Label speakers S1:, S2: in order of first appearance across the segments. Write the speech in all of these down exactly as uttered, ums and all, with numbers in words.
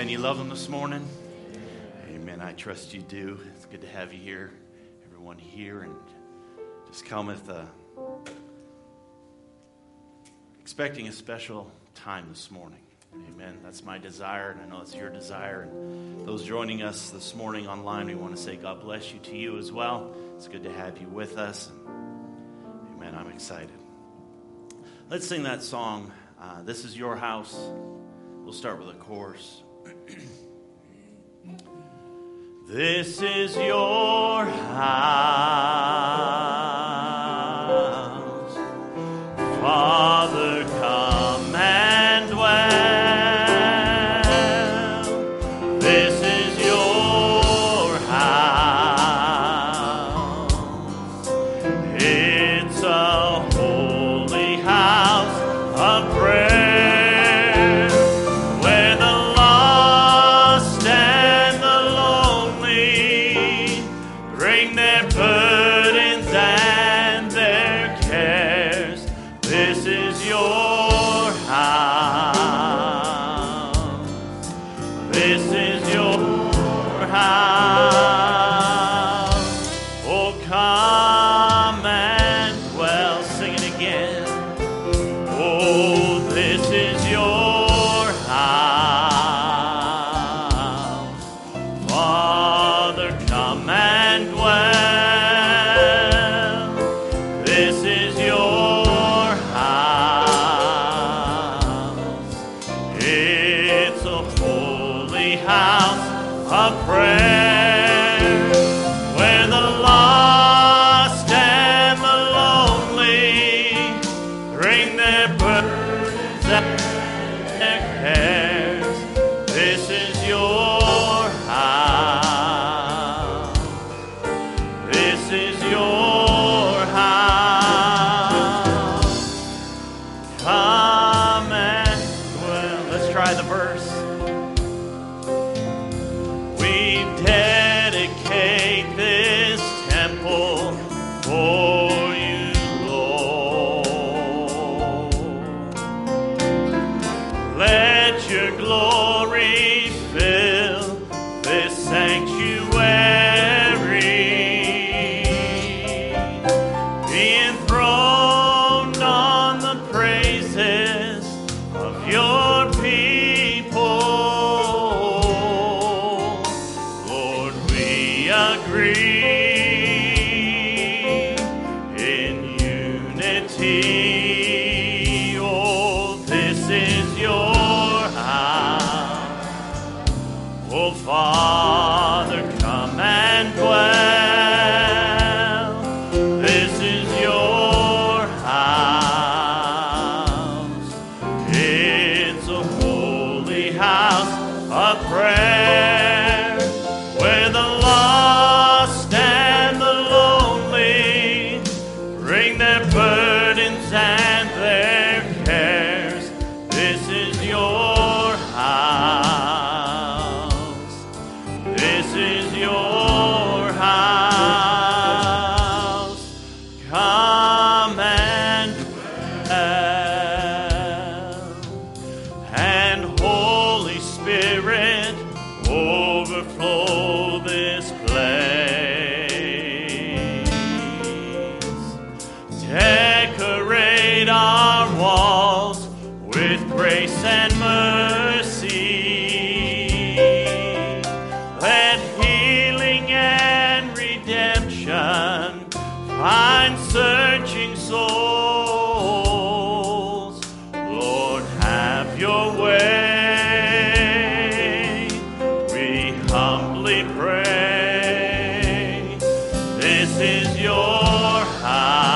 S1: Amen. You love him this morning? Amen. I trust you do. It's good to have you here, everyone here, and just come with a, expecting a special time this morning. Amen. That's my desire, and I know it's your desire. And those joining us this morning online, we want to say God bless you to you as well. It's good to have you with us. And, amen. I'm excited. Let's sing that song. Uh, this is your house. We'll start with a chorus. This is your house, Father, come and dwell. This is your house. It's a holy house of prayer.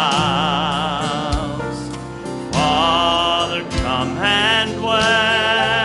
S2: Father, come and dwell.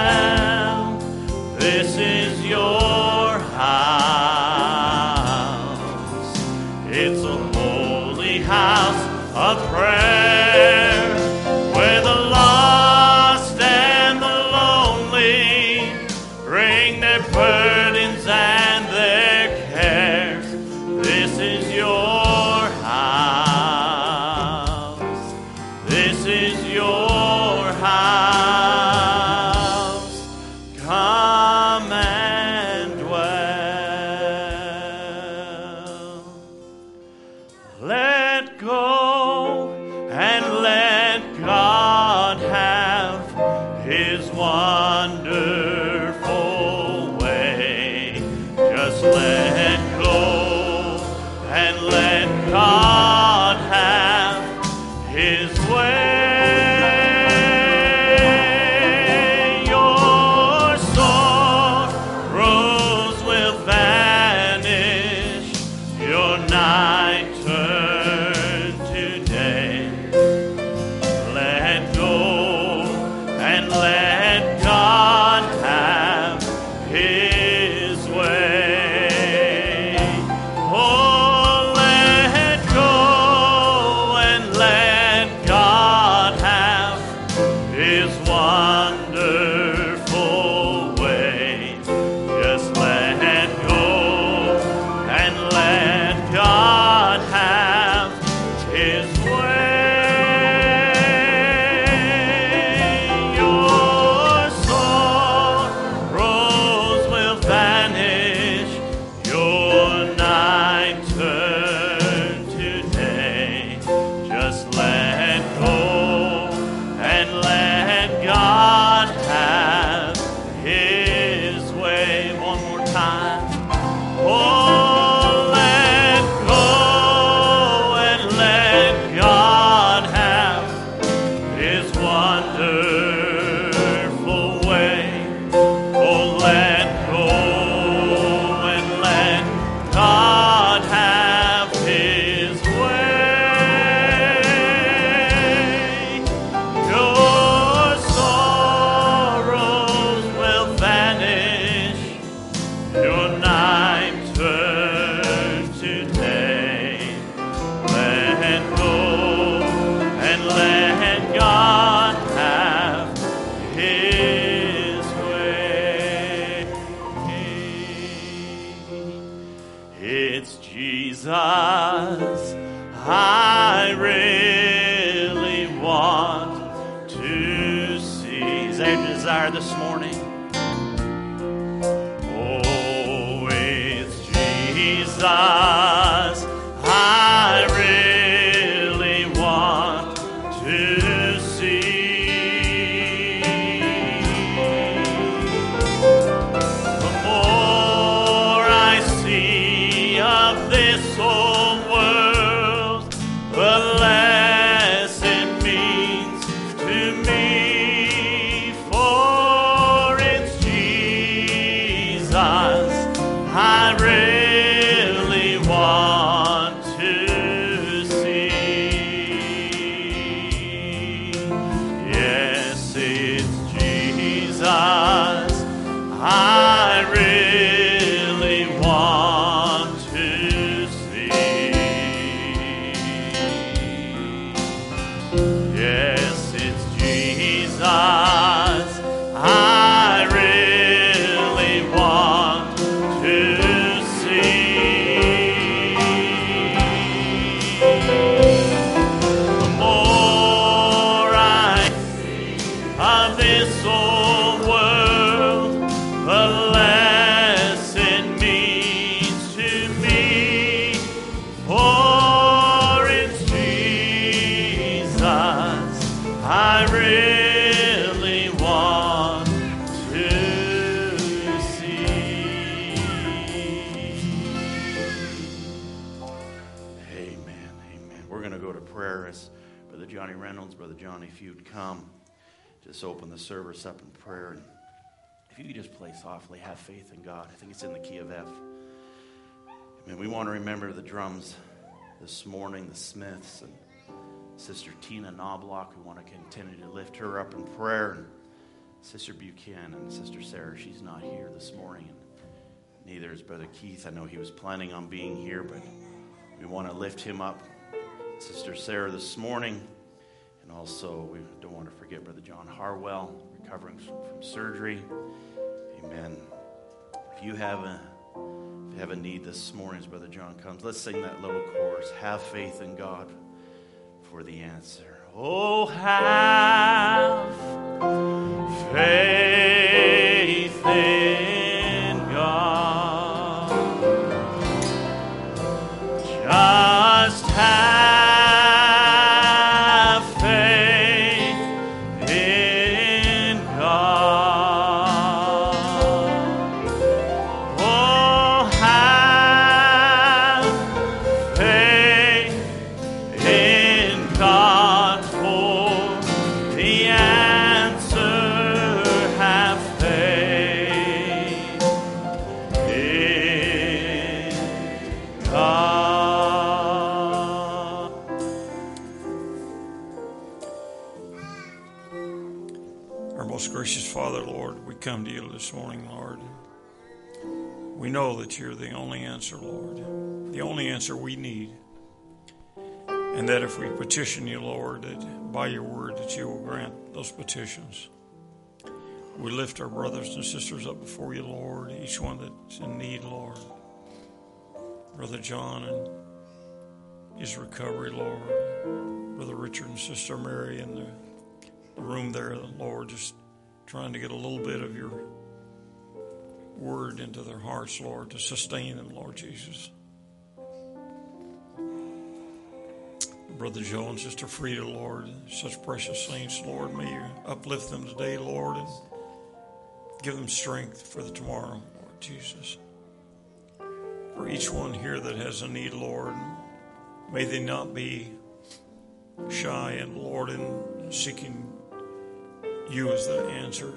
S1: God have His wonderful way. Just let go and let God have His way. Your sorrows will vanish, your night turn to day. Let go and let God have His way. Oh, let go and let God have His wonderful way. Just let go and let God have His way. Your sorrows will vanish, your night turn to day. Just let go and let God have His way. One more time. Oh, let go and let God have His wonderful way. Oh, let go and let God have His way. Your sorrows will vanish, your night turn to day. Let go and let God have His way. It's Jesus I really want to see. Is that your desire this morning? Oh, it's Jesus I really want to see. The more I see of this old world, the less it means to me. For it's Jesus I really want to see. Yes, it's Jesus I really want to see. Yes, it's Jesus I really want to see. The more I see of this old world, the less it means to me. For it's Jesus I really want to see. Amen, amen. We're going to go to prayer as Brother Johnny Reynolds, Brother Johnny, if you'd come, just open the service up in prayer. And if you could just play softly, have faith in God. I think it's in the key of F. Amen. We want to remember the drums this morning, the Smiths, and Sister Tina Knobloch. We want to continue to lift her up in prayer. And Sister Buchanan and Sister Sarah, she's not here this morning. And neither is Brother Keith. I know he was planning on being here, but we want to lift him up. Sister Sarah this morning. And also, we don't want to forget Brother John Harwell, recovering from, from surgery. Amen. If you have a if you have a need this morning as Brother John comes, let's sing that little chorus. Have faith in God for the answer. Oh, have faith in God. Just have faith
S2: Our most gracious Father, Lord, we come to you this morning, Lord. We know that you're the only answer, Lord, the only answer we need. And that if we petition you, Lord, that by your word that you will grant those petitions. We lift our brothers and sisters up before you, Lord, each one that's in need, Lord. Brother John and his recovery, Lord. Brother Richard and Sister Mary in the room there, Lord, just trying to get a little bit of your word into their hearts, Lord, to sustain them, Lord Jesus. Brother Joe and Sister Frida, Lord, such precious saints, Lord, may you uplift them today, Lord, and give them strength for the tomorrow, Lord Jesus. For each one here that has a need, Lord, may they not be shy and, Lord, in seeking you as the answer.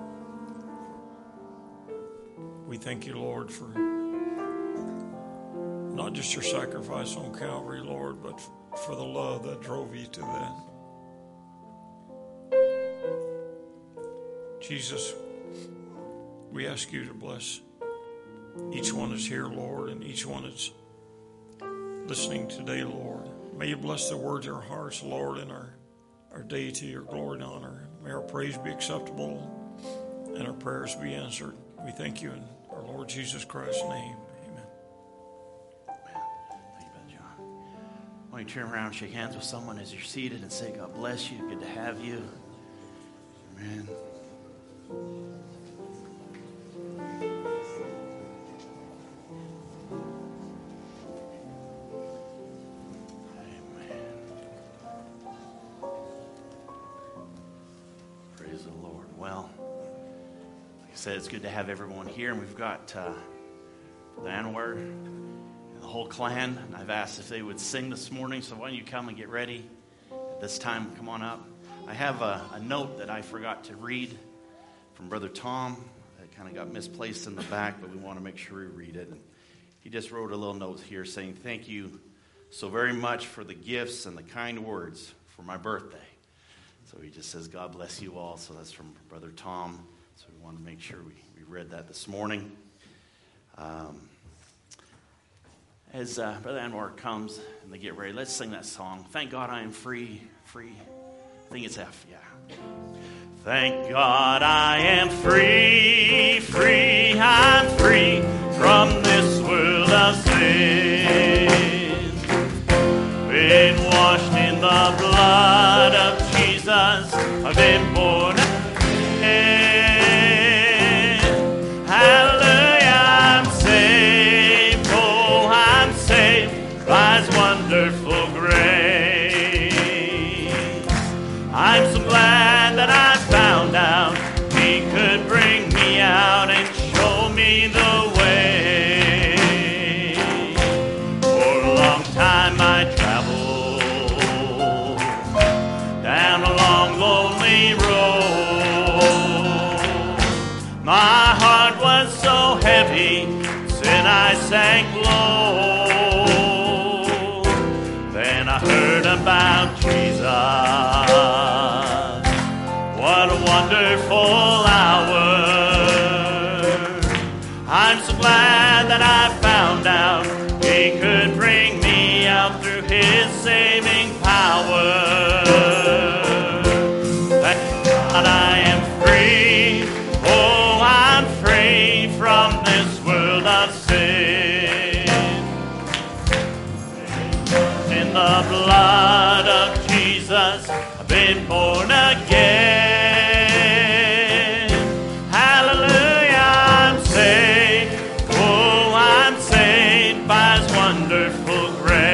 S2: We thank you, Lord, for not just your sacrifice on Calvary, Lord, but for the love that drove you to that. Jesus, we ask you to bless each one that's here, Lord, and each one that's listening today, Lord. May you bless the words of our hearts, Lord, and our, our day to your glory and honor. May our praise be acceptable and our prayers be answered. We thank you in our Lord Jesus Christ's name. Amen.
S1: Amen. Thank you, Brother John. Why don't you turn around and shake hands with someone as you're seated and say, God bless you. Good to have you. Amen. It's good to have everyone here, and we've got uh, the Anwar and the whole clan, and I've asked if they would sing this morning, so why don't you come and get ready at this time. Come on up. I have a, a note that I forgot to read from Brother Tom that kind of got misplaced in the back, but we want to make sure we read it. And he just wrote a little note here saying, thank you so very much for the gifts and the kind words for my birthday. So he just says, God bless you all. So that's from Brother Tom. So we want to make sure we, we read that this morning. Um, as uh, Brother Anwar comes and they get ready, let's sing that song. Thank God I am free, free. I think it's F, yeah. Thank God I am free, free, I'm free from this world of sin. Been washed in the blood of Jesus, I've been born again. Wonderful grace. I'm so glad that I found out He could bring me out and show me the way. For a long time I traveled down a long, lonely road. My heart was so heavy, sin I sank low. Heard about Jesus. What a wonderful hour. I'm so glad that I found out He could bring me out through His saving power. Thank God I am free. Oh, I'm free from this world of sin. The blood of Jesus, I've been born again. Hallelujah, I'm saved. Oh, I'm saved by His wonderful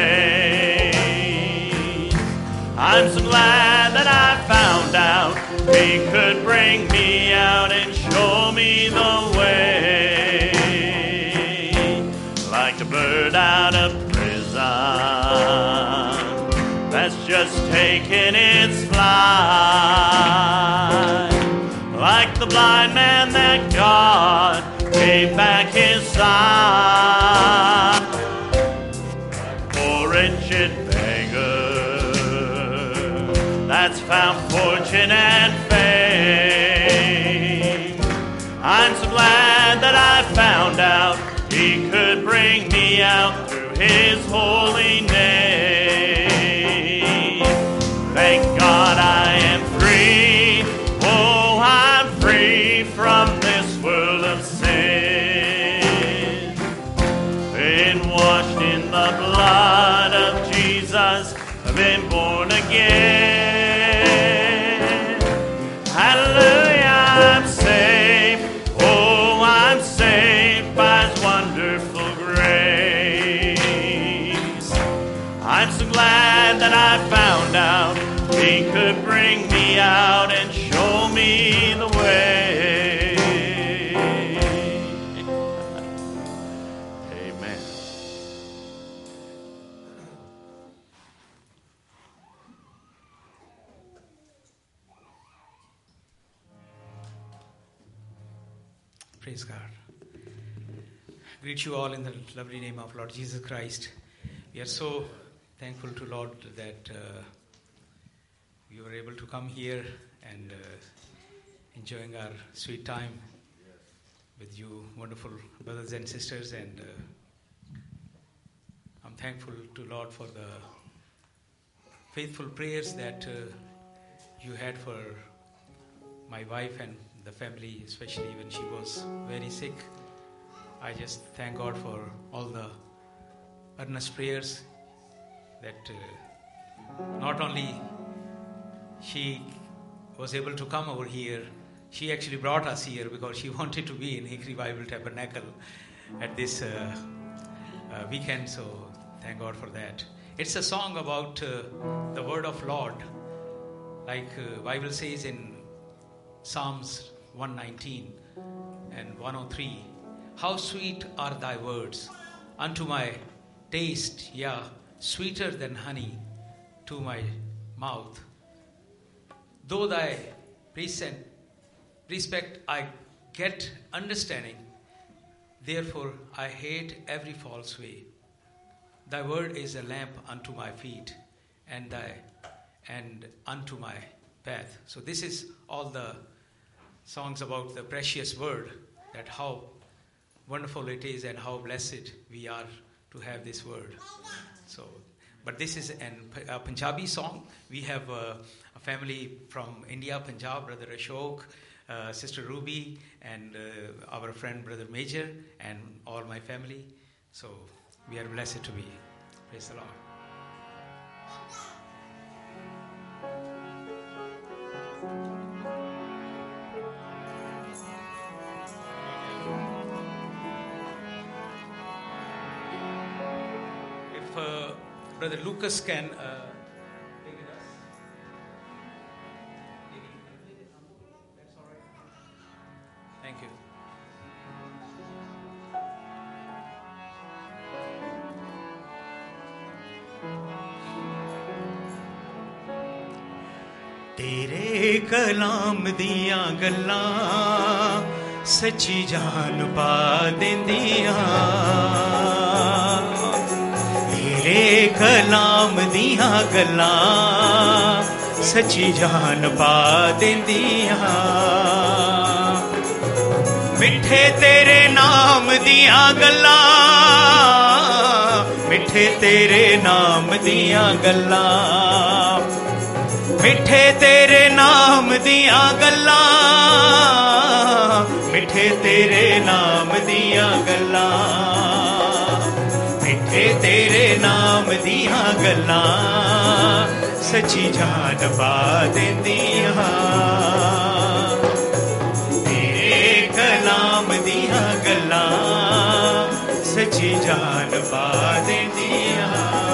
S1: grace. I'm so glad that I found out He could bring me out and show me the way. Like a bird out of prison that's just taken its flight, like the blind man that God gave back His sight. Poor wretched beggar that's found fortune and fame. again. Hallelujah, I'm saved. Oh, I'm saved by His wonderful grace. I'm so glad that I found out He could bring me out and show me the way. Amen.
S3: Praise God. Greet you all in the lovely name of Lord Jesus Christ. We are so thankful to Lord that uh, we were able to come here and uh, enjoying our sweet time with you wonderful brothers and sisters, and uh, I'm thankful to Lord for the faithful prayers that uh, you had for my wife and the family, especially when she was very sick. I just thank God for all the earnest prayers that uh, not only she was able to come over here, she actually brought us here because she wanted to be in Hickory Bible Tabernacle at this uh, uh, weekend, so thank God for that. It's a song about uh, the word of Lord, like uh, Bible says in Psalms one nineteen and one oh three, how sweet are thy words unto my taste, yeah, sweeter than honey to my mouth. Though thy precept, respect I get understanding, therefore I hate every false way. Thy word is a lamp unto my feet, and thy and unto my path. So this is all the songs about the precious word, that how wonderful it is and how blessed we are to have this word. So, but this is an, a Punjabi song. We have a, a family from India, Punjab, Brother Ashok, uh, Sister Ruby, and uh, our friend Brother Major, and all my family. So we are blessed to be. Praise the Lord. If uh, Brother Lucas can uh, bring it us. That's all right. Thank you.
S4: तेरे कलाम दियां गल्लां सच्ची जान पा देंदियां तेरे कलाम दियां गल्लां सच्ची जान पा देंदियां मिठे तेरे नाम दियां गल्लां मिठे तेरे नाम दियां गल्लां मिठे तेरे नाम दियां गल्लां मिठे तेरे नाम दियां गल्लां मिठे तेरे नाम दियां गल्लां सच्ची जान पा देंदियां तेरे कलाम दियां गल्लां सच्ची जान पा देंदियां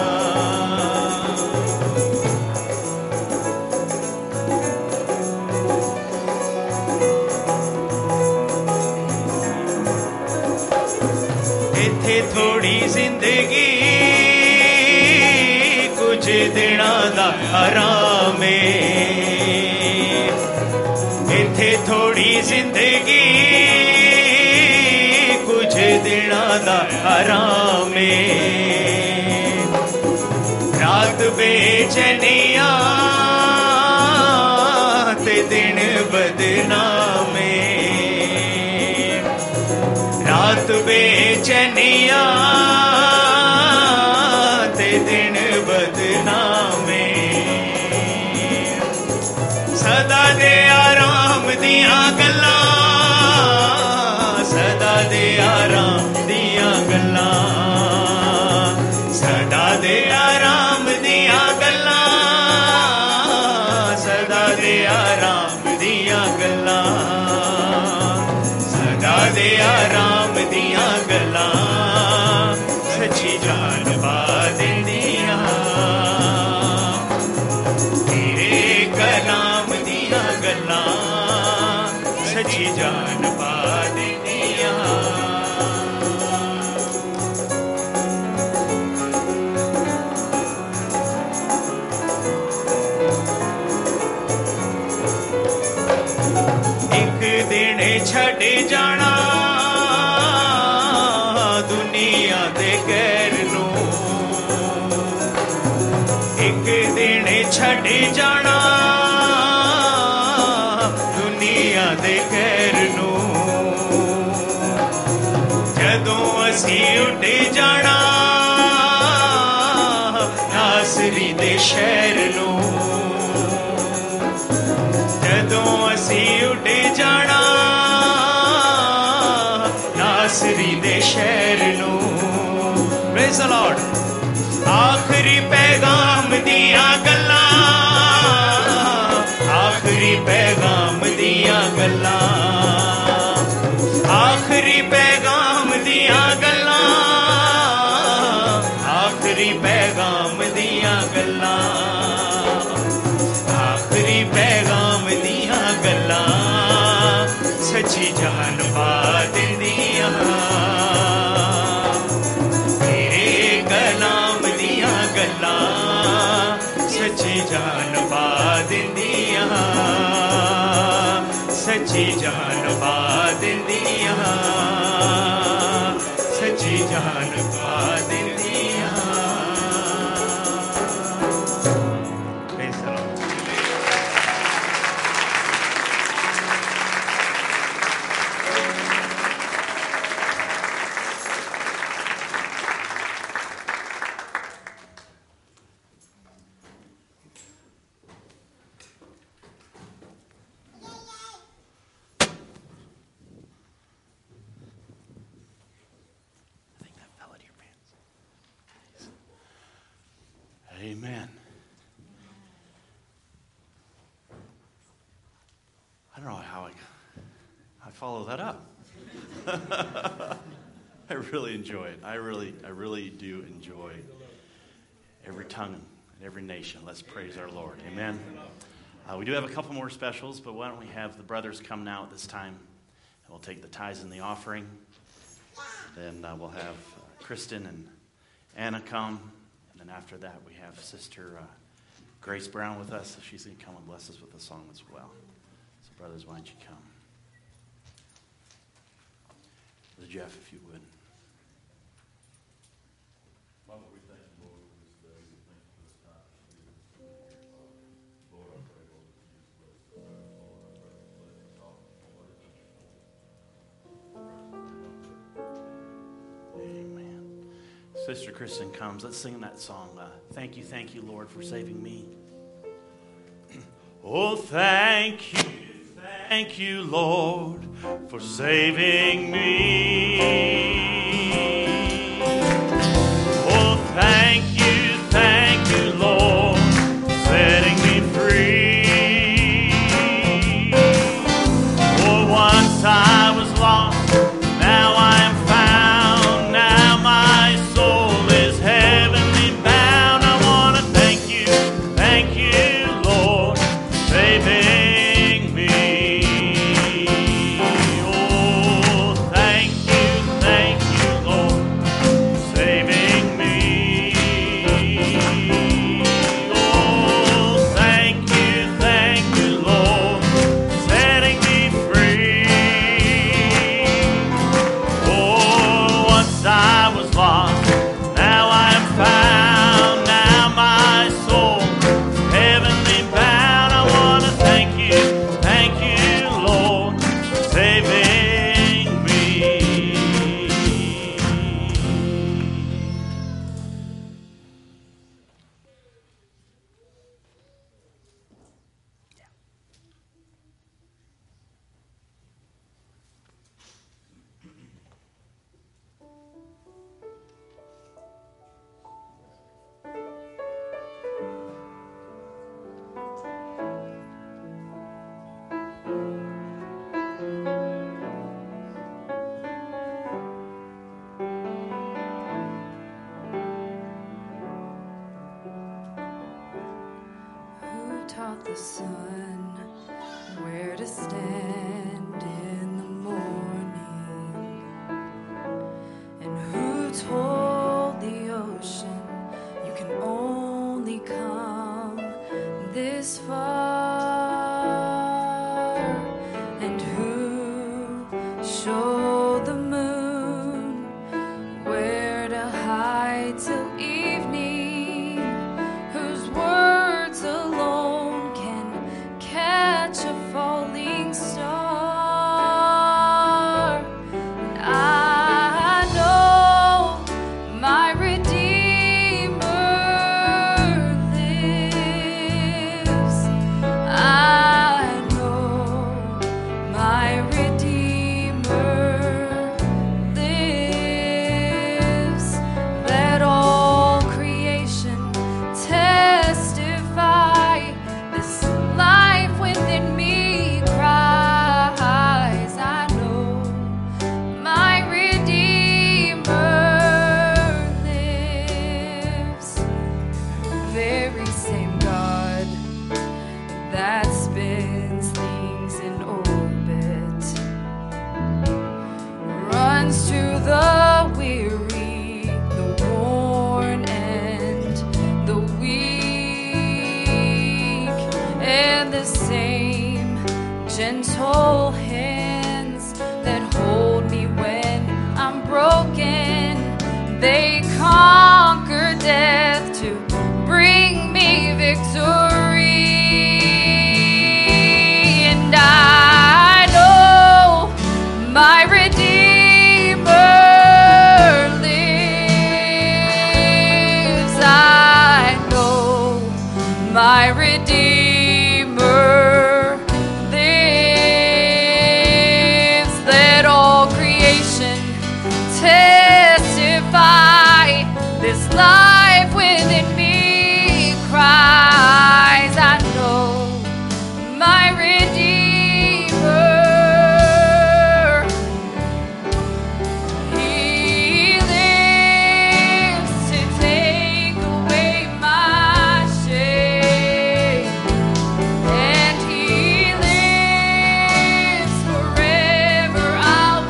S4: थोड़ी जिंदगी कुछ दिना दा आराम इत्थे थोड़ी जिंदगी कुछ दिना दा आराम रात बेचैनियां ते दिन बदनामे रात बेचैनियां ते दिन बदनामे सदा दे आराम दियां गल्लां सदा दे आराम दियां गल्लां सदा दे आराम दियां गल्लां सच्ची जान पा दिंदियां एक दिन छड़ जाना दुनिया दे कहर नूं एक दिन छड़ जाना दुनिया दे कहर नूं जदों असीं उठ जाना नासरी दे शहर नूं जदों असीं उठ जाना नासरी दे शहर नूं प्रेज़ द लॉर्ड आखरी पैगाम दियां गल्लां आखरी पैगाम दियां गल्लां आखरी पैगाम दियां गल्लां आखरी पैगाम दियां गल्लां आखरी पैगाम दियां गल्लां सच्ची जान पा दिंदियां तेरे कलाम दियां गल्लां सच्ची जान पा दिंदियां सच्ची जान पा दिंदियां सच्ची जान पा दिंदियां Praise the Lord.
S1: I think that fell out of your pants. Amen. I don't know how I, I follow that up. I really enjoy it. I really, I really do enjoy every tongue and every nation. Let's praise our Lord. Amen. Uh, we do have a couple more specials, but why don't we have the brothers come now at this time, and we'll take the tithes and the offering. Then uh, we'll have uh, Kristen and Anna come, and then after that we have Sister uh, Grace Brown with us. So she's going to come and bless us with a song as well. So brothers, why don't you come? Brother Jeff, if you would.
S5: Father, we thank you, Lord, for this day. We thank you for this time. Lord, I pray, Lord, that you just bless us. Lord, I pray that you bless us all. Lord,
S1: Amen. Sister Kristen comes. Let's sing that song. Uh, thank you, thank you, Lord, for saving me. Oh, thank you, thank you, Lord, for saving me. Oh, thank you, thank you, Lord, setting me free. For once I was lost, now I am found. Now my soul is heavenly bound. I want to thank you, thank you, Lord, saving me. Oh, thank you, thank you, Lord, saving me. Oh, thank you, thank you, Lord, setting me free. Oh, once I was lost, now I am found. Now my soul heavenly bound. I want to thank you, thank you, Lord, for saving me.
S6: Who taught the sun where to stand runs to the weary, the worn, and the weak, and the same gentle hands that hold me when I'm broken. They conquer death to bring me victory. And I know my Redeemer lives. I know my Redeemer lives. Let all creation testify, this life within me cries. I know my Redeemer. He lives to take away my shame, and He lives forever. I'll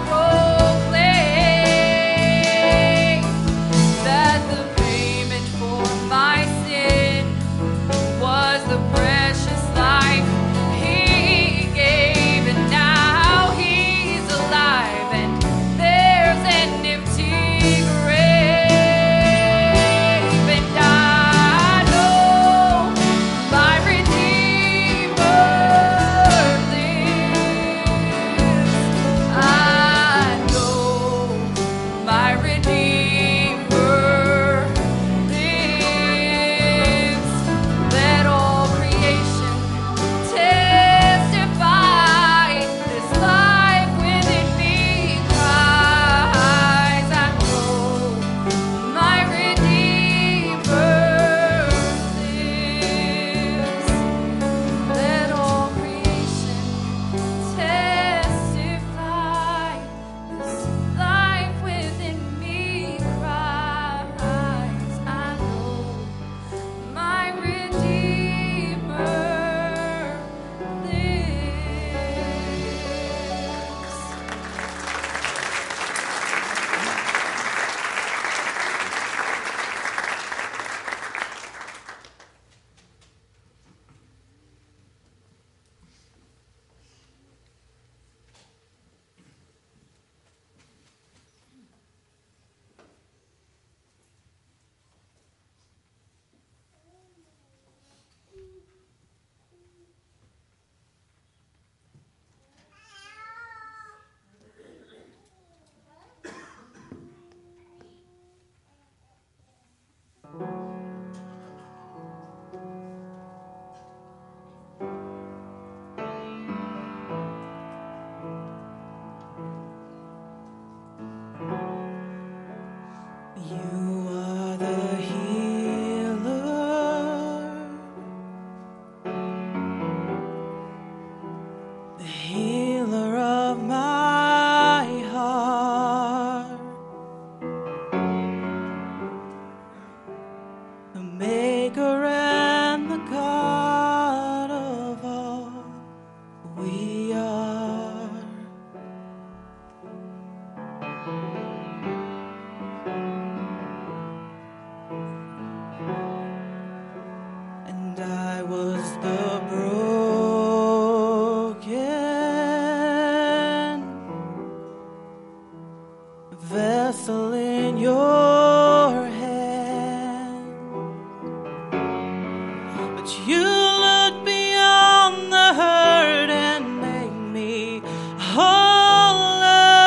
S6: proclaim that the payment for my sin was the precious life He gave, and now He's alive, and there's an empty grave. And I know my Redeemer lives. I know my Redeemer lives. Let all creation testify, this life within me cries. I know my Redeemer lives. Let all creation testify, this life within me cries. I know my Redeemer lives.
S7: You are the healer, the healer of my heart, the maker and the God of all we are. And I was the broken vessel in your hand, but you looked beyond the hurt and made me whole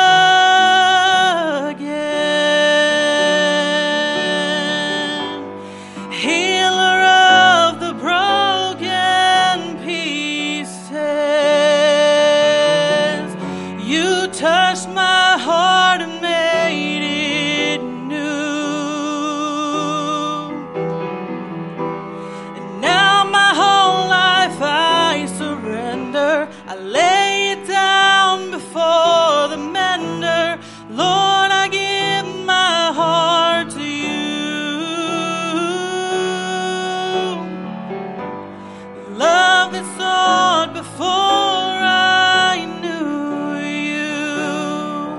S7: again. Healer of the broken pieces, you touched my heart and made it new. And now my whole life I surrender. I lay it down before the mender. Lord, I give my heart to you. Love that sought before I knew you.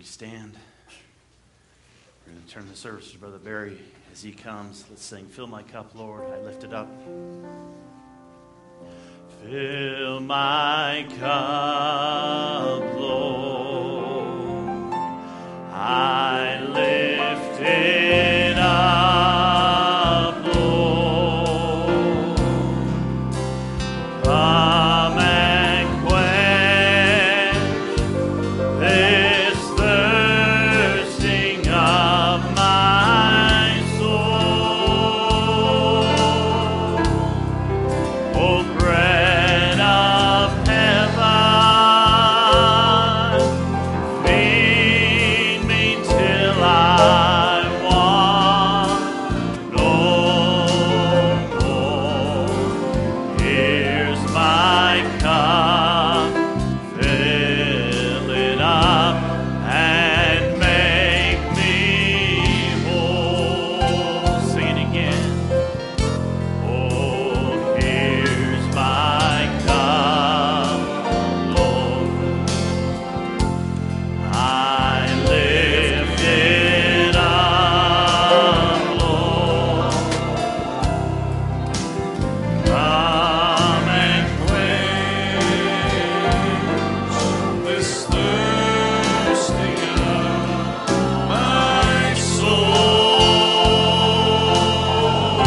S1: we stand. We're going to turn the service to Brother Barry as he comes. Let's sing, "Fill My Cup, Lord, I lift it up." Fill my cup, Lord, I lift it up, Lord. Come and quench this thirsting of my soul. O bread of heaven, feed me till I want no more. Here's my cup, fill it up and make me whole. Sing it again. Oh, here's my cup, Lord, I lift it up, Lord. Come and quench this thirsting of my soul.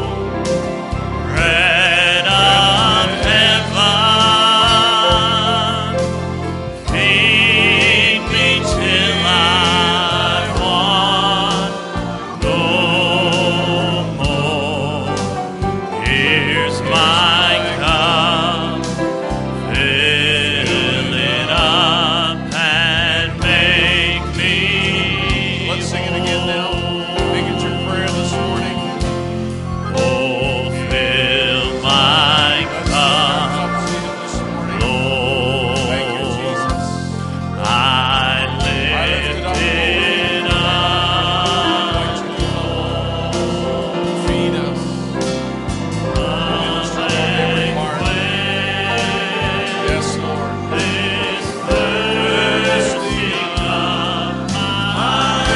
S1: Bread of heaven, feed me till I want no more. Here's my cup, fill it up and make me
S5: Let's sing it again now. Make it your prayer this morning.
S1: whole. Fill my
S5: Let's
S1: cup,
S5: sing it this morning.
S1: Lord.
S5: Thank you, Jesus.
S1: I lift it up.
S5: Feed us. Every heart. Yes, Lord.
S1: This thirsting of my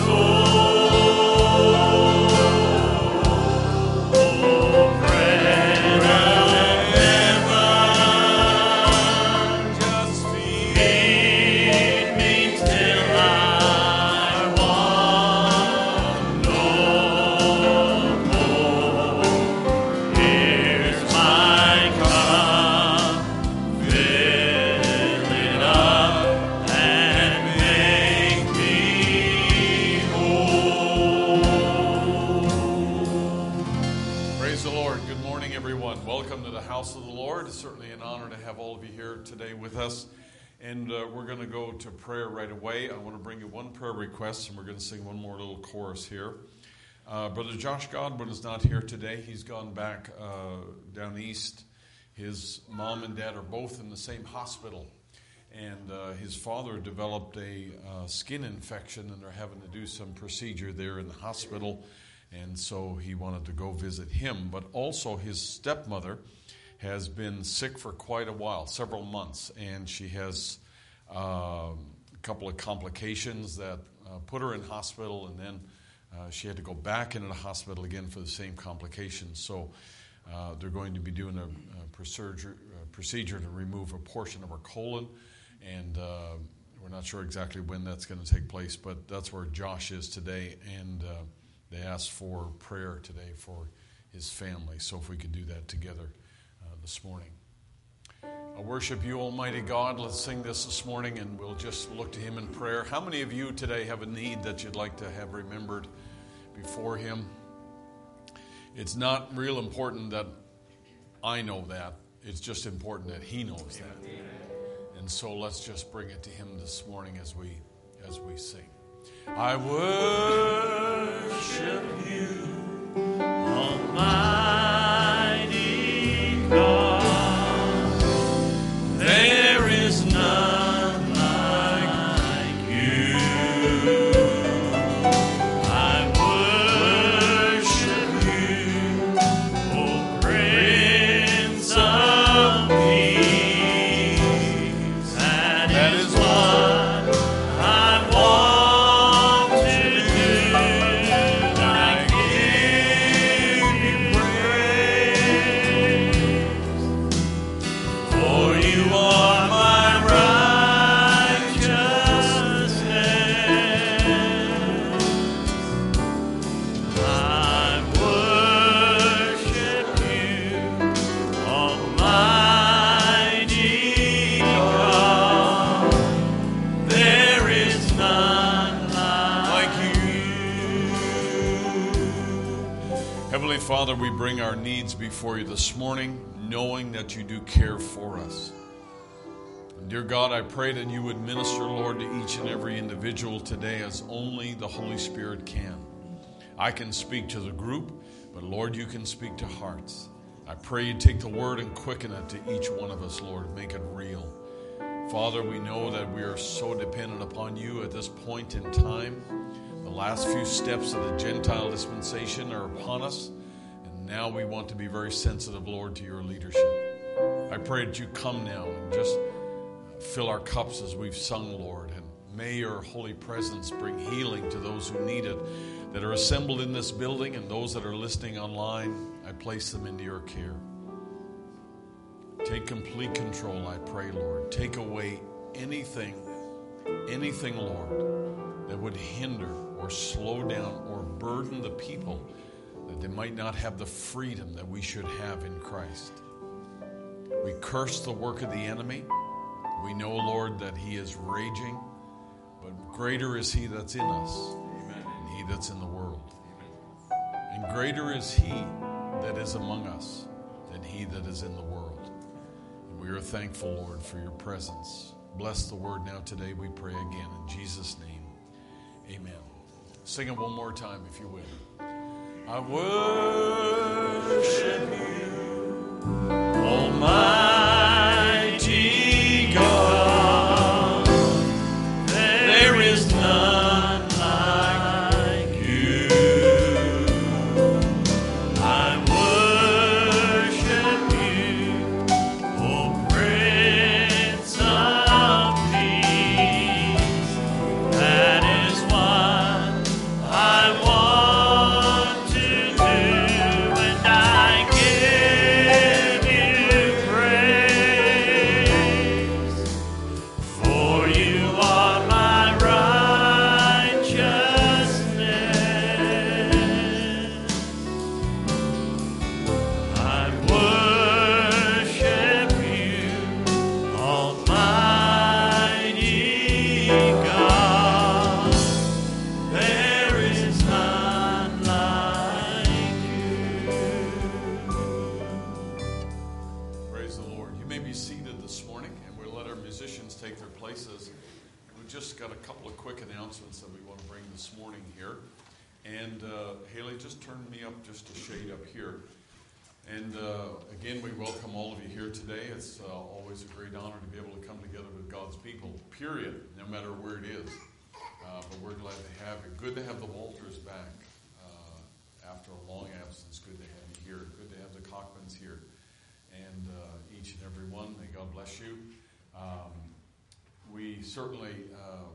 S1: soul. Oh, bread of heaven,
S5: Just feed.
S1: feed me till I want no more. Here's my cup, fill it up and make me whole.
S5: Praise the Lord. Good morning, everyone. Welcome to the house of the Lord. It's certainly an honor to have all of you here today with us. And uh, we're going to go to prayer right away. I want to bring you one prayer request, and we're going to sing one more little chorus here. Uh, Brother Josh Godwin is not here today. He's gone back uh, down east. His mom and dad are both in the same hospital. And uh, his father developed a uh, skin infection, and they're having to do some procedure there in the hospital. And so he wanted to go visit him. But also his stepmother has been sick for quite a while, several months. And she has uh, a couple of complications that uh, put her in hospital. And then uh, she had to go back into the hospital again for the same complications. So uh, they're going to be doing a, a procedure, a procedure to remove a portion of her colon. And uh, we're not sure exactly when that's going to take place, but that's where Josh is today. And uh, they asked for prayer today for his family. So if we could do that together uh, this morning. I worship you, Almighty God. Let's sing this this morning, and we'll just look to him in prayer. How many of you today have a need that you'd like to have remembered before him? It's not real important that I know that. It's just important that he knows that. And so let's just bring it to him this morning as we as we sing. I worship you,
S1: Almighty God, there is none like you. I worship you, O Prince of Peace. That is what I want.
S5: Heavenly Father, we bring our needs before you this morning, knowing that you do care for us. And dear God, I pray that you would minister, Lord, to each and every individual today as only the Holy Spirit can. I can speak to the group, but Lord, you can speak to hearts. I pray you take the word and quicken it to each one of us, Lord, make it real. Father, we know that we are so dependent upon you at this point in time. The last few steps of the Gentile dispensation are upon us, and now we want to be very sensitive, Lord, to your leadership. I pray that you come now and just fill our cups as we've sung, Lord, and may your holy presence bring healing to those who need it, that are assembled in this building and those that are listening online. I place them into your care. Take complete control, I pray, Lord. Take away anything, anything, Lord, that would hinder or slow down or burden the people, that they might not have the freedom that we should have in Christ. We curse the work of the enemy. We know, Lord, that he is raging, but greater is he that's in us than he that's in the world. And greater is he that is among us than he that is in the world. And we are thankful, Lord, for your presence. Bless the word now today, we pray again. In Jesus' name, amen. Sing it one more time, if you will. I worship you, Almighty God. There is none like you. I worship you, O Prince of Peace. That is what I want to do, and I give you praise. For you are my righteousness. I worship you, Almighty God. There is none like you. Praise the Lord. You may be seated this morning, and we'll let our musicians take their places. We've just got a couple of quick announcements that we want to bring this morning here. And uh, Haley, just turn me up just a shade up here. And uh, again, we welcome all of you here today. It's uh, always a great honor to be able to come together with God's people, period, no matter where it is. Uh, but we're glad to have you. Good to have the Walters back uh, after a long absence. Good to have you here. Good to have the Cockmans here. And uh, each and every one, may God bless you. Um, we certainly um,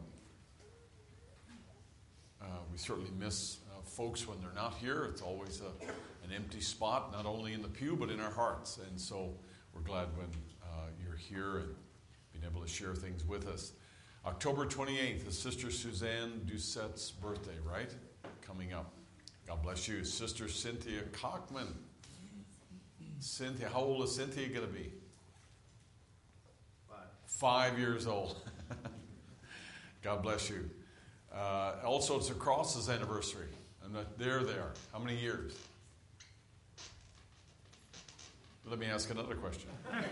S5: uh, we certainly miss uh, folks when they're not here. It's always a, an empty spot, not only in the pew, but in our hearts. And so we're glad when uh, you're here and being able to share things with us. October twenty-eighth is Sister Suzanne Doucette's birthday, right? Coming up. God bless you. Sister Cynthia Cockman. Cynthia, how old is Cynthia going to be? Five. Five years old. God bless you. Uh, also, it's the Cross's anniversary. I'm not, there they are. How many years? Let me ask another question.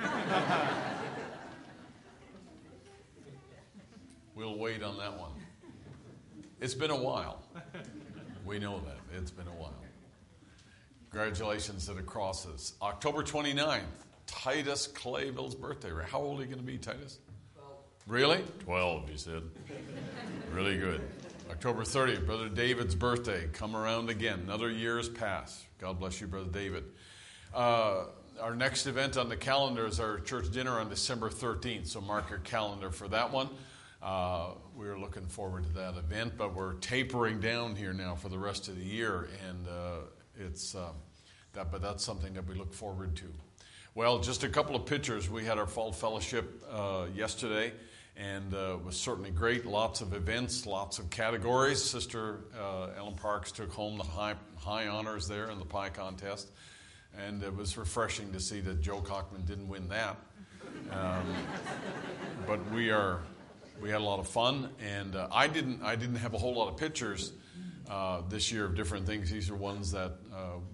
S5: We'll wait on that one. It's been a while. We know that. It's been a while. Congratulations to the Crosses. October twenty-ninth, Titus Clayville's birthday. How old are you going to be, Titus? Twelve. Really? Twelve, you said. Really good. October thirtieth, Brother David's birthday. Come around again. Another year has passed. God bless you, Brother David. Uh, our next event on the calendar is our church dinner on December thirteenth, so mark your calendar for that one. Uh, we're looking forward to that event, but we're tapering down here now for the rest of the year, and uh, it's uh, that. But that's something that we look forward to. Well, just a couple of pictures. We had our fall fellowship uh, yesterday, and uh, it was certainly great. Lots of events, lots of categories. Sister uh, Ellen Parks took home the high high honors there in the pie contest, and it was refreshing to see that Joe Cockman didn't win that. Um, but we are. We had a lot of fun, and uh, I didn't. I didn't have a whole lot of pictures uh, this year of different things. These are ones that uh, we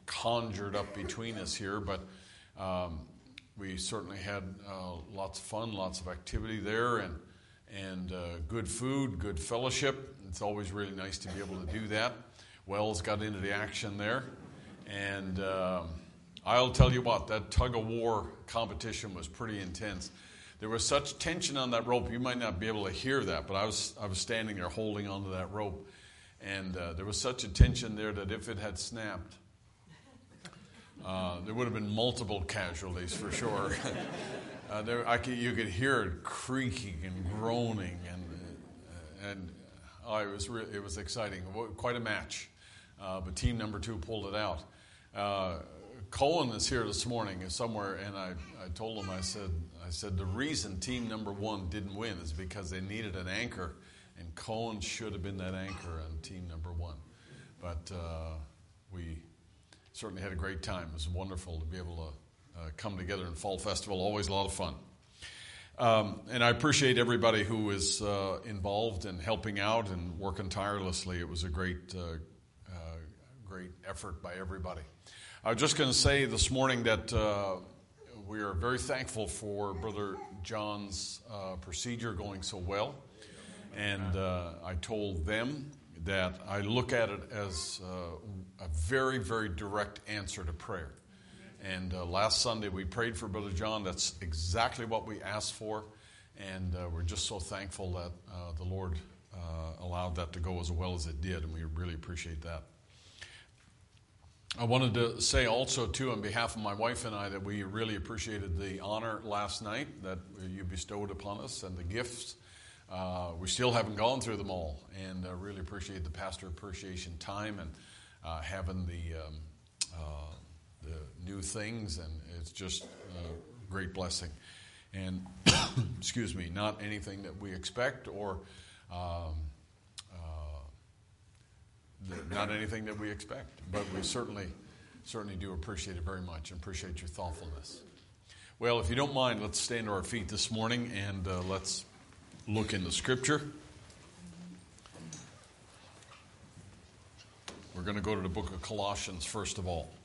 S5: conjured up between us here, but um, we certainly had uh, lots of fun, lots of activity there, and and uh, good food, good fellowship. It's always really nice to be able to do that. Wells got into the action there, and um, I'll tell you what, that tug-of-war competition was pretty intense. There was such tension on that rope, you might not be able to hear that, but I was I was standing there holding onto that rope, and uh, there was such a tension there that if it had snapped, uh, there would have been multiple casualties for sure. uh, there, I could, you could hear it creaking and groaning, and and oh, it was re- it was exciting, quite a match. Uh, but team number two pulled it out. Uh, Cohen is here this morning somewhere, and I, I told him, I said, I said the reason team number one didn't win is because they needed an anchor, and Cohen should have been that anchor on team number one. But uh, we certainly had a great time. It was wonderful to be able to uh, come together in Fall Festival. Always a lot of fun. Um, and I appreciate everybody who is uh, involved in helping out and working tirelessly. It was a great, uh, uh, great effort by everybody. I was just going to say this morning that uh, we are very thankful for Brother John's uh, procedure going so well. And uh, I told them that I look at it as uh, a very, very direct answer to prayer. And uh, last Sunday we prayed for Brother John. That's exactly what we asked for. And uh, we're just so thankful that uh, the Lord uh, allowed that to go as well as it did. And we really appreciate that. I wanted to say also, too, on behalf of my wife and I, that we really appreciated the honor last night that you bestowed upon us and the gifts. Uh, we still haven't gone through them all, and uh, really appreciate the pastor appreciation time and uh, having the um, uh, the new things, and it's just a great blessing. And, excuse me, not anything that we expect or um, not anything that we expect, but we certainly certainly do appreciate it very much and appreciate your thoughtfulness. Well, if you don't mind, let's stand to our feet this morning and uh, let's look into Scripture. We're going to go to the book of Colossians first of all.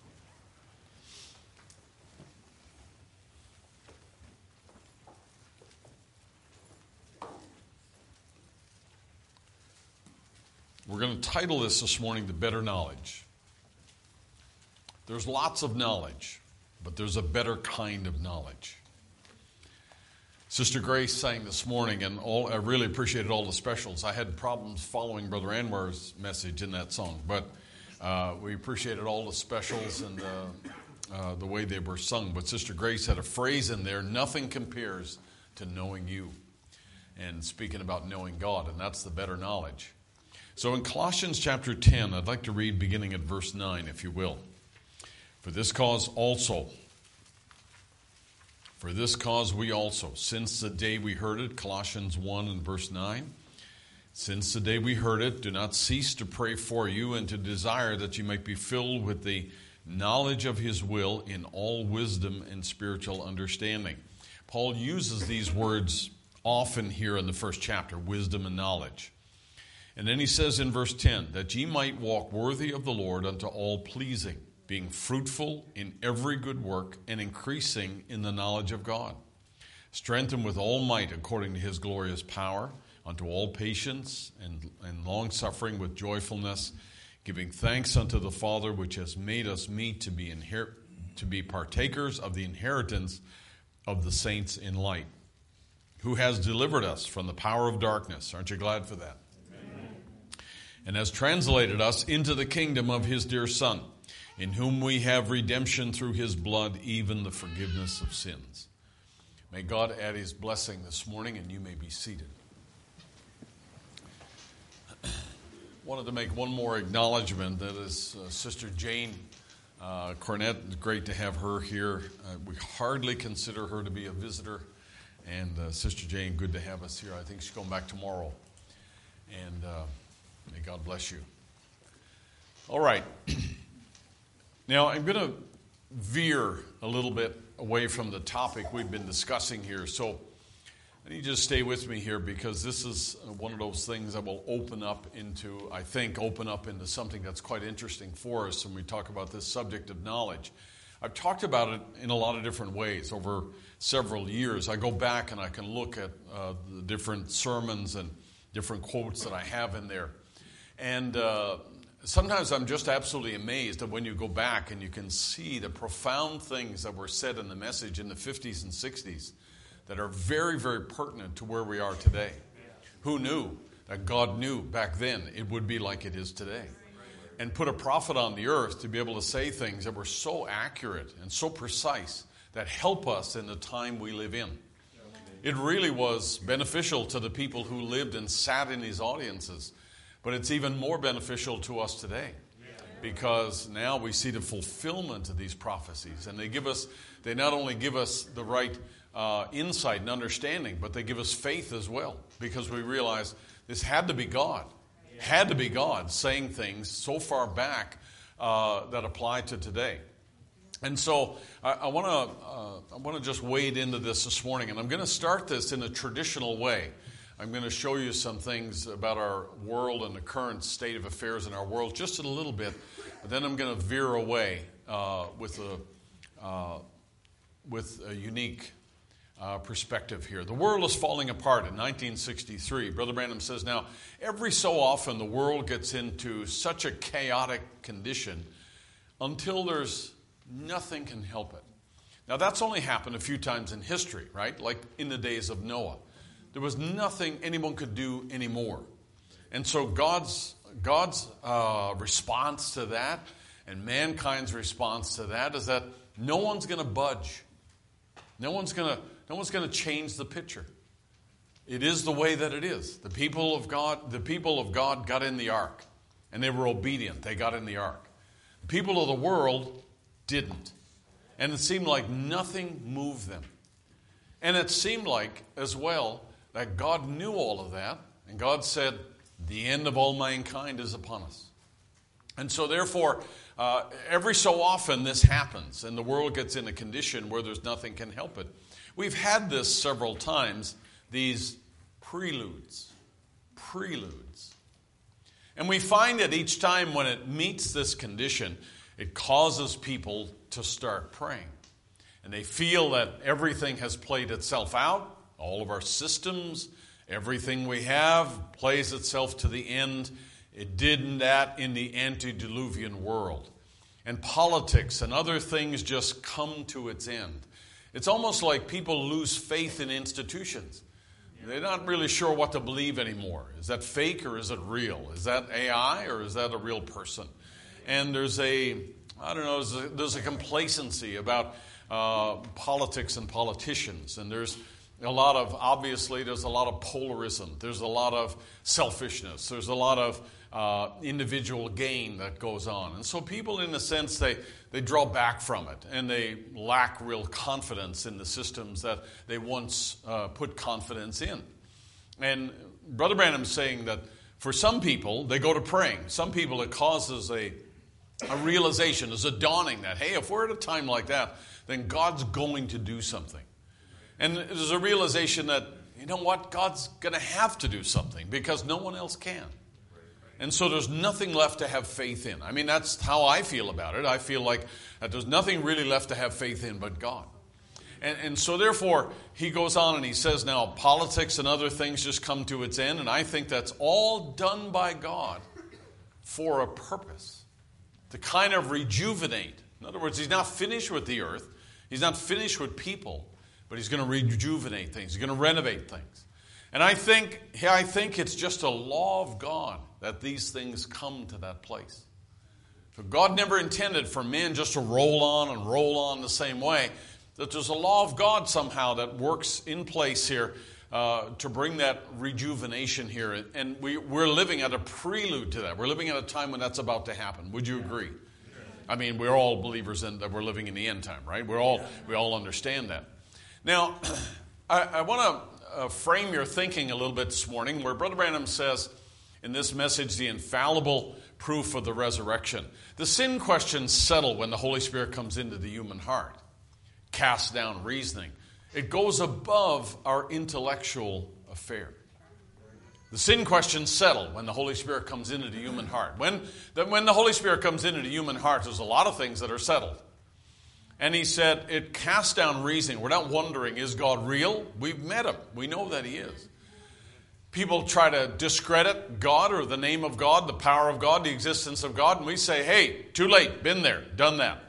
S5: We're going to title this this morning, The Better Knowledge. There's lots of knowledge, but there's a better kind of knowledge. Sister Grace sang this morning, and all, I really appreciated all the specials. I had problems following Brother Anwar's message in that song, but uh, we appreciated all the specials and uh, uh, the way they were sung. But Sister Grace had a phrase in there, nothing compares to knowing you, and speaking about knowing God, and that's the better knowledge. So in Colossians chapter ten, I'd like to read beginning at verse nine, if you will. For this cause also, for this cause we also, since the day we heard it, Colossians one and verse nine, since the day we heard it, do not cease to pray for you and to desire that you might be filled with the knowledge of his will in all wisdom and spiritual understanding. Paul uses these words often here in the first chapter, wisdom and knowledge. And then he says in verse ten, that ye might walk worthy of the Lord unto all pleasing, being fruitful in every good work and increasing in the knowledge of God, strengthened with all might according to his glorious power, unto all patience and, and long-suffering with joyfulness, giving thanks unto the Father which has made us meet to be, inher- to be partakers of the inheritance of the saints in light, who has delivered us from the power of darkness. Aren't you glad for that? And has translated us into the kingdom of his dear Son, in whom we have redemption through his blood, even the forgiveness of sins. May God add his blessing this morning, and you may be seated. Wanted to make one more acknowledgement. That is uh, Sister Jane uh, Cornett. It's great to have her here. Uh, we hardly consider her to be a visitor. And uh, Sister Jane, good to have us here. I think she's going back tomorrow. And uh, may God bless you. All right. Now, I'm going to veer a little bit away from the topic we've been discussing here. So I need you to stay with me here because this is one of those things that will open up into, I think, open up into something that's quite interesting for us when we talk about this subject of knowledge. I've talked about it in a lot of different ways over several years. I go back and I can look at uh, the different sermons and different quotes that I have in there. And uh, sometimes I'm just absolutely amazed that when you go back and you can see the profound things that were said in the message in the fifties and sixties that are very, very pertinent to where we are today. Who knew that God knew back then it would be like it is today? And put a prophet on the earth to be able to say things that were so accurate and so precise that help us in the time we live in. It really was beneficial to the people who lived and sat in these audiences, but it's even more beneficial to us today because now we see the fulfillment of these prophecies, and they give us, they not only give us the right uh, insight and understanding, but they give us faith as well because we realize this had to be God. Had to be God saying things so far back uh, that apply to today. And so I, I want to uh, I want to just wade into this this morning, and I'm going to start this in a traditional way. I'm going to show you some things about our world and the current state of affairs in our world just a little bit, but then I'm going to veer away uh, with a uh, with a unique Uh, perspective here. The world is falling apart in nineteen sixty-three. Brother Branham says, now, every so often the world gets into such a chaotic condition until there's nothing can help it. Now, that's only happened a few times in history, right? Like in the days of Noah. There was nothing anyone could do anymore. And so God's, God's uh, response to that and mankind's response to that is that no one's going to budge. No one's going to No one's going to change the picture. It is the way that it is. The people of God, the people of God got in the ark, and they were obedient. They got in the ark. The people of the world didn't. And it seemed like nothing moved them. And it seemed like, as well, that God knew all of that, and God said, the end of all mankind is upon us. And so therefore, uh, every so often this happens, and the world gets in a condition where there's nothing can help it. We've had this several times, these preludes, preludes. And we find that each time when it meets this condition, it causes people to start praying. And they feel that everything has played itself out, all of our systems, everything we have plays itself to the end. It did that in the antediluvian world. And politics and other things just come to its end. It's almost like people lose faith in institutions. They're not really sure what to believe anymore. Is that fake or is it real? Is that A I or is that a real person? And there's a, I don't know, there's a, there's a complacency about uh, politics and politicians. And there's a lot of, obviously, there's a lot of polarism. There's a lot of selfishness. There's a lot of uh, individual gain that goes on. And so people, in a sense, they, they draw back from it. And they lack real confidence in the systems that they once uh, put confidence in. And Brother Branham's saying that for some people, they go to praying. Some people, it causes a, a realization, there's a dawning that, hey, if we're at a time like that, then God's going to do something. And there's a realization that, you know what, God's going to have to do something because no one else can. And so there's nothing left to have faith in. I mean, that's how I feel about it. I feel like that there's nothing really left to have faith in but God. And, and so therefore, he goes on and he says now politics and other things just come to its end. And I think that's all done by God for a purpose, to kind of rejuvenate. In other words, he's not finished with the earth. He's not finished with people. But he's going to rejuvenate things. He's going to renovate things. And I think, I think it's just a law of God that these things come to that place. So God never intended for men just to roll on and roll on the same way. That there's a law of God somehow that works in place here uh, to bring that rejuvenation here. And we, we're living at a prelude to that. We're living at a time when that's about to happen. Would you agree? I mean, we're all believers in that we're living in the end time, right? We're all, we all understand that. Now, I, I want to uh, frame your thinking a little bit this morning where Brother Branham says in this message, the infallible proof of the resurrection. The sin questions settle when the Holy Spirit comes into the human heart, casts down reasoning, It goes above our intellectual affair. The sin question's settled when the Holy Spirit comes into the human heart. When the, when the Holy Spirit comes into the human heart, there's a lot of things that are settled. And he said, it casts down reasoning. We're not wondering, is God real? We've met him. We know that he is. People try to discredit God or the name of God, the power of God, the existence of God. And we say, hey, too late, been there, done that.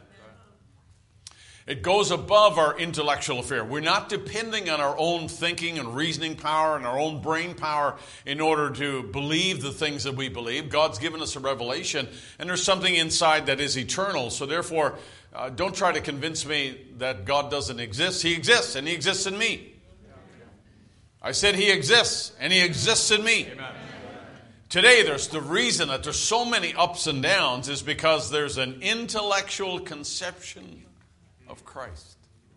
S5: It goes above our intellectual affair. We're not depending on our own thinking and reasoning power and our own brain power in order to believe the things that we believe. God's given us a revelation, and there's something inside that is eternal. So therefore, uh, don't try to convince me that God doesn't exist. He exists, and he exists in me. I said he exists, and he exists in me. Amen. Today, there's the reason that there's so many ups and downs is because there's an intellectual conception of Christ.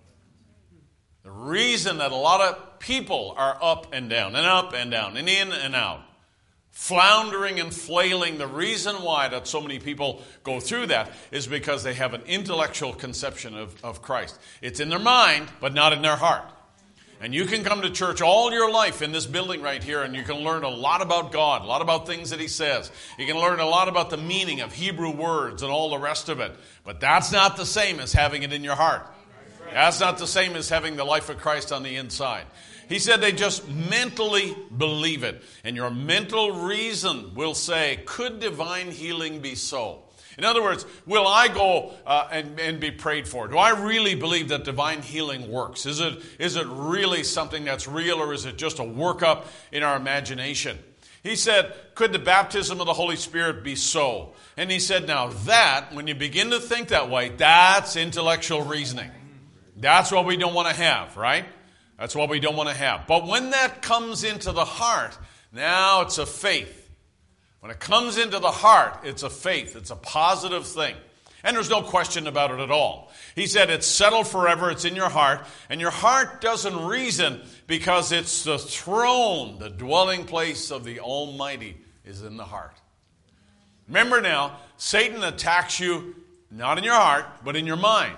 S5: The reason that a lot of people are up and down and up and down and in and out, floundering and flailing, the reason why that so many people go through that is because they have an intellectual conception of, of Christ. It's in their mind, but not in their heart. And you can come to church all your life in this building right here, and you can learn a lot about God, a lot about things that he says. You can learn a lot about the meaning of Hebrew words and all the rest of it. But that's not the same as having it in your heart. That's not the same as having the life of Christ on the inside. He said they just mentally believe it. And your mental reason will say, could divine healing be so? In other words, will I go uh, and, and be prayed for? Do I really believe that divine healing works? Is it, is it really something that's real, or is it just a workup in our imagination? He said, could the baptism of the Holy Spirit be so? And he said, now that, when you begin to think that way, that's intellectual reasoning. That's what we don't want to have, right? That's what we don't want to have. But when that comes into the heart, now it's a faith. When it comes into the heart, it's a faith. It's a positive thing. And there's no question about it at all. He said it's settled forever. It's in your heart. And your heart doesn't reason because it's the throne, the dwelling place of the Almighty is in the heart. Remember now, Satan attacks you not in your heart, but in your mind.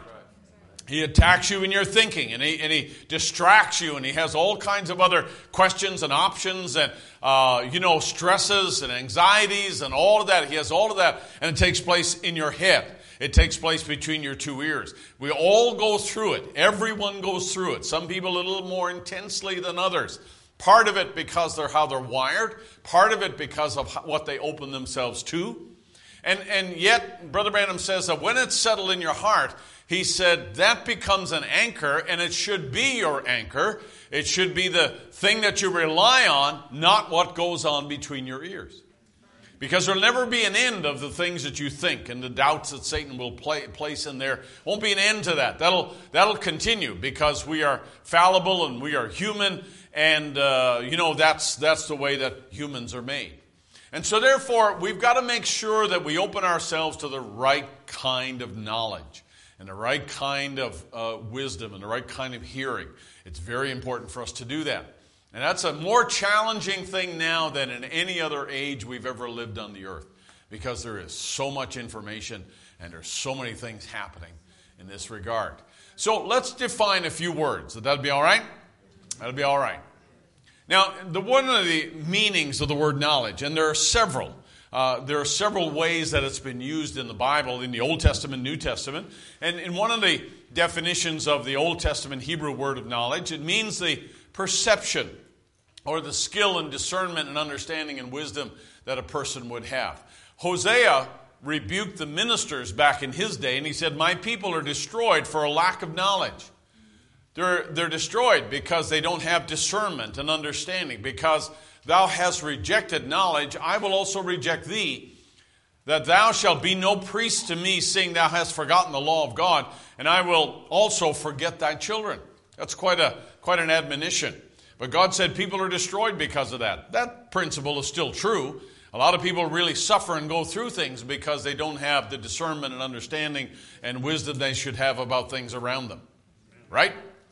S5: He attacks you in your thinking, and he, and he distracts you, and he has all kinds of other questions and options and, uh, you know, stresses and anxieties and all of that. He has all of that, and it takes place in your head. It takes place between your two ears. We all go through it. Everyone goes through it. Some people a little more intensely than others. Part of it because they're how they're wired. Part of it because of what they open themselves to. And, and yet, Brother Branham says that when it's settled in your heart, he said that becomes an anchor, and it should be your anchor. It should be the thing that you rely on, not what goes on between your ears. Because there'll never be an end of the things that you think and the doubts that Satan will play, place in there. Won't be an end to that. That'll, that'll continue because we are fallible and we are human, and uh, you know that's, that's the way that humans are made. And so therefore, we've got to make sure that we open ourselves to the right kind of knowledge and the right kind of uh, wisdom and the right kind of hearing. It's very important for us to do that. And that's a more challenging thing now than in any other age we've ever lived on the earth, because there is so much information and there's so many things happening in this regard. So let's define a few words. Would that be all right? That'll be all right. Now, the one of the meanings of the word knowledge, and there are several. Uh, there are several ways that it's been used in the Bible, in the Old Testament, New Testament. And in one of the definitions of the Old Testament Hebrew word of knowledge, it means the perception or the skill and discernment and understanding and wisdom that a person would have. Hosea rebuked the ministers back in his day, and he said, my people are destroyed for a lack of knowledge. They're, they're destroyed because they don't have discernment and understanding. Because thou hast rejected knowledge, I will also reject thee, that thou shalt be no priest to me, seeing thou hast forgotten the law of God, and I will also forget thy children. That's quite a quite an admonition. But God said people are destroyed because of that. That principle is still true. A lot of people really suffer and go through things because they don't have the discernment and understanding and wisdom they should have about things around them. Right?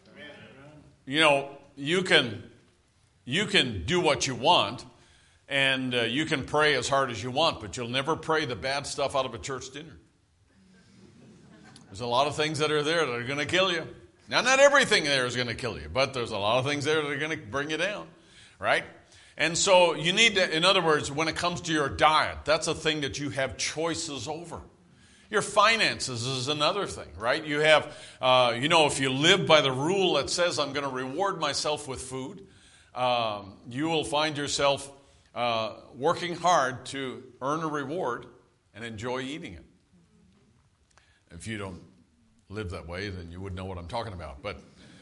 S5: You know, you can you can do what you want, and uh, you can pray as hard as you want, but you'll never pray the bad stuff out of a church dinner. There's a lot of things that are there that are going to kill you. Now, not everything there is going to kill you, but there's a lot of things there that are going to bring you down, right? And so you need to, in other words, when it comes to your diet, that's a thing that you have choices over. Your finances is another thing, right? You have, uh, you know, if you live by the rule that says I'm going to reward myself with food, um, you will find yourself uh, working hard to earn a reward and enjoy eating it. If you don't live that way, then you wouldn't know what I'm talking about. But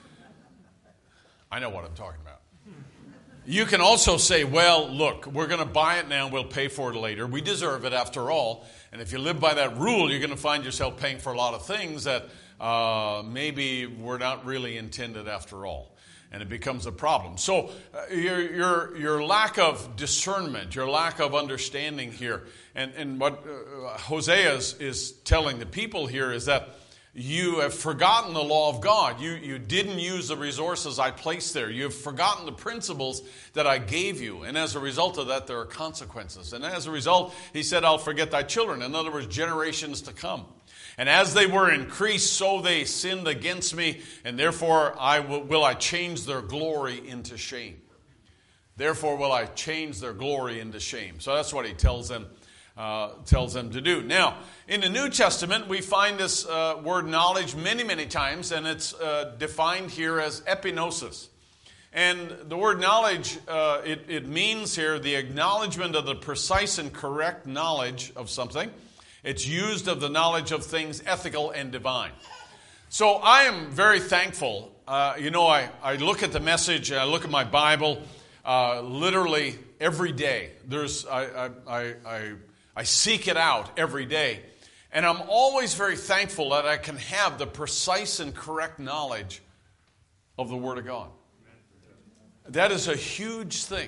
S5: I know what I'm talking about. You can also say, well, look, we're going to buy it now, we'll pay for it later. We deserve it after all. And if you live by that rule, you're going to find yourself paying for a lot of things that uh, maybe were not really intended after all. And it becomes a problem. So uh, your, your, your lack of discernment, your lack of understanding here, and, and what uh, Hosea is, is telling the people here is that you have forgotten the law of God. You, you didn't use the resources I placed there. You have forgotten the principles that I gave you. And as a result of that, there are consequences. And as a result, he said, I'll forget thy children. In other words, generations to come. And as they were increased, so they sinned against me. And therefore, I will, will I change their glory into shame. Therefore, will I change their glory into shame. So that's what he tells them. Uh, tells them to do. Now, in the New Testament, we find this uh, word knowledge many, many times, and it's uh, defined here as epinosis. And the word knowledge, uh, it, it means here the acknowledgement of the precise and correct knowledge of something. It's used of the knowledge of things ethical and divine. So I am very thankful. Uh, you know, I, I look at the message, I look at my Bible, uh, literally every day. There's I I I, I I seek it out every day. And I'm always very thankful that I can have the precise and correct knowledge of the Word of God. That is a huge thing.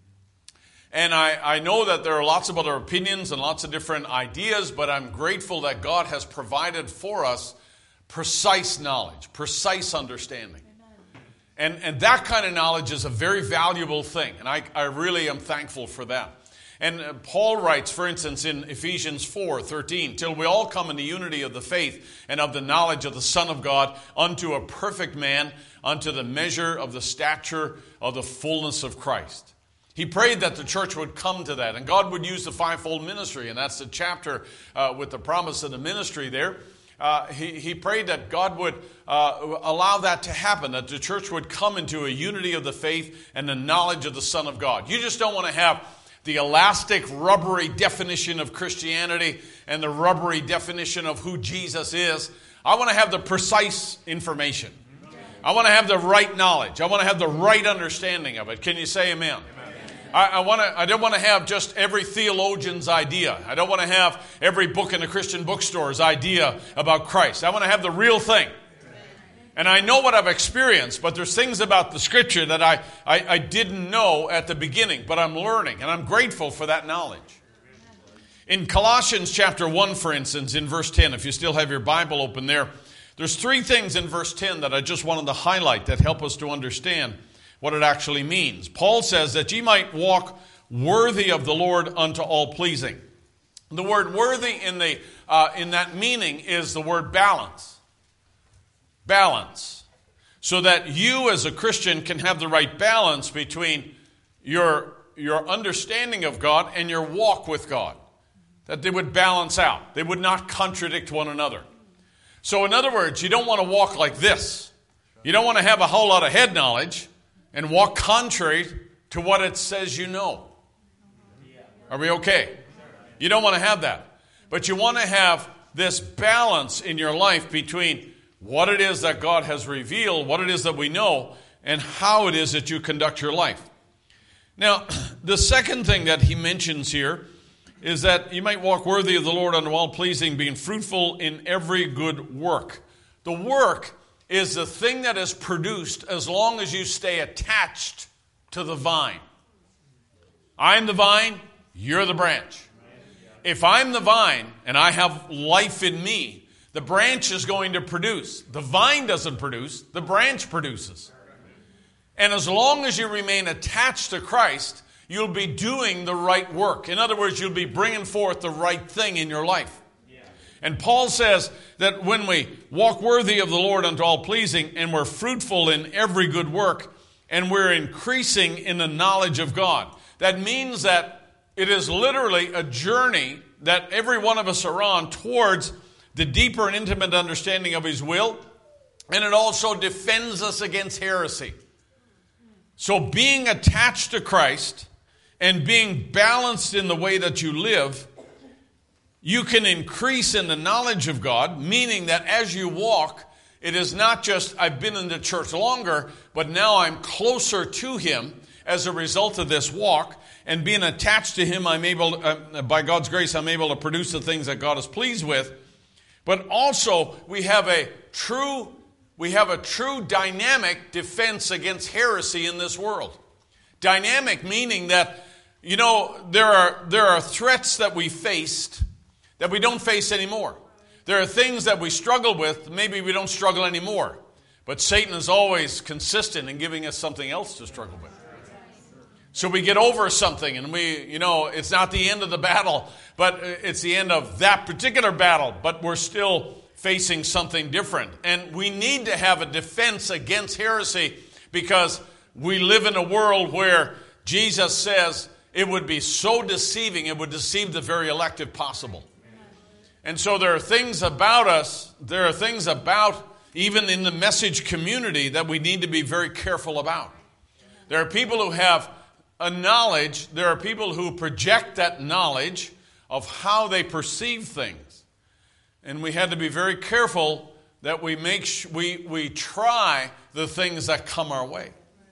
S5: And I, I know that there are lots of other opinions and lots of different ideas, but I'm grateful that God has provided for us precise knowledge, precise understanding. And, and that kind of knowledge is a very valuable thing. And I, I really am thankful for that. And Paul writes, for instance, in Ephesians four thirteen, till we all come in the unity of the faith and of the knowledge of the Son of God, unto a perfect man, unto the measure of the stature of the fullness of Christ. He prayed that the church would come to that, and God would use the fivefold ministry, and that's the chapter uh, with the promise of the ministry there. Uh, he, he prayed that God would uh, allow that to happen, that the church would come into a unity of the faith and the knowledge of the Son of God. You just don't want to have the elastic, rubbery definition of Christianity and the rubbery definition of who Jesus is. I want to have the precise information. I want to have the right knowledge. I want to have the right understanding of it. Can you say amen? Amen. I, I want to. I don't want to have just every theologian's idea. I don't want to have every book in the Christian bookstore's idea about Christ. I want to have the real thing. And I know what I've experienced, but there's things about the Scripture that I, I, I didn't know at the beginning, but I'm learning, and I'm grateful for that knowledge. In Colossians chapter one, for instance, in verse ten, if you still have your Bible open there, there's three things in verse ten that I just wanted to highlight that help us to understand what it actually means. Paul says that ye might walk worthy of the Lord unto all pleasing. The word worthy in, the, uh, in that meaning is the word balance. Balance. So that you as a Christian can have the right balance between your, your understanding of God and your walk with God. That they would balance out. They would not contradict one another. So in other words, you don't want to walk like this. You don't want to have a whole lot of head knowledge and walk contrary to what it says you know. Are we okay? You don't want to have that. But you want to have this balance in your life between what it is that God has revealed, what it is that we know, and how it is that you conduct your life. Now, the second thing that he mentions here is that you might walk worthy of the Lord unto all pleasing, being fruitful in every good work. The work is the thing that is produced as long as you stay attached to the vine. I'm the vine, you're the branch. If I'm the vine and I have life in me, the branch is going to produce. The vine doesn't produce, the branch produces. And as long as you remain attached to Christ, you'll be doing the right work. In other words, you'll be bringing forth the right thing in your life. And Paul says that when we walk worthy of the Lord unto all pleasing, and we're fruitful in every good work, and we're increasing in the knowledge of God, that means that it is literally a journey that every one of us are on towards the deeper and intimate understanding of His will, and it also defends us against heresy. So being attached to Christ and being balanced in the way that you live, you can increase in the knowledge of God, meaning that as you walk, it is not just I've been in the church longer, but now I'm closer to Him as a result of this walk. And being attached to Him, I'm able, uh, by God's grace, I'm able to produce the things that God is pleased with. But also, we have a true, we have a true dynamic defense against heresy in this world. Dynamic meaning that, you know, there are there are threats that we faced that we don't face anymore. There are things that we struggle with, maybe we don't struggle anymore. But Satan is always consistent in giving us something else to struggle with. So we get over something and we, you know, it's not the end of the battle, but it's the end of that particular battle, but we're still facing something different. And we need to have a defense against heresy because we live in a world where Jesus says it would be so deceiving, it would deceive the very elect if possible. And so there are things about us, there are things about even in the message community that we need to be very careful about. There are people who have a knowledge, there are people who project that knowledge of how they perceive things. And we had to be very careful that we make sh- we we try the things that come our way.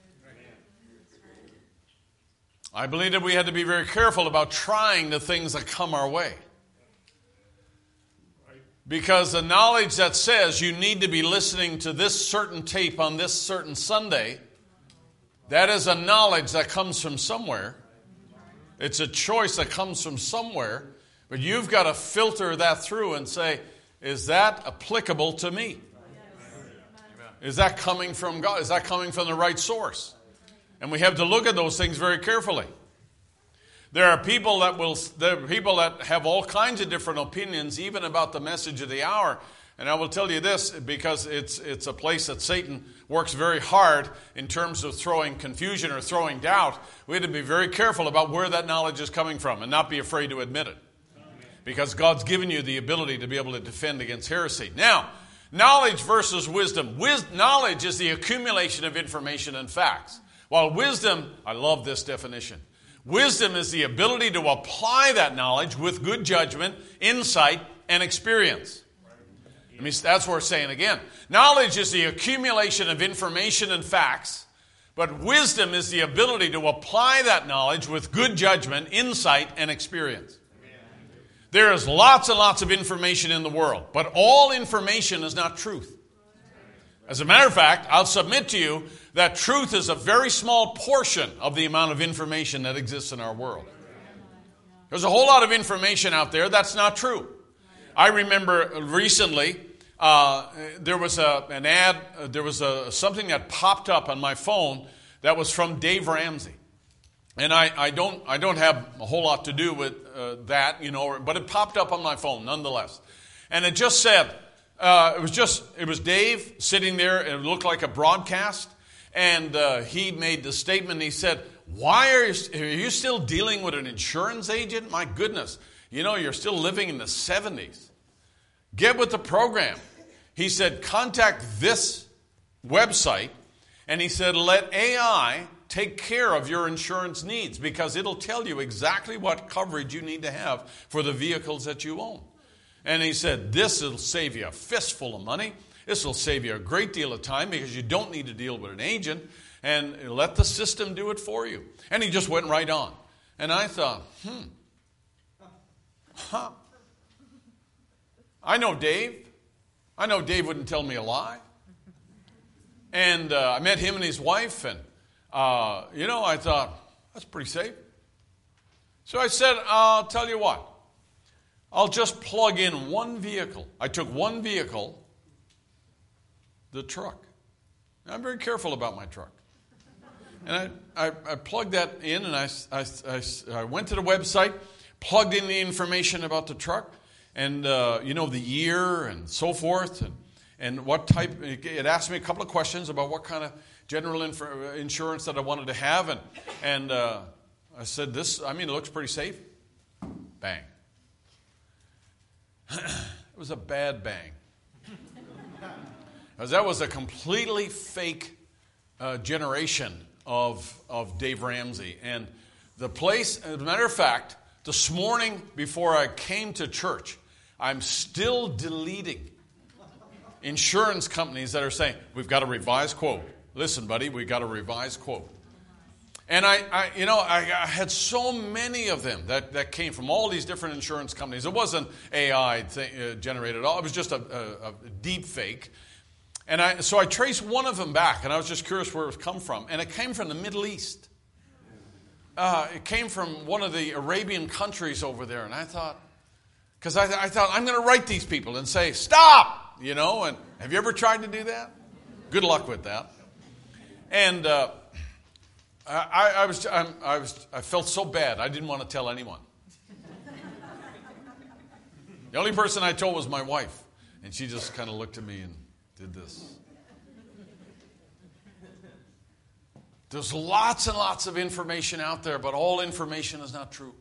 S5: I believe that we had to be very careful about trying the things that come our way. Because the knowledge that says you need to be listening to this certain tape on this certain Sunday, that is a knowledge that comes from somewhere. It's a choice that comes from somewhere. But you've got to filter that through and say, is that applicable to me? Is that coming from God? Is that coming from the right source? And we have to look at those things very carefully. There are people that will. There are people that have all kinds of different opinions, even about the message of the hour. And I will tell you this, because it's it's a place that Satan works very hard in terms of throwing confusion or throwing doubt. We have to be very careful about where that knowledge is coming from and not be afraid to admit it. Because God's given you the ability to be able to defend against heresy. Now, knowledge versus wisdom. Wis- knowledge is the accumulation of information and facts. While wisdom, I love this definition. Wisdom is the ability to apply that knowledge with good judgment, insight, and experience. I mean, that's what we're saying again. Knowledge is the accumulation of information and facts, but wisdom is the ability to apply that knowledge with good judgment, insight, and experience. There is lots and lots of information in the world, but all information is not truth. As a matter of fact, I'll submit to you that truth is a very small portion of the amount of information that exists in our world. There's a whole lot of information out there that's not true. I remember recently uh, there was a, an ad, uh, there was a, something that popped up on my phone that was from Dave Ramsey. And I, I don't I don't have a whole lot to do with uh, that, you know, but it popped up on my phone nonetheless. And it just said, uh, it was just, it was Dave sitting there, and it looked like a broadcast. And uh, he made the statement, he said, why are you, are you still dealing with an insurance agent? My goodness, you know, you're still living in the seventies. Get with the program. He said, contact this website. And he said, let A I take care of your insurance needs because it'll tell you exactly what coverage you need to have for the vehicles that you own. And he said, this will save you a fistful of money. This will save you a great deal of time because you don't need to deal with an agent, and let the system do it for you. And he just went right on. And I thought, hmm, huh. I know Dave. I know Dave wouldn't tell me a lie. And uh, I met him and his wife, and Uh, you know, I thought, that's pretty safe. So I said, I'll tell you what. I'll just plug in one vehicle. I took one vehicle, the truck. Now, I'm very careful about my truck. And I, I, I plugged that in, and I, I, I, I went to the website, plugged in the information about the truck, and uh, you know, the year and so forth, and, and what type. It asked me a couple of questions about what kind of general inf- insurance that I wanted to have, and, and uh, I said, this, I mean, it looks pretty safe. Bang. It was a bad bang. Because that was a completely fake uh, generation of, of Dave Ramsey. And the place, as a matter of fact, this morning before I came to church, I'm still deleting insurance companies that are saying, we've got a revised quote. Listen, buddy, we've got a revised quote. And I, I you know, I, I had so many of them that, that came from all these different insurance companies. It wasn't A I thing, uh, generated at all. It was just a, a, a deep fake. And I, so I traced one of them back, and I was just curious where it was come from. And it came from the Middle East. Uh, it came from one of the Arabian countries over there. And I thought, because I, I thought, I'm going to write these people and say, stop, you know. And have you ever tried to do that? Good luck with that. And uh, I, I was, I'm, I was, I felt so bad. I didn't want to tell anyone. The only person I told was my wife, and she just kind of looked at me and did this. There's lots and lots of information out there, but all information is not true.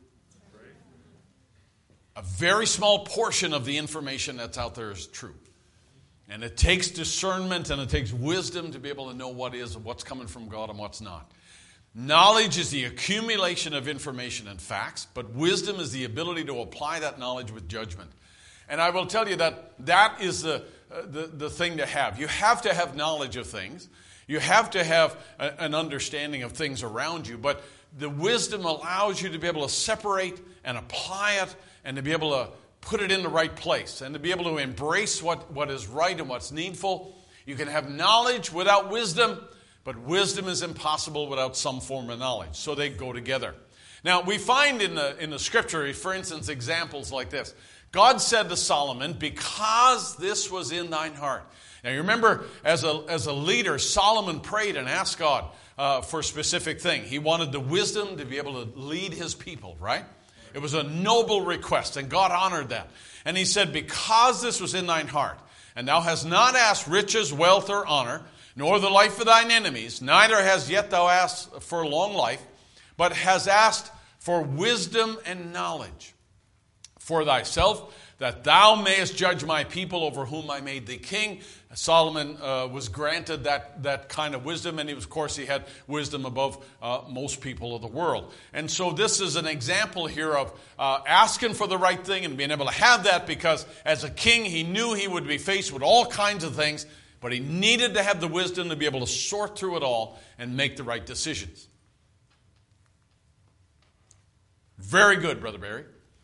S5: A very small portion of the information that's out there is true. And it takes discernment and it takes wisdom to be able to know what is and what's coming from God and what's not. Knowledge is the accumulation of information and facts, but wisdom is the ability to apply that knowledge with judgment. And I will tell you that that is the, uh, the, the thing to have. You have to have knowledge of things. You have to have a, an understanding of things around you. But the wisdom allows you to be able to separate and apply it and to be able to put it in the right place and to be able to embrace what, what is right and what's needful. You can have knowledge without wisdom, but wisdom is impossible without some form of knowledge. So they go together. Now, we find in the, in the scripture, for instance, examples like this. God said to Solomon, because this was in thine heart. Now, you remember, as a, as a leader, Solomon prayed and asked God uh, for a specific thing. He wanted the wisdom to be able to lead his people, right? It was a noble request, and God honored that. And he said, because this was in thine heart, and thou hast not asked riches, wealth, or honor, nor the life of thine enemies, neither hast yet thou asked for long life, but hast asked for wisdom and knowledge for thyself, that thou mayest judge my people over whom I made thee king. Solomon uh, was granted that, that kind of wisdom, and he was, of course, he had wisdom above uh, most people of the world. And so this is an example here of uh, asking for the right thing and being able to have that, because as a king, he knew he would be faced with all kinds of things, but he needed to have the wisdom to be able to sort through it all and make the right decisions. Very good, Brother Barry.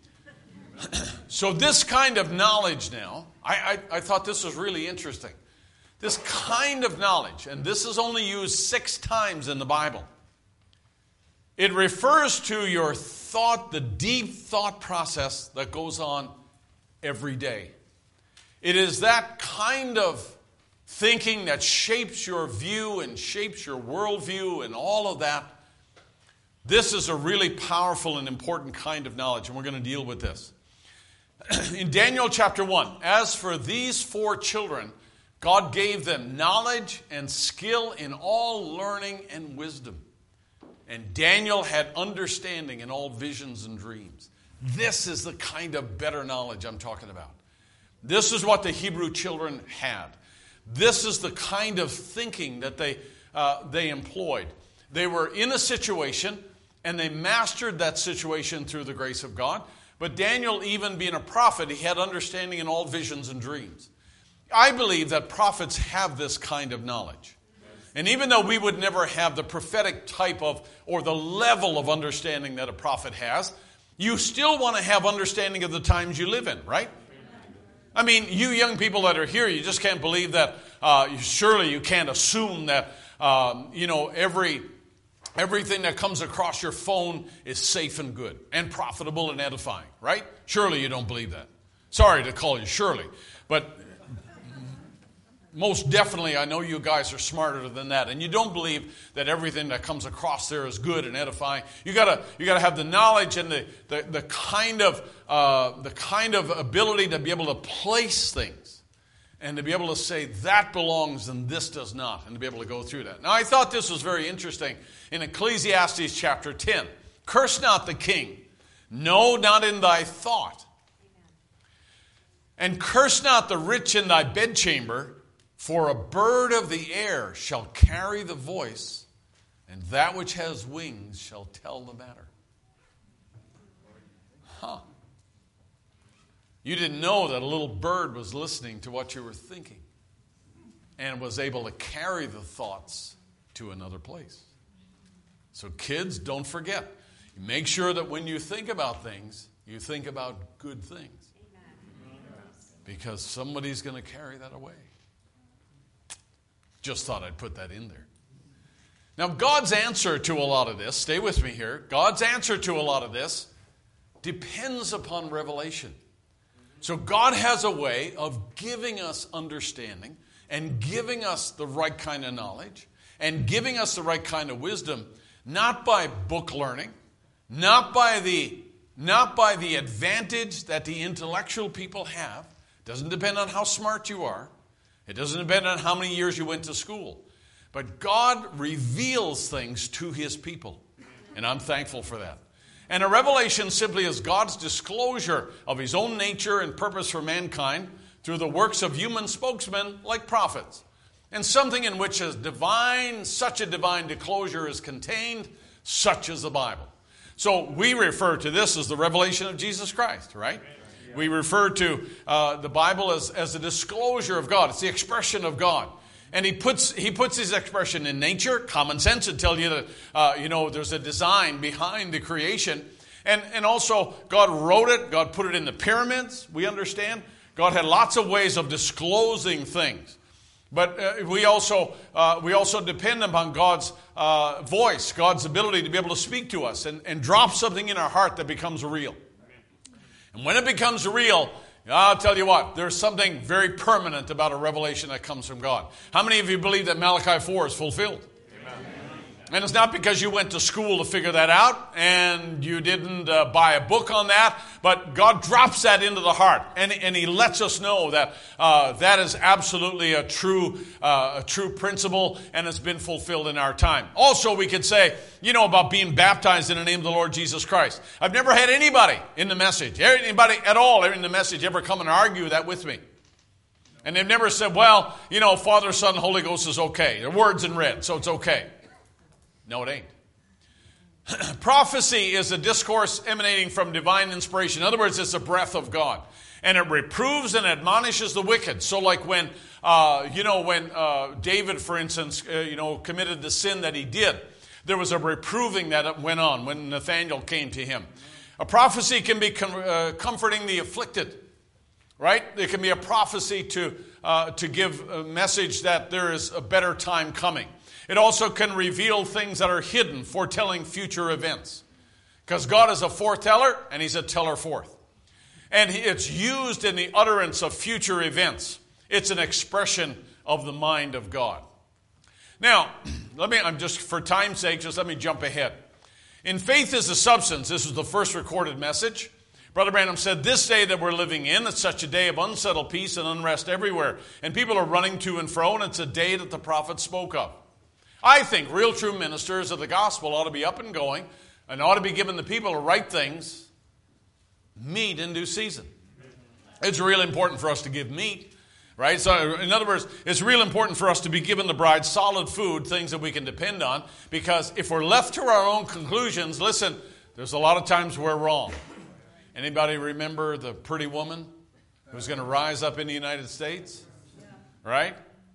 S5: So this kind of knowledge now, I, I, I thought this was really interesting. This kind of knowledge, and this is only used six times in the Bible. It refers to your thought, the deep thought process that goes on every day. It is that kind of thinking that shapes your view and shapes your worldview and all of that. This is a really powerful and important kind of knowledge, and we're going to deal with this. In Daniel chapter one, as for these four children, God gave them knowledge and skill in all learning and wisdom. And Daniel had understanding in all visions and dreams. This is the kind of better knowledge I'm talking about. This is what the Hebrew children had. This is the kind of thinking that they, uh, they employed. They were in a situation, and they mastered that situation through the grace of God. But Daniel, even being a prophet, he had understanding in all visions and dreams. I believe that prophets have this kind of knowledge. And even though we would never have the prophetic type of, or the level of understanding that a prophet has, you still want to have understanding of the times you live in, right? I mean, you young people that are here, you just can't believe that, uh, surely you can't assume that, um, you know, every... everything that comes across your phone is safe and good and profitable and edifying, right? Surely you don't believe that. Sorry to call you Shirley, but most definitely, I know you guys are smarter than that, and you don't believe that everything that comes across there is good and edifying. You gotta, you gotta have the knowledge and the the, the kind of uh, the kind of ability to be able to place things, and to be able to say that belongs and this does not, and to be able to go through that. Now, I thought this was very interesting in Ecclesiastes chapter ten. Curse not the king, no, not in thy thought, and curse not the rich in thy bedchamber. For a bird of the air shall carry the voice, and that which has wings shall tell the matter. Huh. You didn't know that a little bird was listening to what you were thinking and was able to carry the thoughts to another place. So kids, don't forget. Make sure that when you think about things, you think about good things. Because somebody's going to carry that away. Just thought I'd put that in there. Now, God's answer to a lot of this, stay with me here, God's answer to a lot of this depends upon revelation. So God has a way of giving us understanding and giving us the right kind of knowledge and giving us the right kind of wisdom, not by book learning, not by the, not by the advantage that the intellectual people have. It doesn't depend on how smart you are. It doesn't depend on how many years you went to school. But God reveals things to his people. And I'm thankful for that. And a revelation simply is God's disclosure of his own nature and purpose for mankind through the works of human spokesmen like prophets. And something in which a divine, such a divine disclosure is contained, such as the Bible. So we refer to this as the revelation of Jesus Christ, right? We refer to uh, the Bible as, as a disclosure of God. It's the expression of God. And he puts he puts his expression in nature. Common sense would tell you that, uh, you know, there's a design behind the creation. And, and also, God wrote it. God put it in the pyramids, we understand. God had lots of ways of disclosing things. But uh, we also uh, we also depend upon God's uh, voice, God's ability to be able to speak to us and, and drop something in our heart that becomes real. And when it becomes real, I'll tell you what, there's something very permanent about a revelation that comes from God. How many of you believe that Malachi four is fulfilled? And it's not because you went to school to figure that out and you didn't uh, buy a book on that, but God drops that into the heart and, and he lets us know that uh, that is absolutely a true, uh, a true principle and it's been fulfilled in our time. Also, we could say, you know, about being baptized in the name of the Lord Jesus Christ. I've never had anybody in the message, anybody at all in the message ever come and argue that with me. And they've never said, well, you know, Father, Son, Holy Ghost is okay. The word's in red, so it's okay. No, it ain't. Prophecy is a discourse emanating from divine inspiration. In other words, it's a breath of God. And it reproves and admonishes the wicked. So like when, uh, you know, when uh, David, for instance, uh, you know, committed the sin that he did, there was a reproving that went on when Nathanael came to him. A prophecy can be com- uh, comforting the afflicted, right? There can be a prophecy to, uh, to give a message that there is a better time coming. It also can reveal things that are hidden, foretelling future events. Because God is a foreteller, and he's a teller forth. And it's used in the utterance of future events. It's an expression of the mind of God. Now, let me, I'm just, for time's sake, just let me jump ahead. In Faith is the Substance, this was the first recorded message. Brother Branham said, this day that we're living in, it's such a day of unsettled peace and unrest everywhere. And people are running to and fro, and it's a day that the prophet spoke of. I think real true ministers of the gospel ought to be up and going and ought to be giving the people the right things, meat in due season. It's really important for us to give meat, right? So in other words, it's real important for us to be giving the bride solid food, things that we can depend on, because if we're left to our own conclusions, listen, there's a lot of times we're wrong. Anybody remember the pretty woman who's going to rise up in the United States? Right?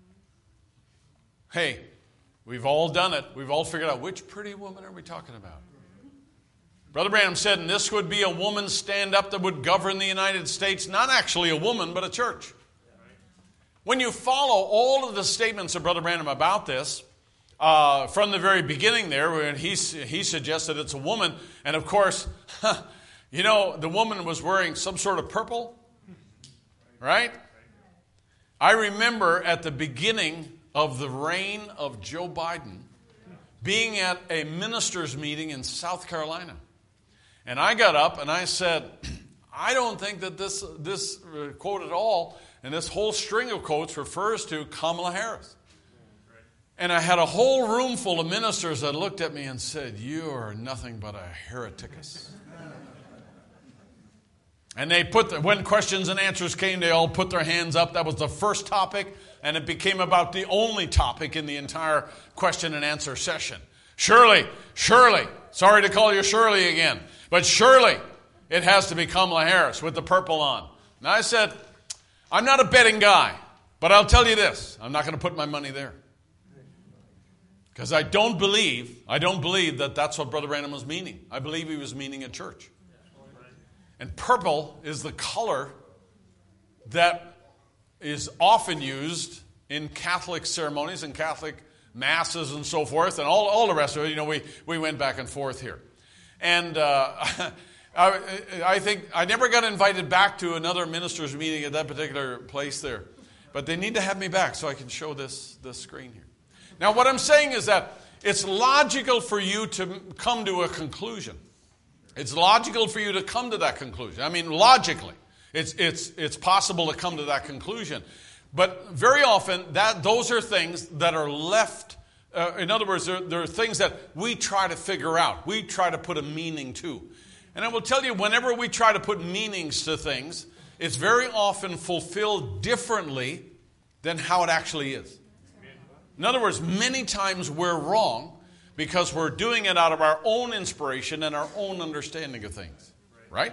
S5: Hey, we've all done it. We've all figured out which pretty woman are we talking about. Brother Branham said, and this would be a woman stand up that would govern the United States, not actually a woman, but a church. When you follow all of the statements of Brother Branham about this, uh, from the very beginning there, when he, he suggested it's a woman, and of course, you know, the woman was wearing some sort of purple, right? I remember at the beginning of the reign of Joe Biden being at a ministers' meeting in South Carolina. And I got up and I said, I don't think that this, this quote at all, and this whole string of quotes refers to Kamala Harris. And I had a whole room full of ministers that looked at me and said, you are nothing but a hereticus. And they put, the, when questions and answers came, they all put their hands up. That was the first topic, and it became about the only topic in the entire question and answer session. Shirley, Shirley, sorry to call you Shirley again, but Shirley, it has to be Kamala Harris with the purple on. And I said, I'm not a betting guy, but I'll tell you this, I'm not going to put my money there. Because I don't believe, I don't believe that that's what Brother Branham was meaning. I believe he was meaning a church. And purple is the color that is often used in Catholic ceremonies and Catholic masses and so forth, and all, all the rest of it. You know, we, we went back and forth here. And uh, I, I think I never got invited back to another ministers' meeting at that particular place there. But they need to have me back so I can show this, this screen here. Now, what I'm saying is that it's logical for you to come to a conclusion. It's logical for you to come to that conclusion. I mean, logically, it's it's it's possible to come to that conclusion. But very often, that those are things that are left. Uh, in other words, there, there are things that we try to figure out. We try to put a meaning to. And I will tell you, whenever we try to put meanings to things, it's very often fulfilled differently than how it actually is. In other words, many times we're wrong because we're doing it out of our own inspiration and our own understanding of things. Right?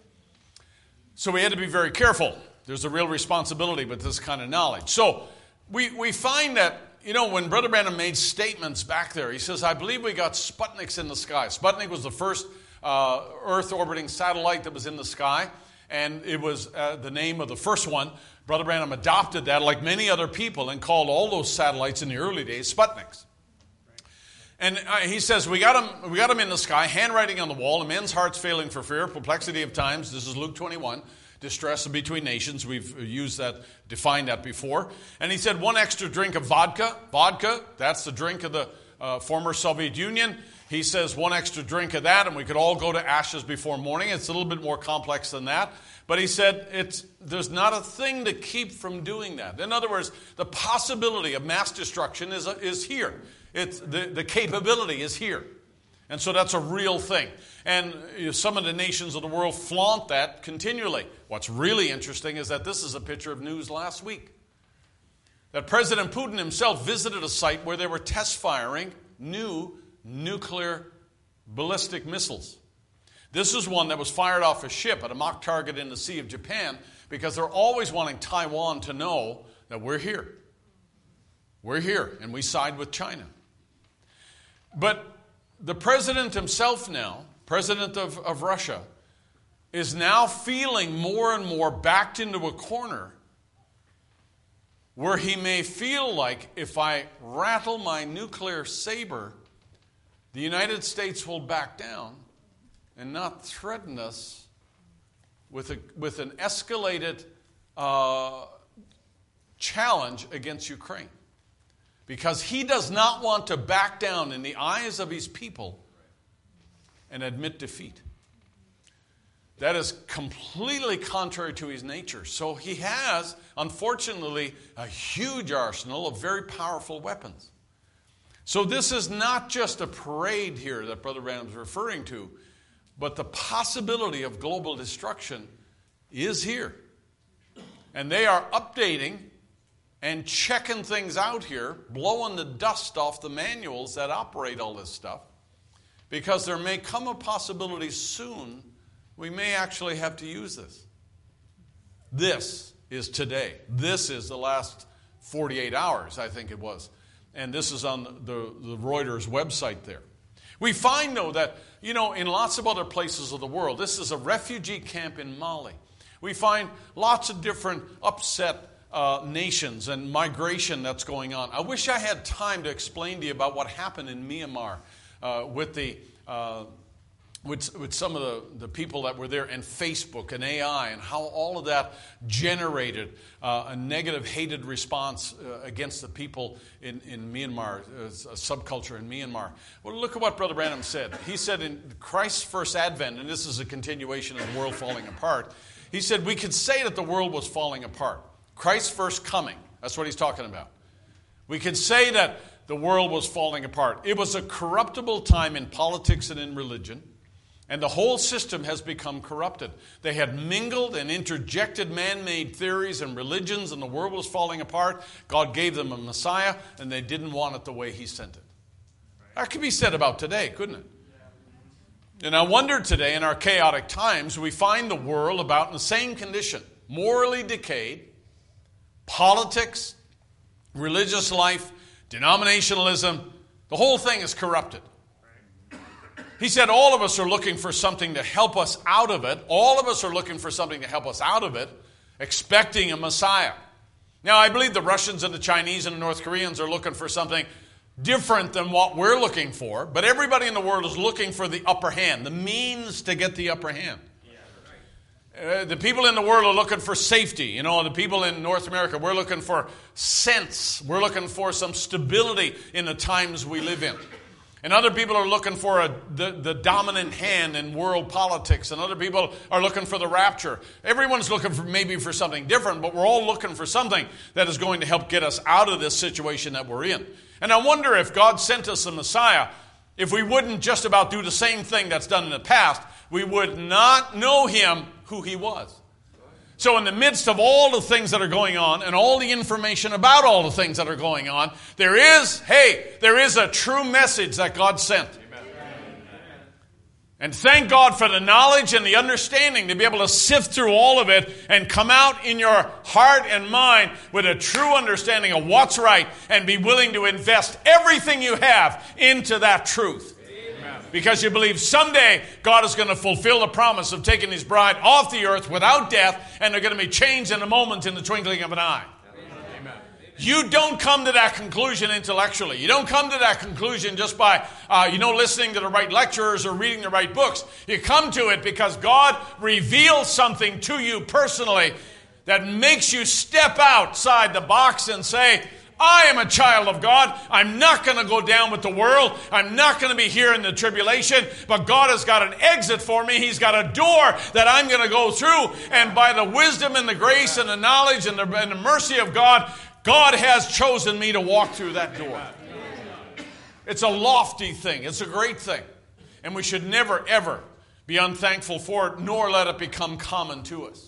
S5: So we had to be very careful. There's a real responsibility with this kind of knowledge. So we, we find that, you know, when Brother Branham made statements back there, he says, I believe we got Sputniks in the sky. Sputnik was the first uh, Earth-orbiting satellite that was in the sky, and it was uh, the name of the first one. Brother Branham adopted that, like many other people, and called all those satellites in the early days Sputniks. And uh, he says, we got them we got them in the sky, handwriting on the wall, and men's hearts failing for fear, perplexity of times. This is Luke twenty-one, distress between nations. We've used that, defined that before. And he said, one extra drink of vodka. Vodka, that's the drink of the uh, former Soviet Union. He says, one extra drink of that, and we could all go to ashes before morning. It's a little bit more complex than that. But he said, it's there's not a thing to keep from doing that. In other words, the possibility of mass destruction is, is here. It's the, the capability is here. And so that's a real thing. And you know, some of the nations of the world flaunt that continually. What's really interesting is that this is a picture of news last week. That President Putin himself visited a site where they were test firing new nuclear ballistic missiles. This is one that was fired off a ship at a mock target in the Sea of Japan because they're always wanting Taiwan to know that we're here. We're here, and we side with China. But the president himself now, president of, of Russia, is now feeling more and more backed into a corner where he may feel like if I rattle my nuclear saber, the United States will back down and not threaten us with, a, with an escalated uh, challenge against Ukraine. Because he does not want to back down in the eyes of his people and admit defeat. That is completely contrary to his nature. So he has, unfortunately, a huge arsenal of very powerful weapons. So this is not just a parade here that Brother Branham is referring to, but the possibility of global destruction is here. And they are updating and checking things out here, blowing the dust off the manuals that operate all this stuff, because there may come a possibility soon we may actually have to use this. This is today. This is the last forty-eight hours, I think it was. And this is on the, the Reuters website there. We find, though, that, you know, in lots of other places of the world, this is a refugee camp in Mali. We find lots of different upset Uh, nations and migration that's going on. I wish I had time to explain to you about what happened in Myanmar uh, with the uh, with, with some of the, the people that were there, and Facebook and A I, and how all of that generated uh, a negative, hated response uh, against the people in, in Myanmar, uh, a subculture in Myanmar. Well, look at what Brother Branham said. He said in Christ's first advent, and this is a continuation of the world falling apart, he said we could say that the world was falling apart. Christ's first coming, that's what he's talking about. We could say that the world was falling apart. It was a corruptible time in politics and in religion. And the whole system has become corrupted. They had mingled and interjected man-made theories and religions, and the world was falling apart. God gave them a Messiah, and they didn't want it the way he sent it. That could be said about today, couldn't it? And I wonder today, in our chaotic times, we find the world about in the same condition. Morally decayed, politics, religious life, denominationalism, the whole thing is corrupted. He said all of us are looking for something to help us out of it. All of us are looking for something to help us out of it, expecting a Messiah. Now, I believe the Russians and the Chinese and the North Koreans are looking for something different than what we're looking for. But everybody in the world is looking for the upper hand, the means to get the upper hand. Uh, the people in the world are looking for safety. You know, the people in North America, we're looking for sense. We're looking for some stability in the times we live in. And other people are looking for a, the, the dominant hand in world politics. And other people are looking for the rapture. Everyone's looking for maybe for something different, but we're all looking for something that is going to help get us out of this situation that we're in. And I wonder if God sent us a Messiah, if we wouldn't just about do the same thing that's done in the past, we would not know him who he was. So in the midst of all the things that are going on and all the information about all the things that are going on, there is, hey, there is a true message that God sent. Amen. And thank God for the knowledge and the understanding to be able to sift through all of it and come out in your heart and mind with a true understanding of what's right and be willing to invest everything you have into that truth. Because you believe someday God is going to fulfill the promise of taking his bride off the earth without death, and they're going to be changed in a moment, in the twinkling of an eye. Amen. You don't come to that conclusion intellectually. You don't come to that conclusion just by, uh, you know, listening to the right lecturers or reading the right books. You come to it because God reveals something to you personally that makes you step outside the box and say, I am a child of God. I'm not going to go down with the world. I'm not going to be here in the tribulation. But God has got an exit for me. He's got a door that I'm going to go through. And by the wisdom and the grace and the knowledge and the, and the mercy of God, God has chosen me to walk through that door. It's a lofty thing. It's a great thing. And we should never, ever be unthankful for it, nor let it become common to us.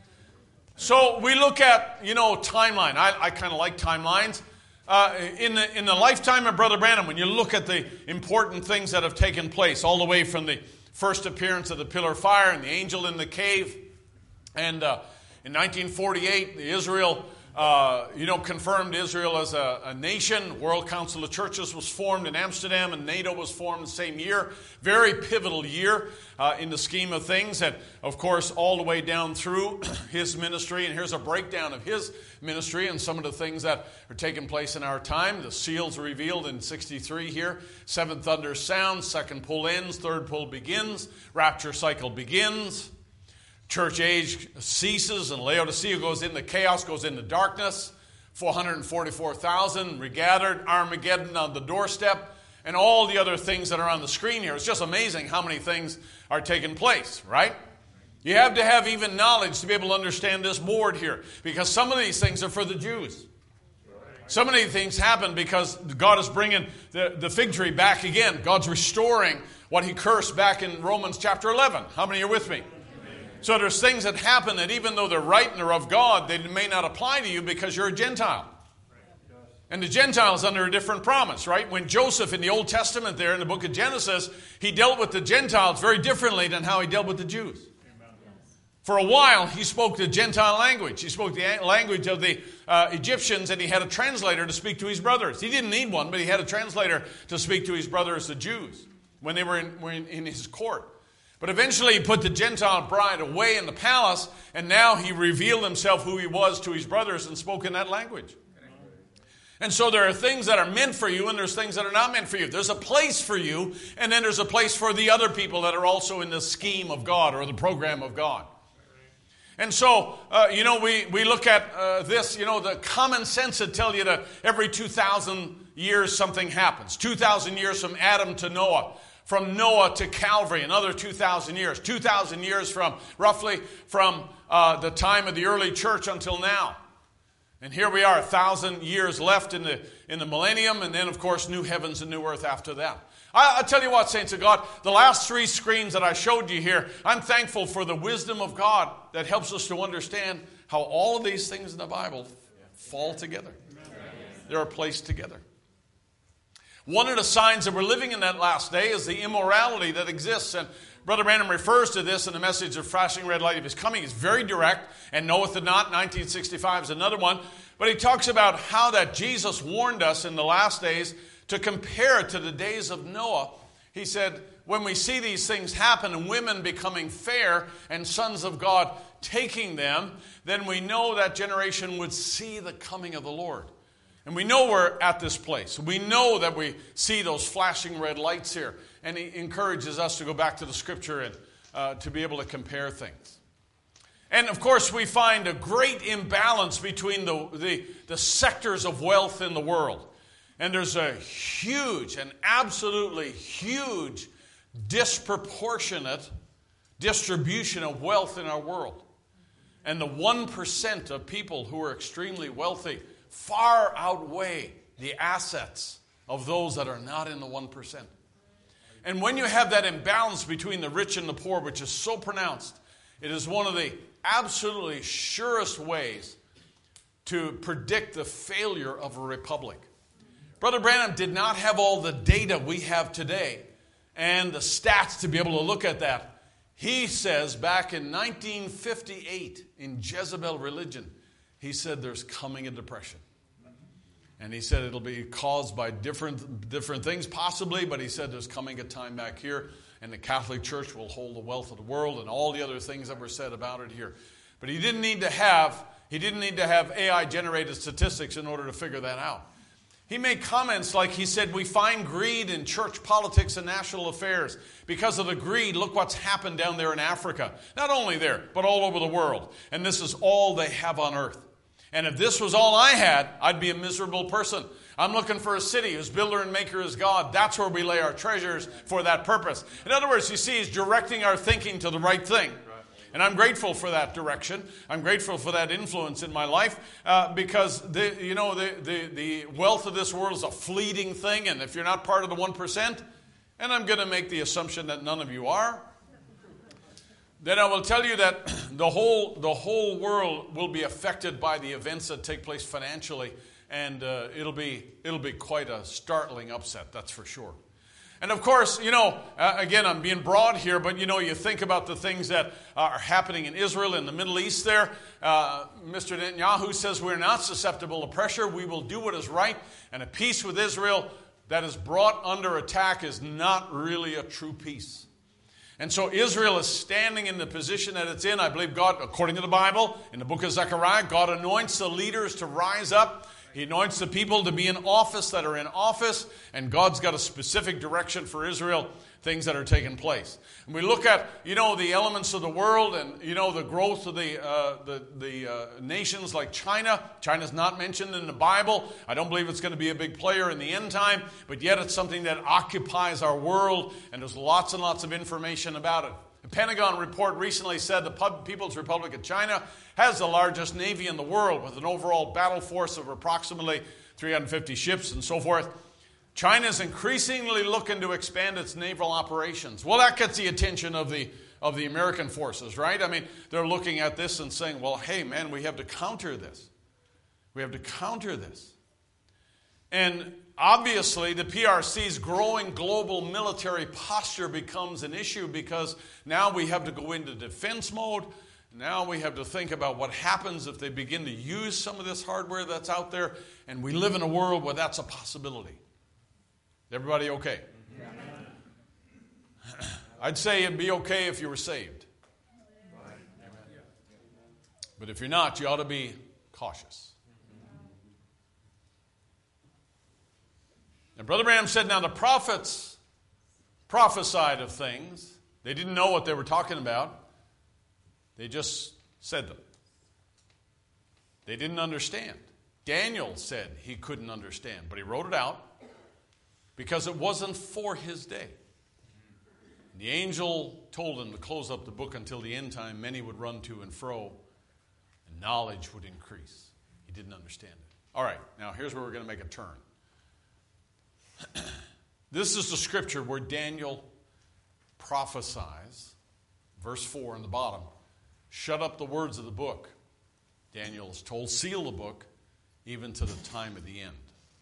S5: So we look at, you know, timeline. I, I kind of like timelines. Uh, in the in the lifetime of Brother Branham, when you look at the important things that have taken place, all the way from the first appearance of the pillar of fire and the angel in the cave, and uh, in nineteen forty-eight, the Israel, uh, you know, confirmed Israel as a, a nation. World Council of Churches was formed in Amsterdam, and NATO was formed the same year. Very pivotal year uh, in the scheme of things, and of course, all the way down through his ministry. And here's a breakdown of his ministry and some of the things that are taking place in our time. The seals revealed in sixty-three here. Seventh thunder sounds, second pull ends, third pull begins, rapture cycle begins. Church age ceases, and Laodicea goes into chaos, goes into darkness. four hundred forty-four thousand regathered, Armageddon on the doorstep, and all the other things that are on the screen here. It's just amazing how many things are taking place, right? You have to have even knowledge to be able to understand this board here, because some of these things are for the Jews. Some of these things happen because God is bringing the, the fig tree back again. God's restoring what he cursed back in Romans chapter eleven. How many are with me? So there's things that happen that even though they're right and they're of God, they may not apply to you because you're a Gentile. And the Gentile's under a different promise, right? When Joseph in the Old Testament there in the book of Genesis, he dealt with the Gentiles very differently than how he dealt with the Jews. For a while, he spoke the Gentile language. He spoke the language of the uh, Egyptians, and he had a translator to speak to his brothers. He didn't need one, but he had a translator to speak to his brothers, the Jews, when they were in, were in, in his court. But eventually he put the Gentile bride away in the palace, and now he revealed himself who he was to his brothers and spoke in that language. And so there are things that are meant for you and there's things that are not meant for you. There's a place for you, and then there's a place for the other people that are also in the scheme of God or the program of God. And so, uh, you know, we, we look at uh, this, you know, the common sense would tell you that every two thousand years something happens. two thousand years from Adam to Noah. From Noah to Calvary, another two thousand years. two thousand years from, roughly, from uh, the time of the early church until now. And here we are, a thousand years left in the in the millennium, and then, of course, new heavens and new earth after that. I, I tell you what, saints of God, the last three screens that I showed you here, I'm thankful for the wisdom of God that helps us to understand how all of these things in the Bible fall together. They're placed together. One of the signs that we're living in that last day is the immorality that exists. And Brother Branham refers to this in the message of Flashing Red Light of His Coming. It's very direct, and knoweth it not, nineteen sixty-five is another one. But he talks about how that Jesus warned us in the last days to compare it to the days of Noah. He said, when we see these things happen and women becoming fair and sons of God taking them, then we know that generation would see the coming of the Lord. And we know we're at this place. We know that we see those flashing red lights here. And he encourages us to go back to the Scripture and uh, to be able to compare things. And, of course, we find a great imbalance between the, the, the sectors of wealth in the world. And there's a huge, and absolutely huge, disproportionate distribution of wealth in our world. And the one percent of people who are extremely wealthy far outweigh the assets of those that are not in the one percent. And when you have that imbalance between the rich and the poor, which is so pronounced, it is one of the absolutely surest ways to predict the failure of a republic. Brother Branham did not have all the data we have today and the stats to be able to look at that. He says back in nineteen fifty-eight in Jezebel Religion, he said there's coming a depression. And he said it'll be caused by different, different things possibly, but he said there's coming a time back here and the Catholic Church will hold the wealth of the world and all the other things that were said about it here. But he didn't need to have, he didn't need to have A I-generated statistics in order to figure that out. He made comments like he said, we find greed in church politics and national affairs. Because of the greed, look what's happened down there in Africa. Not only there, but all over the world. And this is all they have on earth. And if this was all I had, I'd be a miserable person. I'm looking for a city whose builder and maker is God. That's where we lay our treasures for that purpose. In other words, you see, he's directing our thinking to the right thing. And I'm grateful for that direction. I'm grateful for that influence in my life uh, because, the, you know, the, the, the wealth of this world is a fleeting thing. And if you're not part of the one percent, and I'm going to make the assumption that none of you are, then I will tell you that the whole, the whole world will be affected by the events that take place financially. And uh, it'll be, it'll be quite a startling upset, that's for sure. And of course, you know, uh, again, I'm being broad here, but you know, you think about the things that are happening in Israel, in the Middle East there. Uh, Mister Netanyahu says we're not susceptible to pressure. We will do what is right. And a peace with Israel that is brought under attack is not really a true peace. And so Israel is standing in the position that it's in. I believe God, according to the Bible, in the book of Zechariah, God anoints the leaders to rise up. He anoints the people to be in office that are in office, and God's got a specific direction for Israel, things that are taking place. And we look at, you know, the elements of the world and, you know, the growth of the uh, the, the uh, nations like China. China's not mentioned in the Bible. I don't believe it's going to be a big player in the end time, but yet it's something that occupies our world, and there's lots and lots of information about it. The Pentagon report recently said the People's Republic of China has the largest navy in the world with an overall battle force of approximately three hundred fifty ships and so forth. China is increasingly looking to expand its naval operations. Well, that gets the attention of the of the American forces, right? I mean, they're looking at this and saying, well, hey, man, we have to counter this. We have to counter this. And obviously, the P R C's growing global military posture becomes an issue because now we have to go into defense mode. Now we have to think about what happens if they begin to use some of this hardware that's out there. And we live in a world where that's a possibility. Everybody okay? Yeah. I'd say it'd be okay if you were saved. But if you're not, you ought to be cautious. And Brother Branham said, now the prophets prophesied of things. They didn't know what they were talking about. They just said them. They didn't understand. Daniel said he couldn't understand, but he wrote it out because it wasn't for his day. And the angel told him to close up the book until the end time. Many would run to and fro, and knowledge would increase. He didn't understand it. All right, now here's where we're going to make a turn. This is the scripture where Daniel prophesies, verse four in the bottom, shut up the words of the book. Daniel is told, seal the book, even to the time of the end.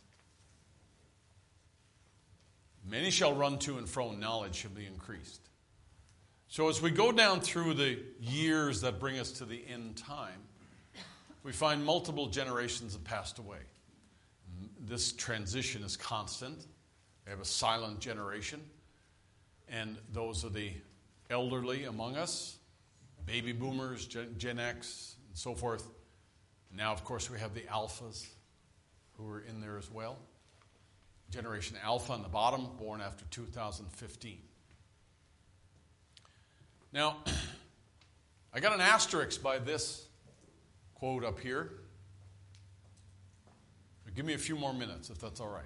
S5: Many shall run to and fro, and knowledge shall be increased. So as we go down through the years that bring us to the end time, we find multiple generations have passed away. This transition is constant. We have a silent generation, and those are the elderly among us, baby boomers, Gen, Gen X, and so forth. Now, of course, we have the alphas who are in there as well. Generation Alpha on the bottom, born after two thousand fifteen. Now, I got an asterisk by this quote up here. Give me a few more minutes, if that's all right.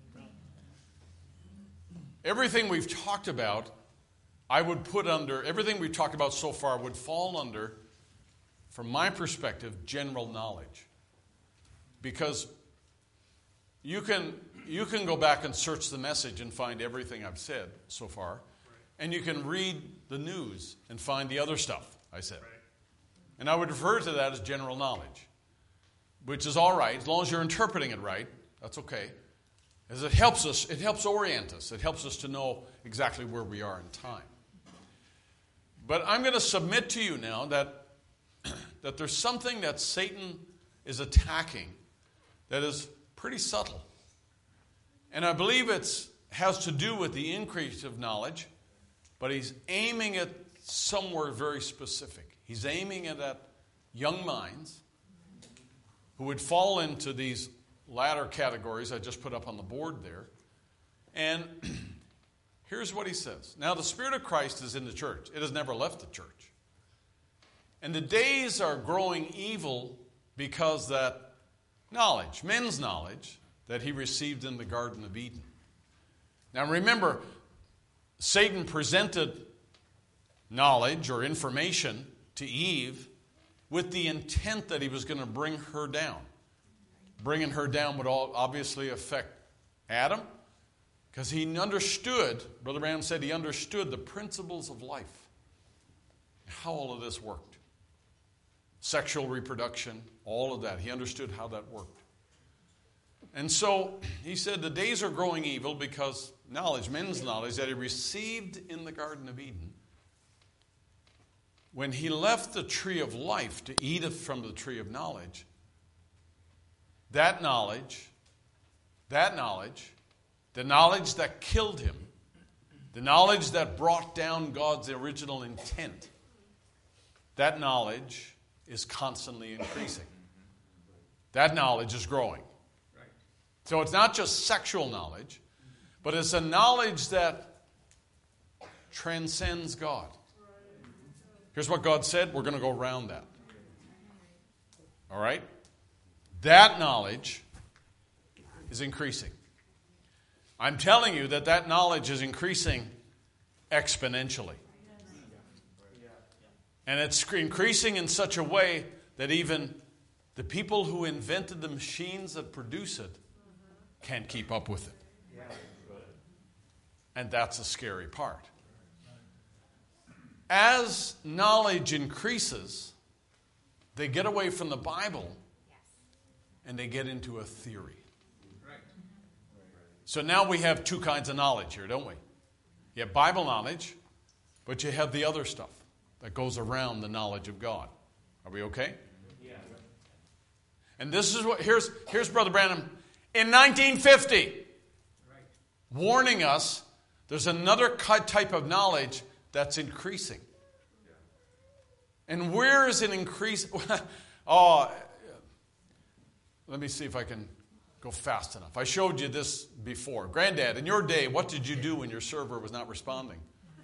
S5: Everything we've talked about, I would put under, everything we've talked about so far would fall under, from my perspective, general knowledge. Because you can, you can go back and search the message and find everything I've said so far. And you can read the news and find the other stuff I said. And I would refer to that as general knowledge, which is all right, as long as you're interpreting it right, that's okay. As it helps us, it helps orient us. It helps us to know exactly where we are in time. But I'm going to submit to you now that, that there's something that Satan is attacking that is pretty subtle. And I believe it has to do with the increase of knowledge, but he's aiming it somewhere very specific. He's aiming it at young minds who would fall into these latter categories I just put up on the board there. And here's what he says. Now, the Spirit of Christ is in the church. It has never left the church. And the days are growing evil because that knowledge, men's knowledge, that he received in the Garden of Eden. Now, remember, Satan presented knowledge or information to Eve with the intent that he was going to bring her down. Bringing her down would all obviously affect Adam, because he understood, Brother Branham said he understood the principles of life, how all of this worked. Sexual reproduction, all of that. He understood how that worked. And so he said the days are growing evil because knowledge, men's knowledge, that he received in the Garden of Eden, when he left the tree of life to eat from the tree of knowledge, that knowledge, that knowledge, the knowledge that killed him, the knowledge that brought down God's original intent, that knowledge is constantly increasing. That knowledge is growing. So it's not just sexual knowledge, but it's a knowledge that transcends God. Here's what God said. We're going to go around that. All right? That knowledge is increasing. I'm telling you that that knowledge is increasing exponentially. And it's increasing in such a way that even the people who invented the machines that produce it can't keep up with it. And that's a scary part. As knowledge increases, they get away from the Bible and they get into a theory. So now we have two kinds of knowledge here, don't we? You have Bible knowledge, but you have the other stuff that goes around the knowledge of God. Are we okay? Yeah. And this is what, here's, here's Brother Branham in nineteen fifty, right, warning us there's another type of knowledge that's increasing. And where is it increasing? Oh, let me see if I can go fast enough. I showed you this before. Granddad, in your day, what did you do when your server was not responding?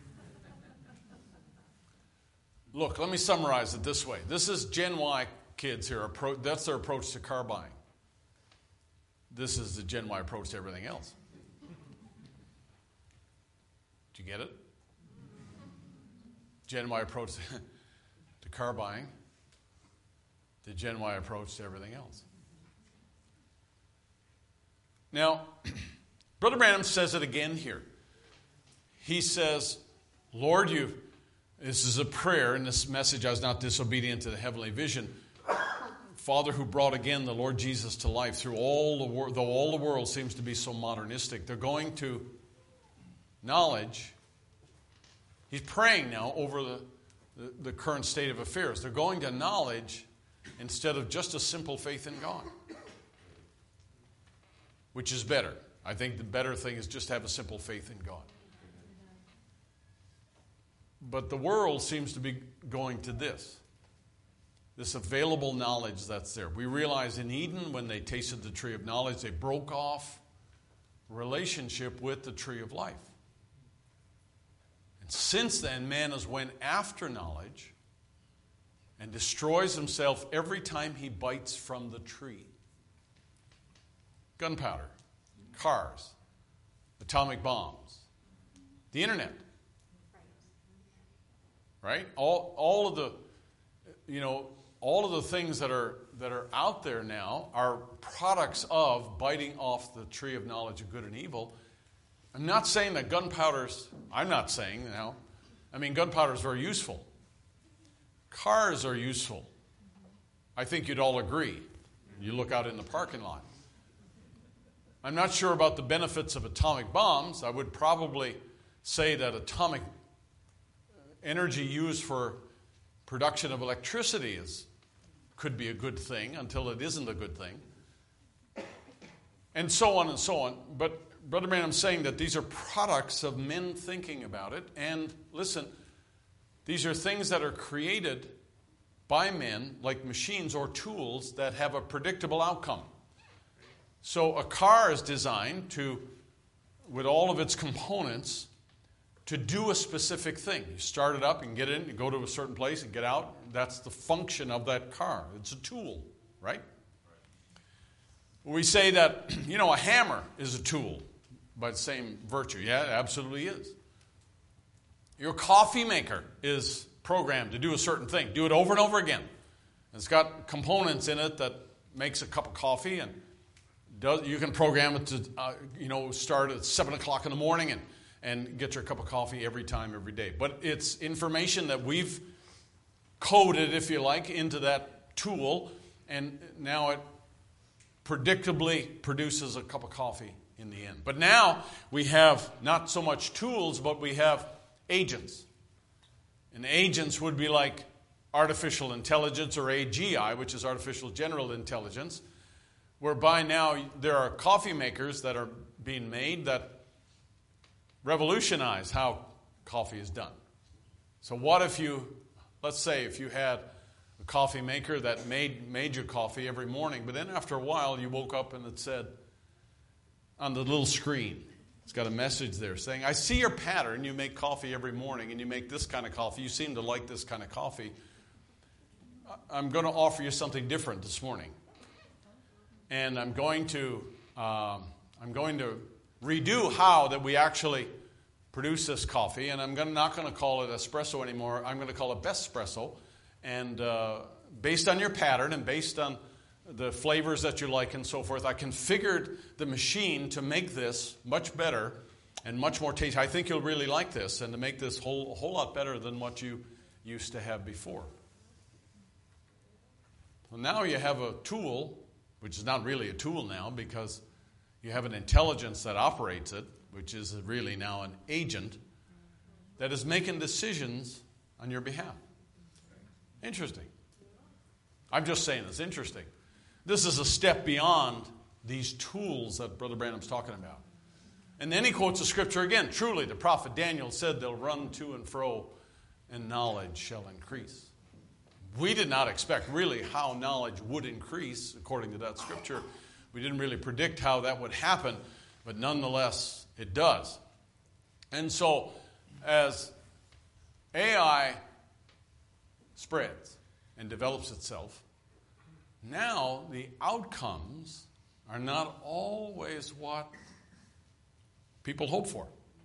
S5: Look, let me summarize it this way. This is Gen Y kids here. That's their approach to car buying. This is the Gen Y approach to everything else. Do you get it? Gen Y approach to car buying. The Gen Y approach to everything else. Now, Brother Branham says it again here. He says, Lord, you, this is a prayer. In this message, I was not disobedient to the heavenly vision. Father, who brought again the Lord Jesus to life through all the world, though all the world seems to be so modernistic, they're going to knowledge. He's praying now over the, the, the current state of affairs. They're going to knowledge instead of just a simple faith in God, which is better. I think the better thing is just to have a simple faith in God. But the world seems to be going to this. This available knowledge that's there. We realize in Eden, when they tasted the tree of knowledge, they broke off relationship with the tree of life. And since then, man has went after knowledge and destroys himself every time he bites from the tree. Gunpowder, cars, atomic bombs, the internet. Right? All, all of the, you know, all of the things that are that are out there now are products of biting off the tree of knowledge of good and evil. I'm not saying that gunpowder's, I'm not saying now, I mean, gunpowder is very useful. Cars are useful. I think you'd all agree. You look out in the parking lot. I'm not sure about the benefits of atomic bombs. I would probably say that atomic energy used for production of electricity is could be a good thing until it isn't a good thing. And so on and so on. But Brother Branham's saying that these are products of men thinking about it. And listen, these are things that are created by men, like machines or tools, that have a predictable outcome. So a car is designed to, with all of its components, to do a specific thing. You start it up and get in, you go to a certain place and get out. That's the function of that car. It's a tool, right? We say that, you know, a hammer is a tool by the same virtue. Yeah, it absolutely is. Your coffee maker is programmed to do a certain thing. Do it over and over again. It's got components in it that makes a cup of coffee, and does, you can program it to, uh, you know, start at seven o'clock in the morning and, and get your cup of coffee every time, every day. But it's information that we've coded, if you like, into that tool, and now it predictably produces a cup of coffee in the end. But now we have not so much tools, but we have agents. And agents would be like artificial intelligence, or A G I, which is artificial general intelligence, whereby now there are coffee makers that are being made that revolutionize how coffee is done. So what if you, let's say if you had a coffee maker that made, made your coffee every morning, but then after a while you woke up and it said on the little screen, it's got a message there saying, I see your pattern. You make coffee every morning and you make this kind of coffee. You seem to like this kind of coffee. I'm going to offer you something different this morning. And I'm going to um, I'm going to redo how that we actually produce this coffee. And I'm gonna, not going to call it espresso anymore. I'm going to call it Bestpresso. And uh, based on your pattern and based on the flavors that you like and so forth, I configured the machine to make this much better and much more tasty. I think you'll really like this, and to make this whole, a whole lot better than what you used to have before. Well, now you have a tool, which is not really a tool now because you have an intelligence that operates it, which is really now an agent that is making decisions on your behalf. Interesting. I'm just saying it's interesting. This is a step beyond these tools that Brother Branham's talking about. And then he quotes the scripture again. Truly, the prophet Daniel said they'll run to and fro, and knowledge shall increase. We did not expect really how knowledge would increase according to that scripture. we didn't really predict how that would happen, but nonetheless, it does. And so, as A I spreads and develops itself, now the outcomes are not always what people hope for.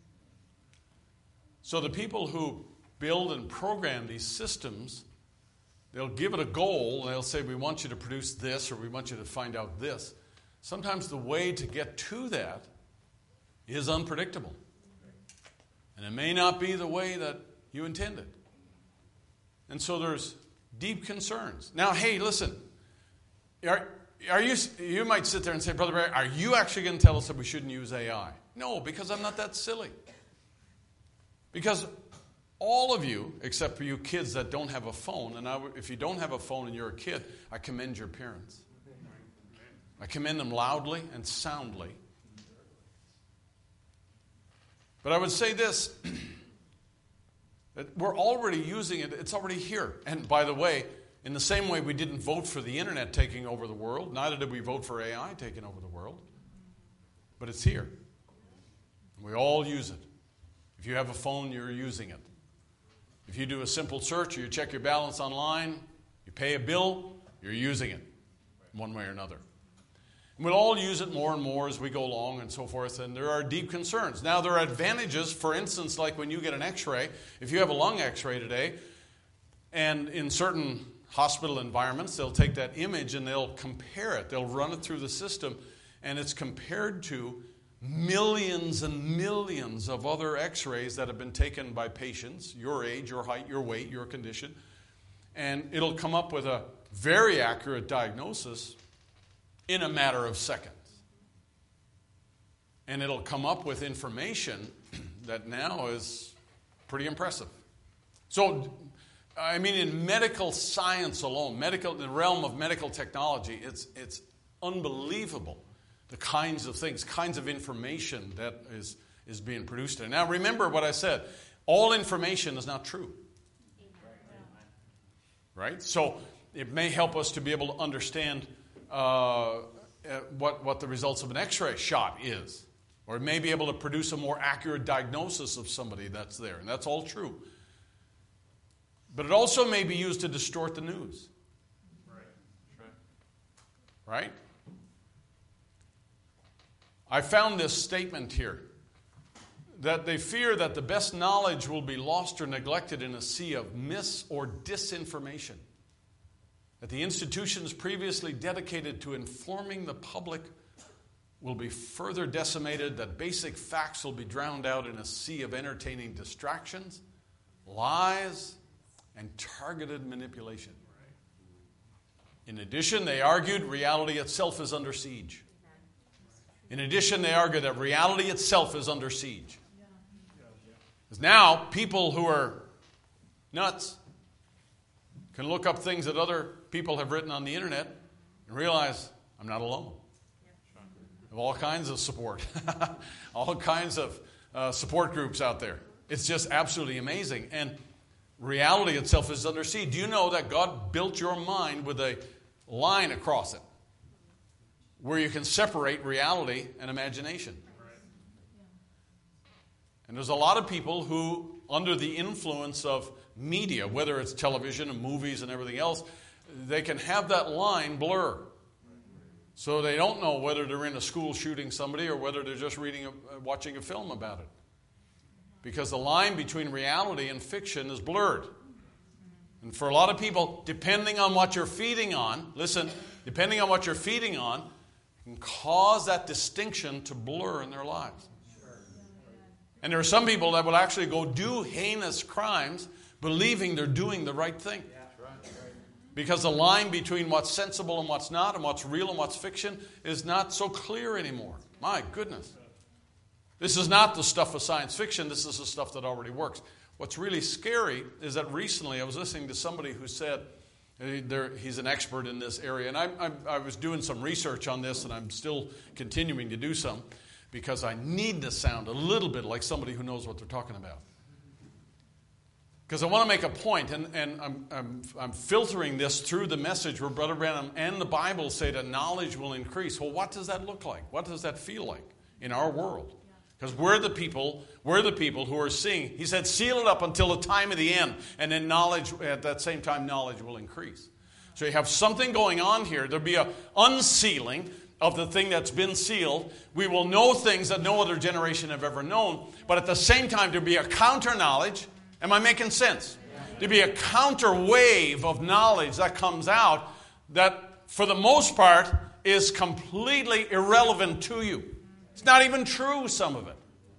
S5: So the people who build and program these systems, they'll give it a goal, and they'll say, we want you to produce this, or we want you to find out this. Sometimes the way to get to that is unpredictable. And it may not be the way that you intended. And so there's deep concerns. Now, hey, listen, are, are you, you might sit there and say, Brother Barry, are you actually going to tell us that we shouldn't use A I? No, because I'm not that silly. Because all of you, except for you kids that don't have a phone, and I, if you don't have a phone and you're a kid, I commend your parents. I commend them loudly and soundly. But I would say this, that we're already using it. It's already here. And by the way, in the same way we didn't vote for the internet taking over the world, neither did we vote for A I taking over the world. But it's here. We all use it. If you have a phone, you're using it. If you do a simple search or you check your balance online, you pay a bill, you're using it one way or another. And we'll all use it more and more as we go along and so forth, and there are deep concerns. Now, there are advantages, for instance, like when you get an x-ray. If you have a lung x-ray today, and in certain hospital environments, they'll take that image and they'll compare it. They'll run it through the system, and it's compared to millions and millions of other x-rays that have been taken by patients, your age, your height, your weight, your condition, and it'll come up with a very accurate diagnosis in a matter of seconds. And it'll come up with information that now is pretty impressive. So, I mean, in medical science alone, medical, in the realm of medical technology, it's it's unbelievable the kinds of things, kinds of information that is, is being produced there. Now, remember what I said. All information is not true. Right? So, it may help us to be able to understand uh, what, what the results of an x-ray shot is. Or it may be able to produce a more accurate diagnosis of somebody that's there. And that's all true. But it also may be used to distort the news. Right? Right? I found this statement here, that they fear that the best knowledge will be lost or neglected in a sea of mis- or disinformation, that the institutions previously dedicated to informing the public will be further decimated, that basic facts will be drowned out in a sea of entertaining distractions, lies, and targeted manipulation. In addition, they argued reality itself is under siege. In addition, they argue that reality itself is under siege. Because now, people who are nuts can look up things that other people have written on the internet and realize, I'm not alone. I have all kinds of support. all kinds of uh, support groups out there. It's just absolutely amazing. And reality itself is under siege. Do you know that God built your mind with a line across it, where you can separate reality and imagination? And there's a lot of people who, under the influence of media, whether it's television and movies and everything else, they can have that line blur. So they don't know whether they're in a school shooting somebody or whether they're just reading, a, watching a film about it. Because the line between reality and fiction is blurred. And for a lot of people, depending on what you're feeding on, listen, depending on what you're feeding on, can cause that distinction to blur in their lives. And there are some people that will actually go do heinous crimes believing they're doing the right thing. Because the line between what's sensible and what's not, and what's real and what's fiction, is not so clear anymore. My goodness. This is not the stuff of science fiction. This is the stuff that already works. What's really scary is that recently I was listening to somebody who said, he's an expert in this area, and I, I, I was doing some research on this, and I'm still continuing to do some, because I need to sound a little bit like somebody who knows what they're talking about. Because I want to make a point, and, and I'm, I'm, I'm filtering this through the message where Brother Branham and the Bible say that knowledge will increase. Well, what does that look like? What does that feel like in our world? Because we're the people, we're the people who are seeing. He said, seal it up until the time of the end, and then knowledge, at that same time, knowledge will increase. So you have something going on here. There'll be an unsealing of the thing that's been sealed. We will know things that no other generation have ever known. But at the same time, there'll be a counter-knowledge. Am I making sense? There'll be a counter wave of knowledge that comes out that, for the most part, is completely irrelevant to you. It's not even true, some of it.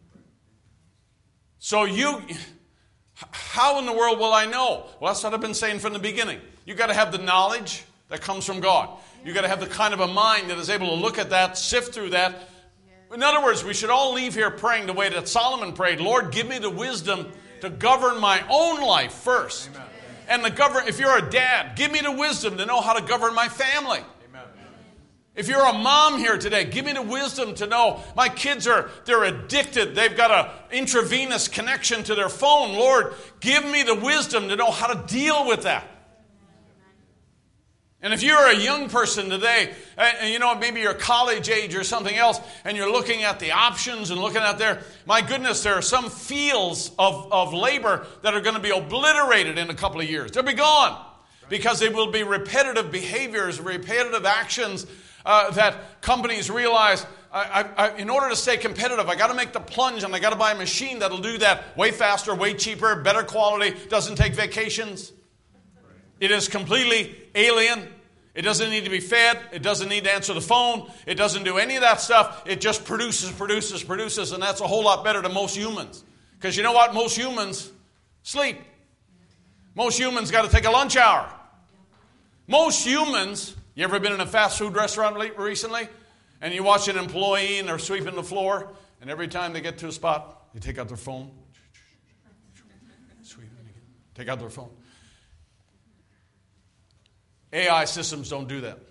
S5: So you, how in the world will I know? Well, that's what I've been saying from the beginning. You've got to have the knowledge that comes from God. You've got to have the kind of a mind that is able to look at that, sift through that. In other words, we should all leave here praying the way that Solomon prayed. Lord, give me the wisdom to govern my own life first. Amen. And the govern. If you're a dad, give me the wisdom to know how to govern my family. Amen. If you're a mom here today, give me the wisdom to know my kids are, they're addicted. They've got an intravenous connection to their phone. Lord, give me the wisdom to know how to deal with that. And if you're a young person today, and you know, maybe you're college age or something else, and you're looking at the options and looking out there, my goodness, there are some fields of, of labor that are going to be obliterated in a couple of years. They'll be gone because they will be repetitive behaviors, repetitive actions uh, that companies realize, I, I, I, in order to stay competitive, I got to make the plunge and I got to buy a machine that'll do that way faster, way cheaper, better quality, doesn't take vacations. It is completely alien. It doesn't need to be fed. It doesn't need to answer the phone. It doesn't do any of that stuff. It just produces, produces, produces, and that's a whole lot better than most humans. Because you know what? Most humans sleep. Most humans got to take a lunch hour. Most humans, you ever been in a fast food restaurant recently? And you watch an employee and they're sweeping the floor, and every time they get to a spot, they take out their phone. Sweep it again. Take out their phone. A I systems don't do that.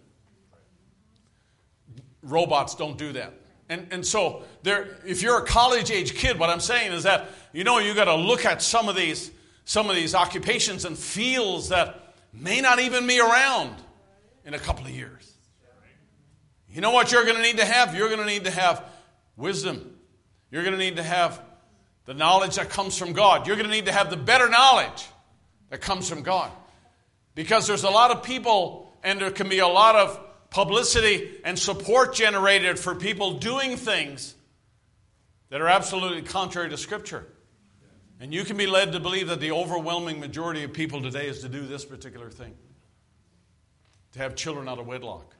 S5: Robots don't do that. And, and so there, if you're a college-age kid, what I'm saying is that, you know, you got to look at some of these some of these occupations and fields that may not even be around in a couple of years. You know what you're going to need to have? You're going to need to have wisdom. You're going to need to have the knowledge that comes from God. You're going to need to have the better knowledge that comes from God. Because there's a lot of people, and there can be a lot of publicity and support generated for people doing things that are absolutely contrary to Scripture. And you can be led to believe that the overwhelming majority of people today is to do this particular thing. To have children out of wedlock.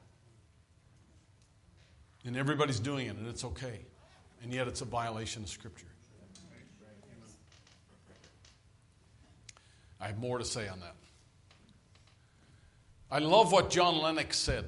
S5: And everybody's doing it, and it's okay. And yet it's a violation of Scripture. I have more to say on that. I love what John Lennox said.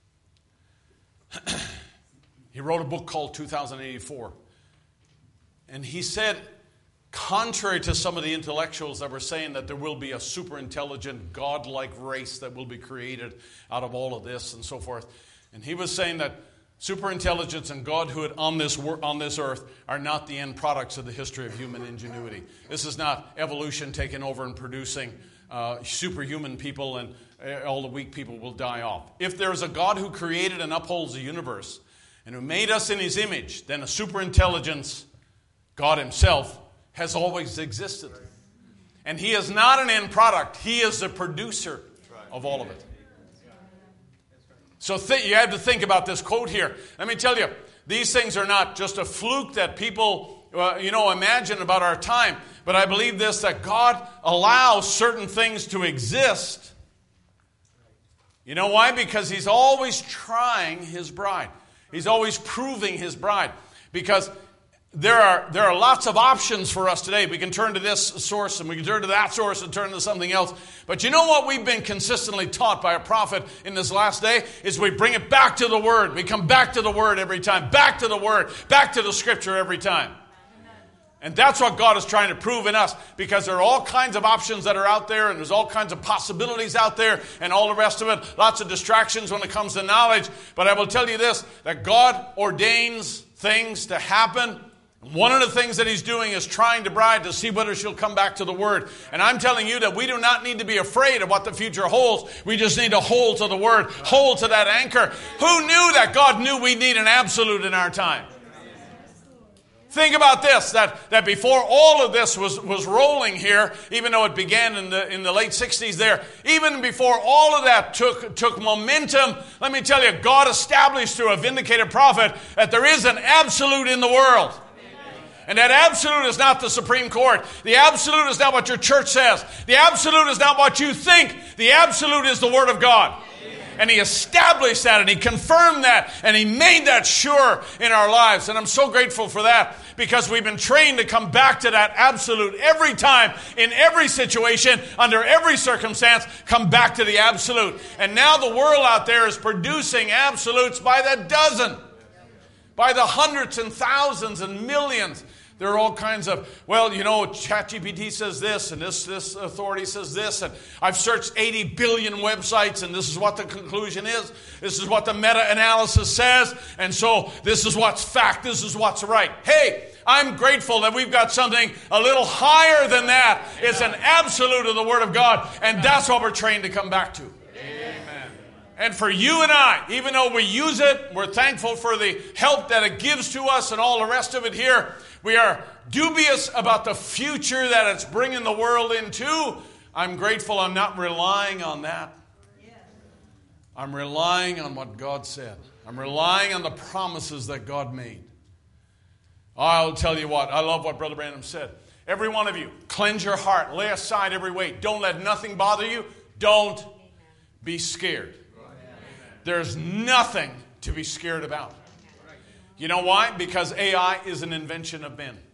S5: He wrote a book called two thousand eighty-four. And he said, contrary to some of the intellectuals that were saying that there will be a super intelligent, godlike race that will be created out of all of this and so forth. And he was saying that superintelligence and godhood on this on this earth are not the end products of the history of human ingenuity. This is not evolution taking over and producing uh, superhuman people, and uh, all the weak people will die off. If there is a God who created and upholds the universe and who made us in His image, then a superintelligence, God Himself, has always existed. And He is not an end product. He is the producer of all of it. So th- you have to think about this quote here. Let me tell you, these things are not just a fluke that people, uh, you know, imagine about our time. But I believe this, that God allows certain things to exist. You know why? Because He's always trying His bride. He's always proving His bride. Because there are there are lots of options for us today. We can turn to this source and we can turn to that source and turn to something else. But you know what we've been consistently taught by a prophet in this last day? Is we bring it back to the Word. We come back to the Word every time. Back to the Word. Back to the Scripture every time. And that's what God is trying to prove in us, because there are all kinds of options that are out there, and there's all kinds of possibilities out there, and all the rest of it. Lots of distractions when it comes to knowledge. But I will tell you this, that God ordains things to happen One of the things that he's doing is trying to bride to see whether she'll come back to the Word. And I'm telling you that we do not need to be afraid of what the future holds. We just need to hold to the Word, hold to that anchor. Who knew that God knew we need an absolute in our time? Think about this, that, that before all of this was, was rolling here, even though it began in the in the late sixties there, even before all of that took, took momentum, let me tell you, God established through a vindicated prophet that there is an absolute in the world. And that absolute is not the Supreme Court. The absolute is not what your church says. The absolute is not what you think. The absolute is the Word of God. And he established that and he confirmed that and he made that sure in our lives. And I'm so grateful for that because we've been trained to come back to that absolute every time, in every situation, under every circumstance, come back to the absolute. And now the world out there is producing absolutes by the dozen, by the hundreds and thousands and millions. There are all kinds of, well, you know, ChatGPT says this, and this this authority says this, and I've searched eighty billion websites, and this is what the conclusion is. This is what the meta-analysis says, and so this is what's fact, this is what's right. Hey, I'm grateful that we've got something a little higher than that. It's an absolute of the Word of God, and that's what we're trained to come back to. And for you and I, even though we use it, we're thankful for the help that it gives to us and all the rest of it here. We are dubious about the future that it's bringing the world into. I'm grateful I'm not relying on that. I'm relying on what God said. I'm relying on the promises that God made. I'll tell you what, I love what Brother Branham said. Every one of you, cleanse your heart, lay aside every weight. Don't let nothing bother you. Don't be scared. There's nothing to be scared about. You know why? Because A I is an invention of men.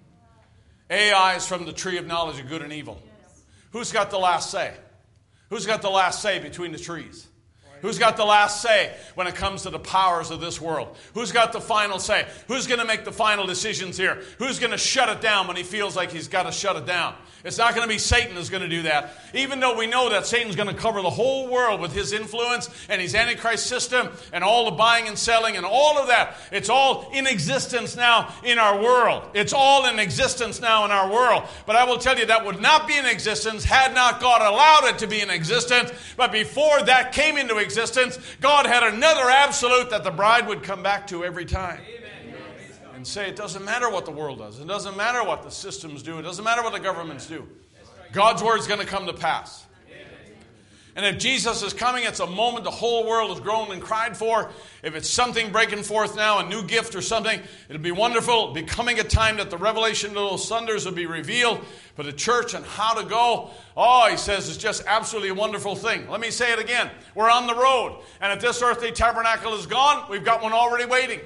S5: A I is from the tree of knowledge of good and evil. Who's got the last say? Who's got the last say between the trees? Who's got the last say when it comes to the powers of this world? Who's got the final say? Who's going to make the final decisions here? Who's going to shut it down when he feels like he's got to shut it down? It's not going to be Satan who's going to do that. Even though we know that Satan's going to cover the whole world with his influence and his Antichrist system and all the buying and selling and all of that. It's all in existence now in our world. It's all in existence now in our world. But I will tell you that would not be in existence had not God allowed it to be in existence. But before that came into existence, God had another absolute that the bride would come back to every time. And say it doesn't matter what the world does. It doesn't matter what the systems do. It doesn't matter what the governments do. God's word is going to come to pass. And if Jesus is coming, it's a moment the whole world has groaned and cried for. If it's something breaking forth now, a new gift or something, it'll be wonderful. It'll be coming a time that the revelation of those thunders will be revealed for the church and how to go. Oh, he says it's just absolutely a wonderful thing. Let me say it again. We're on the road. And if this earthly tabernacle is gone, we've got one already waiting.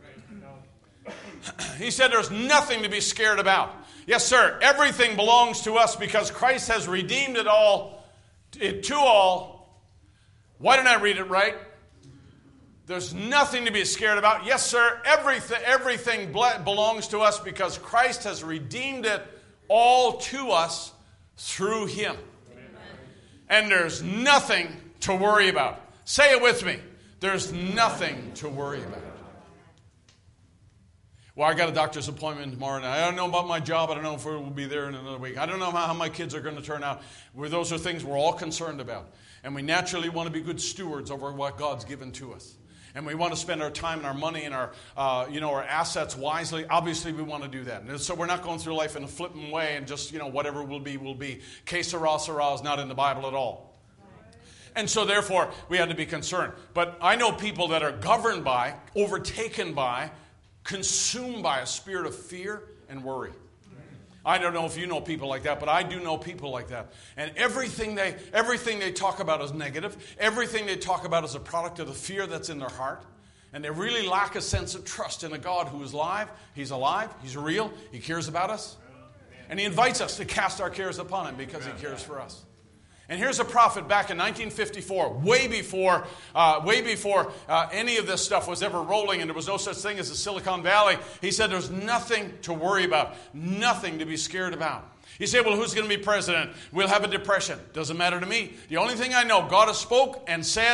S5: He said there's nothing to be scared about. Yes, sir, everything belongs to us because Christ has redeemed it all, it to all. Why didn't I read it right? There's nothing to be scared about. Yes, sir, everything, everything belongs to us because Christ has redeemed it all to us through Him. Amen. And there's nothing to worry about. Say it with me. There's nothing to worry about. Well, I got a doctor's appointment tomorrow night. I don't know about my job. I don't know if we'll be there in another week. I don't know how my kids are going to turn out. Where those are things we're all concerned about. And we naturally want to be good stewards over what God's given to us. And we want to spend our time and our money and our, uh, you know, our assets wisely. Obviously, we want to do that. And so we're not going through life in a flippant way and just, you know, whatever will be, will be. Que sera, sera is not in the Bible at all. And so, therefore, we had to be concerned. But I know people that are governed by, overtaken by, consumed by a spirit of fear and worry. I don't know if you know people like that, but I do know people like that. And everything they everything they talk about is negative. Everything they talk about is a product of the fear that's in their heart. And they really lack a sense of trust in a God who is alive. He's alive. He's real. He cares about us. And He invites us to cast our cares upon Him because He cares for us. And here's a prophet back in nineteen fifty-four, way before, uh, way before uh, any of this stuff was ever rolling, and there was no such thing as the Silicon Valley. He said, "There's nothing to worry about, nothing to be scared about." You say, "Well, who's going to be president? We'll have a depression." Doesn't matter to me. The only thing I know, God has spoke and said,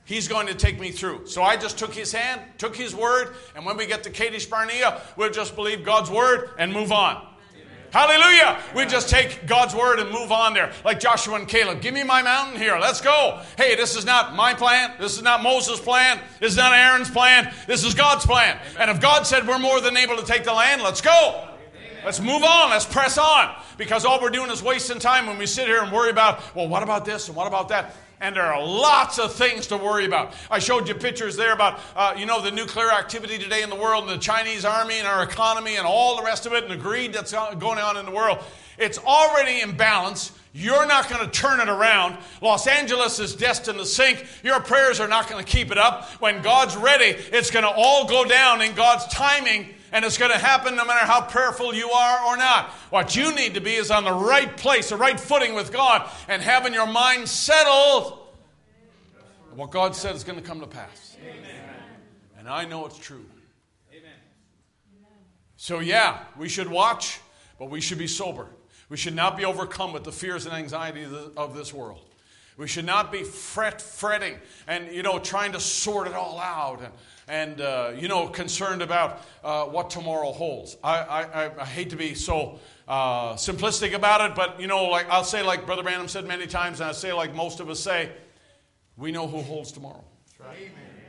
S5: He's going to take me through. So I just took his hand, took his word, and when we get to Kadesh Barnea, we'll just believe God's word and move on. Amen. Hallelujah. We just take God's word and move on there. Like Joshua and Caleb. Give me my mountain here. Let's go. Hey, this is not my plan. This is not Moses' plan. This is not Aaron's plan. This is God's plan. Amen. And if God said we're more than able to take the land, let's go. Amen. Let's move on. Let's press on. Because all we're doing is wasting time when we sit here and worry about, well, what about this and what about that? And there are lots of things to worry about. I showed you pictures there about, uh, you know, the nuclear activity today in the world, and the Chinese army and our economy and all the rest of it, and the greed that's going on in the world. It's already in balance. You're not going to turn it around. Los Angeles is destined to sink. Your prayers are not going to keep it up. When God's ready, it's going to all go down in God's timing. And it's going to happen no matter how prayerful you are or not. What you need to be is on the right place, the right footing with God, and having your mind settled. What God said is going to come to pass. Amen. And I know it's true. Amen. So yeah, we should watch, but we should be sober. We should not be overcome with the fears and anxieties of this world. We should not be fret, fretting and, you know, trying to sort it all out and, and uh, you know, concerned about uh, what tomorrow holds. I, I, I hate to be so uh, simplistic about it, but, you know, like I'll say like Brother Branham said many times, and I say like most of us say, we know who holds tomorrow. That's right. Amen.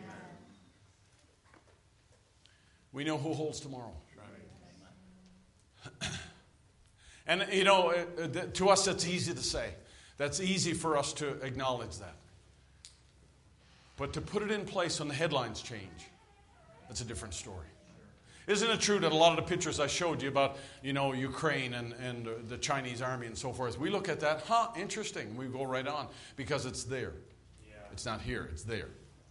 S5: We know who holds tomorrow. That's right. And, you know, to us it's easy to say. That's easy for us to acknowledge that. But to put it in place when the headlines change, that's a different story. Isn't it true that a lot of the pictures I showed you about, you know, Ukraine and, and the Chinese army and so forth, we look at that, huh, interesting. We go right on because it's there. Yeah. It's not here, it's there.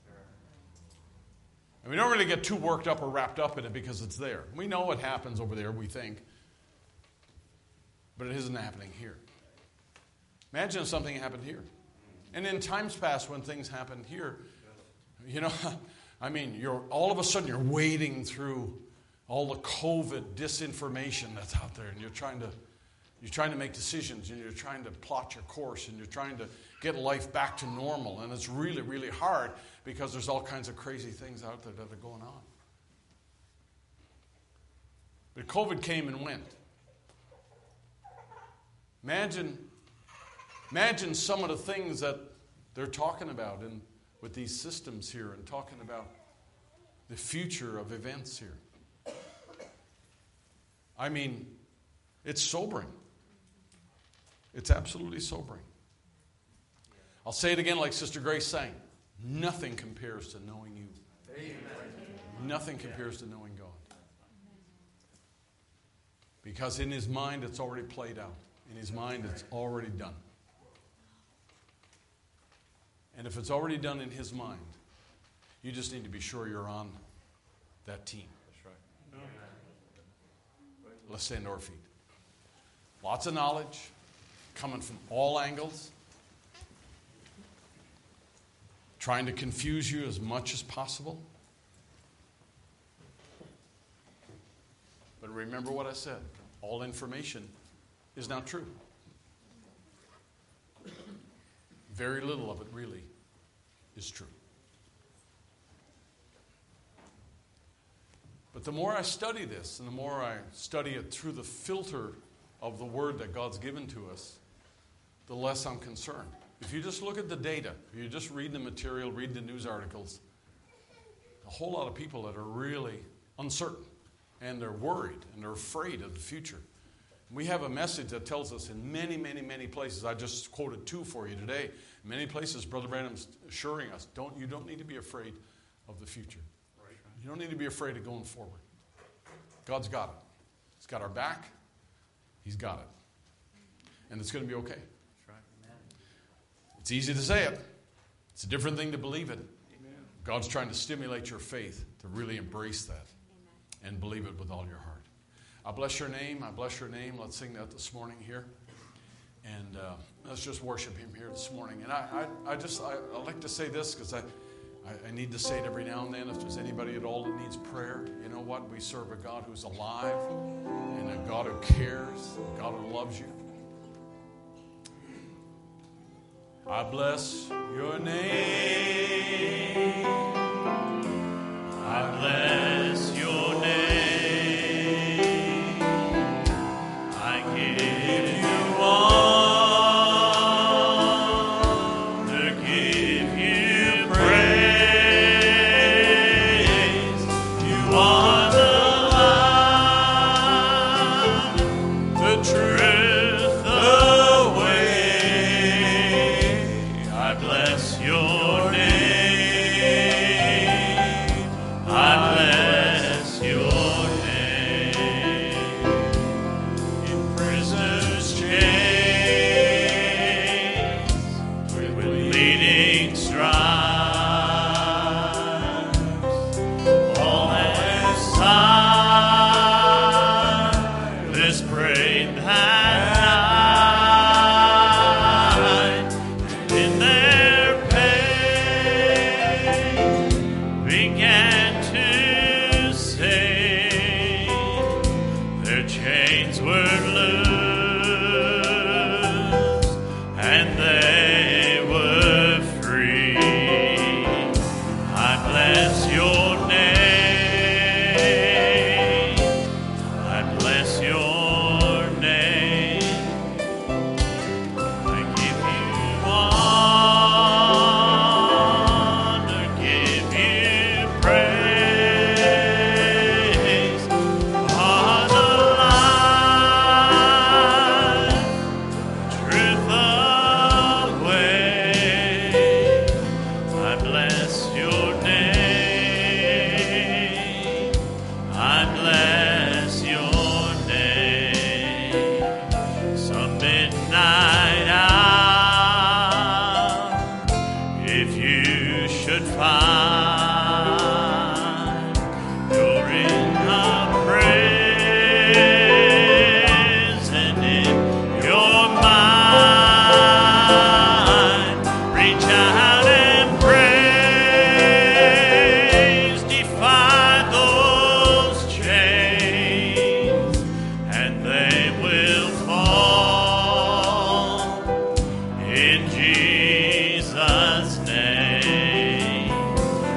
S5: And we don't really get too worked up or wrapped up in it because it's there. We know what happens over there, we think. But it isn't happening here. Imagine if something happened here. And in times past when things happened here, you know, I mean, you're all of a sudden you're wading through all the COVID disinformation that's out there, and you're trying to you're trying to make decisions, and you're trying to plot your course, and you're trying to get life back to normal. And it's really, really hard because there's all kinds of crazy things out there that are going on. But COVID came and went. Imagine Imagine some of the things that they're talking about in, with these systems here and talking about the future of events here. I mean, it's sobering. It's absolutely sobering. I'll say it again like Sister Grace sang. Nothing compares to knowing you. Amen. Nothing compares to knowing God. Because in His mind, it's already played out. In His mind, it's already done. And if it's already done in His mind, you just need to be sure you're on that team. That's right. Let's stand to our feet. Lots of knowledge coming from all angles, trying to confuse you as much as possible. But remember what I said. All information is not true. Very little of it really is true. But the more I study this, and the more I study it through the filter of the Word that God's given to us, the less I'm concerned. If you just look at the data, if you just read the material, read the news articles, a whole lot of people that are really uncertain, and they're worried, and they're afraid of the future. We have a message that tells us in many, many, many places. I just quoted two for you today. In many places, Brother Branham's assuring us, don't you don't need to be afraid of the future. Right. You don't need to be afraid of going forward. God's got it. He's got our back. He's got it. And it's going to be okay. That's right. Amen. It's easy to say it. It's a different thing to believe it. Amen. God's trying to stimulate your faith to really embrace that. Amen. And believe it with all your heart. I bless your name. I bless your name. Let's sing that this morning here. And uh, let's just worship Him here this morning. And I, I, I just, I, I like to say this because I, I, I need to say it every now and then. If there's anybody at all that needs prayer, you know what? We serve a God who's alive and a God who cares, a God who loves you. I bless your name.
S1: I bless your name. I give you honor, give you praise. You are the light, the truth, the way. I bless your name. I bless your name. In prisoners' chains, with bleeding stripes, all has silence prayed that night, and in their pain began to say their chains were loose and they were free. I bless your name. I bless your name. I give you honor, give you praise. Are the light, truth, the way. I bless your name. I bless your name. Some midnight hour, if you should find you're in a prison in your mind, reach out and praise, defy those chains, and they will fall in Jesus' name.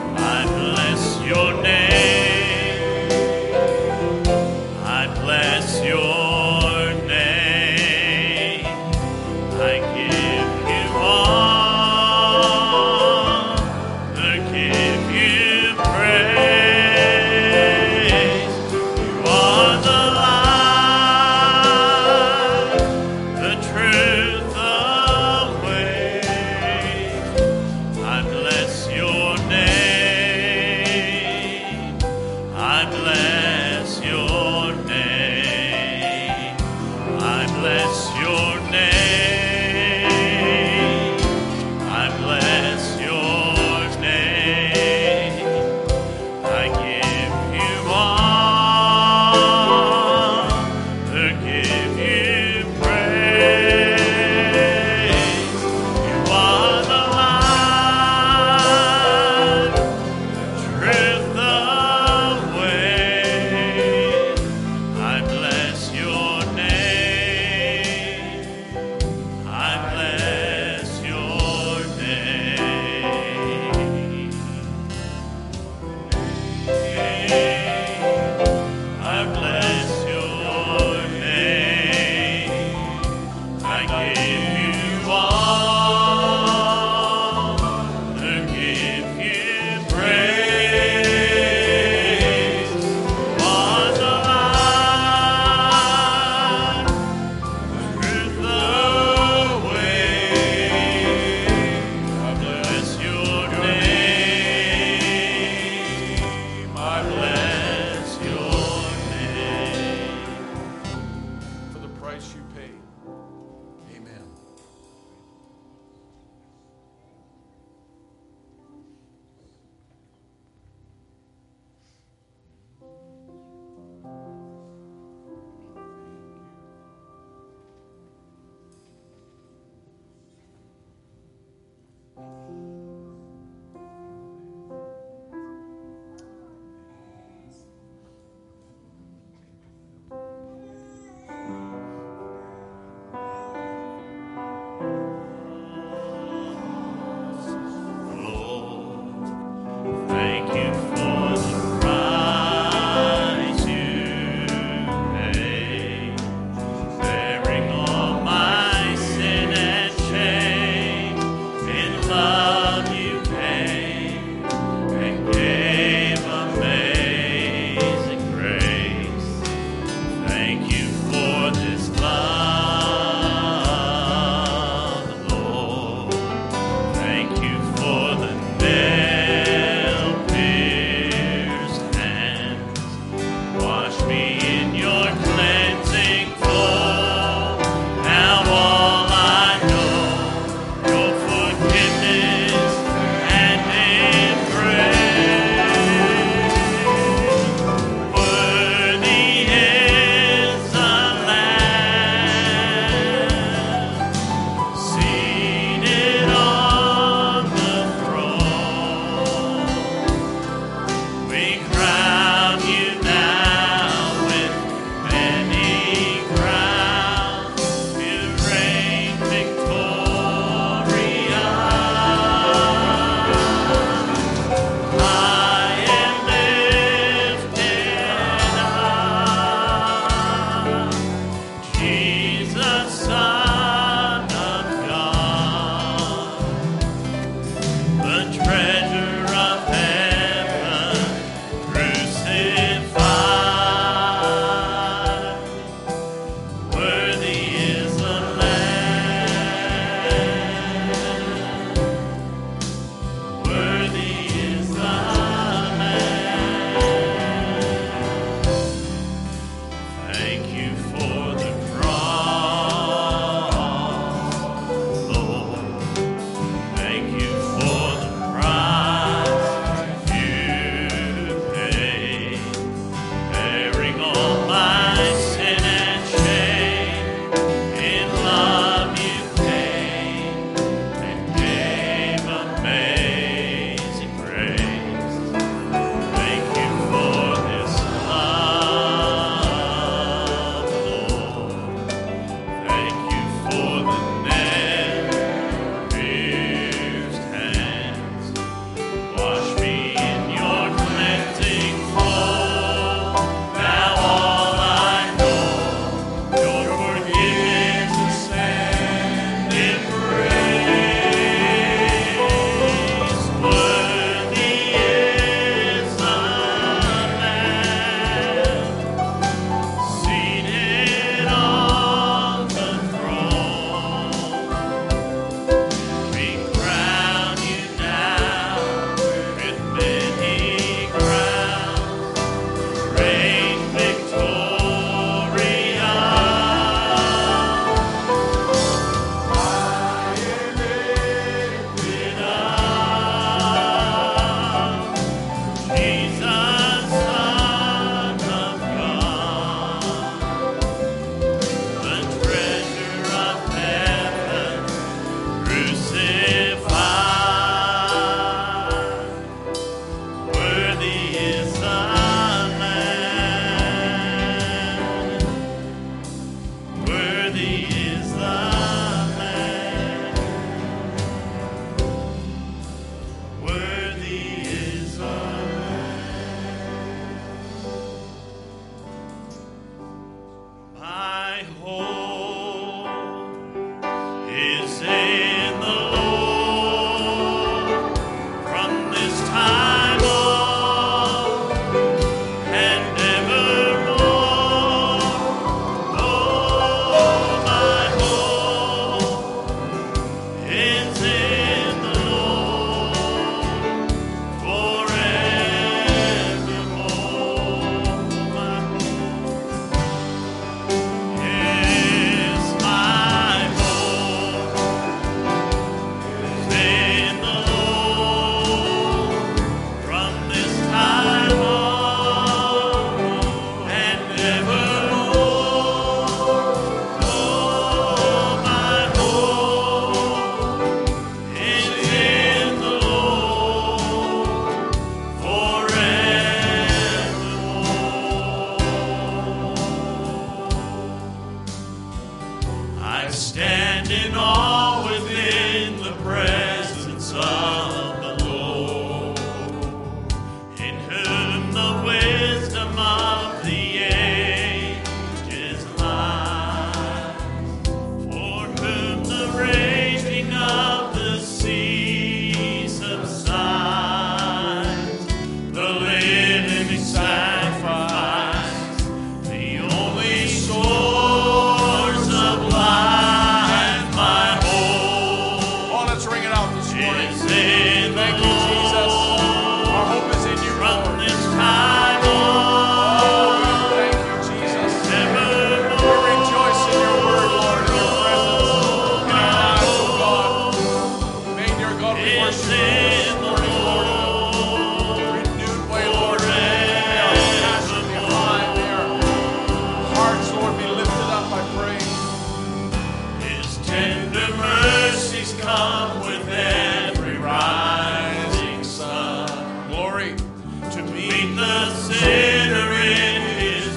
S5: pray.
S1: To meet the sinner in his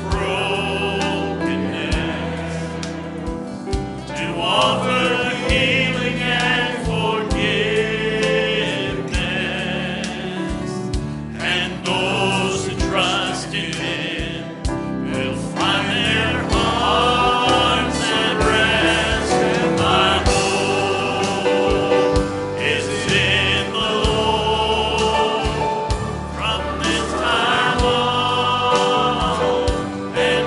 S1: brokenness, to offer healing and forgiveness, and those who trust in him will find their arms and rest. My hope is in the Lord from this time on and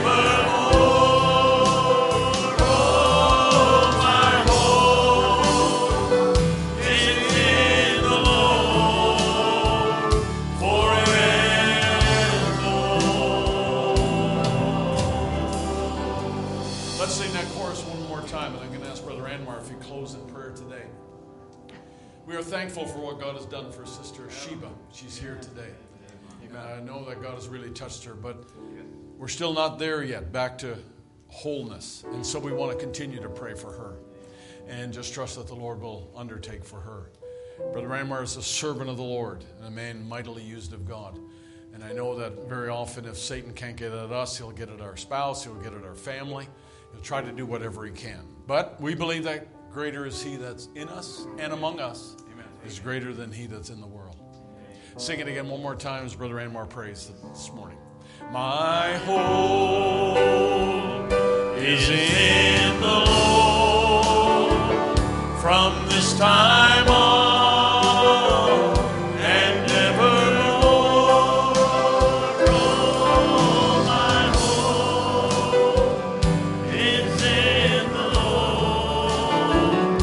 S1: evermore. Oh, my hope is in the Lord forevermore.
S5: Let's sing that chorus one more time, and I'm going to ask Brother Anwar if he close in prayer today. We are thankful for what God has done for Sister Sheba. She's here today. Amen. I know that God has really touched her, but we're still not there yet, back to wholeness. And so we want to continue to pray for her and just trust that the Lord will undertake for her. Brother Anwar is a servant of the Lord and a man mightily used of God. And I know that very often if Satan can't get at us, he'll get at our spouse, he'll get at our family. He'll try to do whatever he can. But we believe that greater is he that's in us and among us. Amen. Is greater than he that's in the world. Sing it again one more time as Brother Anwar prays this morning. My hope is in the Lord from this time on and evermore. Oh, my hope is in the Lord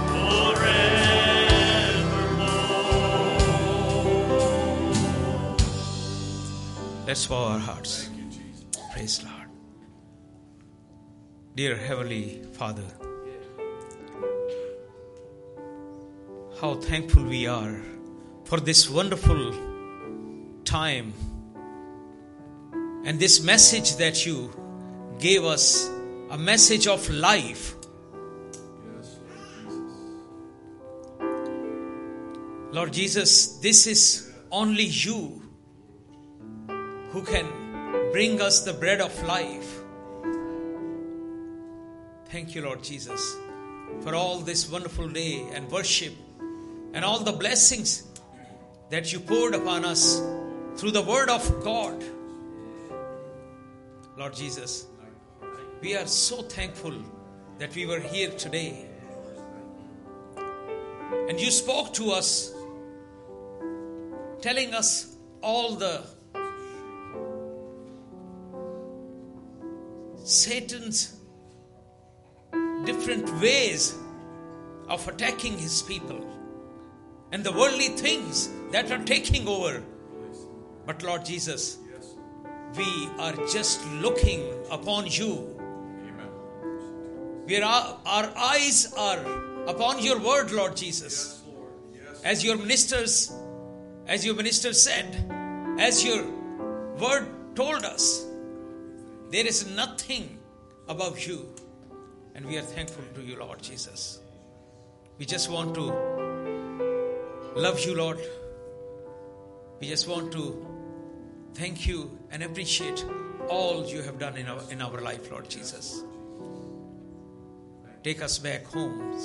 S5: forevermore.
S3: Let's bow our hearts. Praise Lord. Dear Heavenly Father, how thankful we are for this wonderful time and this message that you gave us, a message of life. Lord Jesus, this is only you who can bring us the bread of life. Thank you, Lord Jesus, for all this wonderful day and worship and all the blessings that you poured upon us through the word of God. Lord Jesus, we are so thankful that we were here today. And you spoke to us, telling us all the Satan's different ways of attacking his people and the worldly things that are taking over. But Lord Jesus, we are just looking upon you. We are, our eyes are upon your word, Lord Jesus. As your ministers, as your minister said, as your word told us, there is nothing above you. And we are thankful to you, Lord Jesus. We just want to love you, Lord. We just want to thank you and appreciate all you have done in our, in our life, Lord Jesus. Take us back home.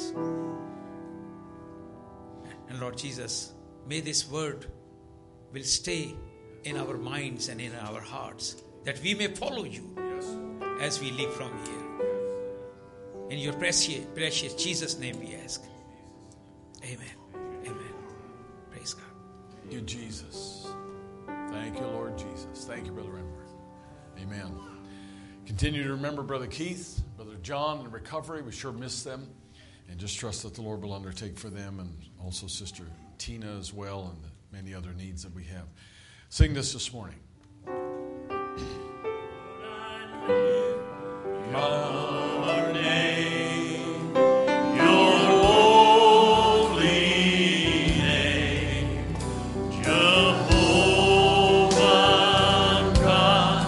S3: And Lord Jesus, may this word will stay in our minds and in our hearts, that we may follow you as we leave from here. In your precious, precious Jesus' name we ask. Amen. Amen. Praise God.
S5: Thank you, Jesus. Thank you, Lord Jesus. Thank you, Brother Ember. Amen. Continue to remember Brother Keith, Brother John in recovery. We sure miss them. And just trust that the Lord will undertake for them, and also Sister Tina as well, and the many other needs that we have. Sing this this morning.
S1: Your name, your holy name, Jehovah God,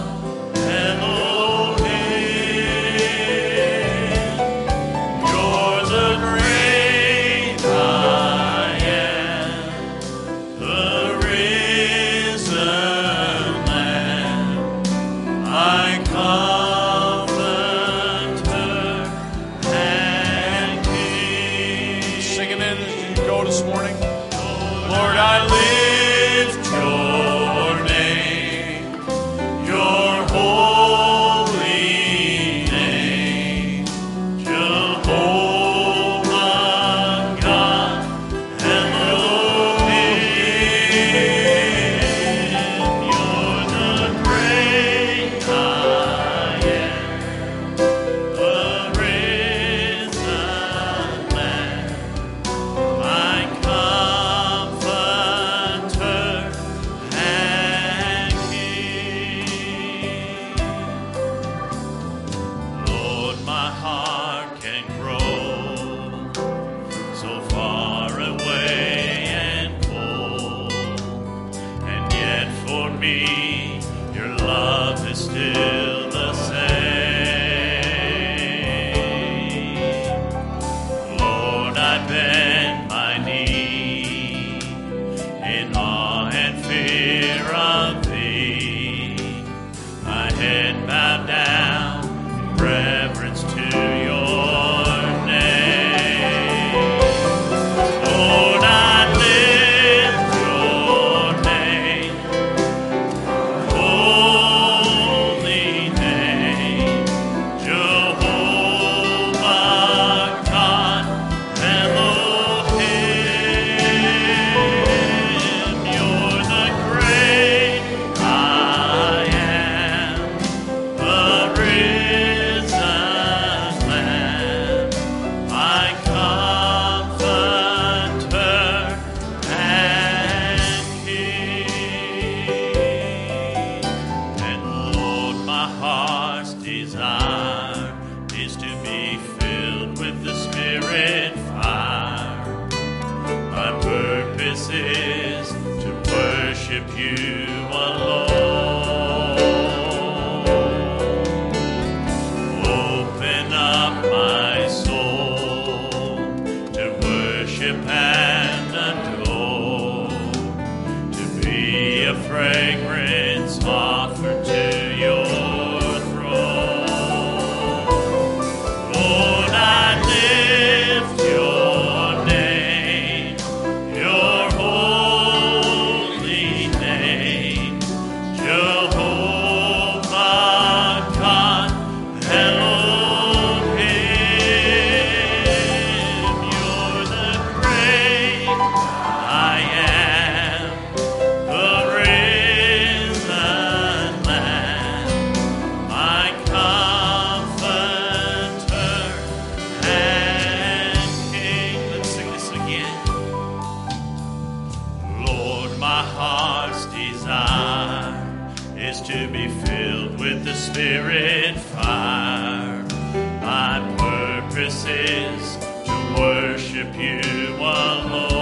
S1: Elohim. You're the great I am, the risen had for me, your love is still the same. Lord, I bend my knee in awe and fear of thee, my head bowed down in reverence to your name. Lord, I lift your name, holy name, Jehovah God, Elohim. You're the great I am, the risen Lamb, my comforter and King. And Lord, my heart's desire is to be filled with the Spirit fire. My purpose is to worship you alone. Open up my soul to worship and adore, to be a fragrance offered to your throne. Lord, I lift your name, your holy name, Jehovah God, Elohim. You're the great I am, the risen Lamb, my comforter and King. Let's sing this again. Lord, my heart's desire is to be filled with the Spirit fire. My purpose is to worship you alone.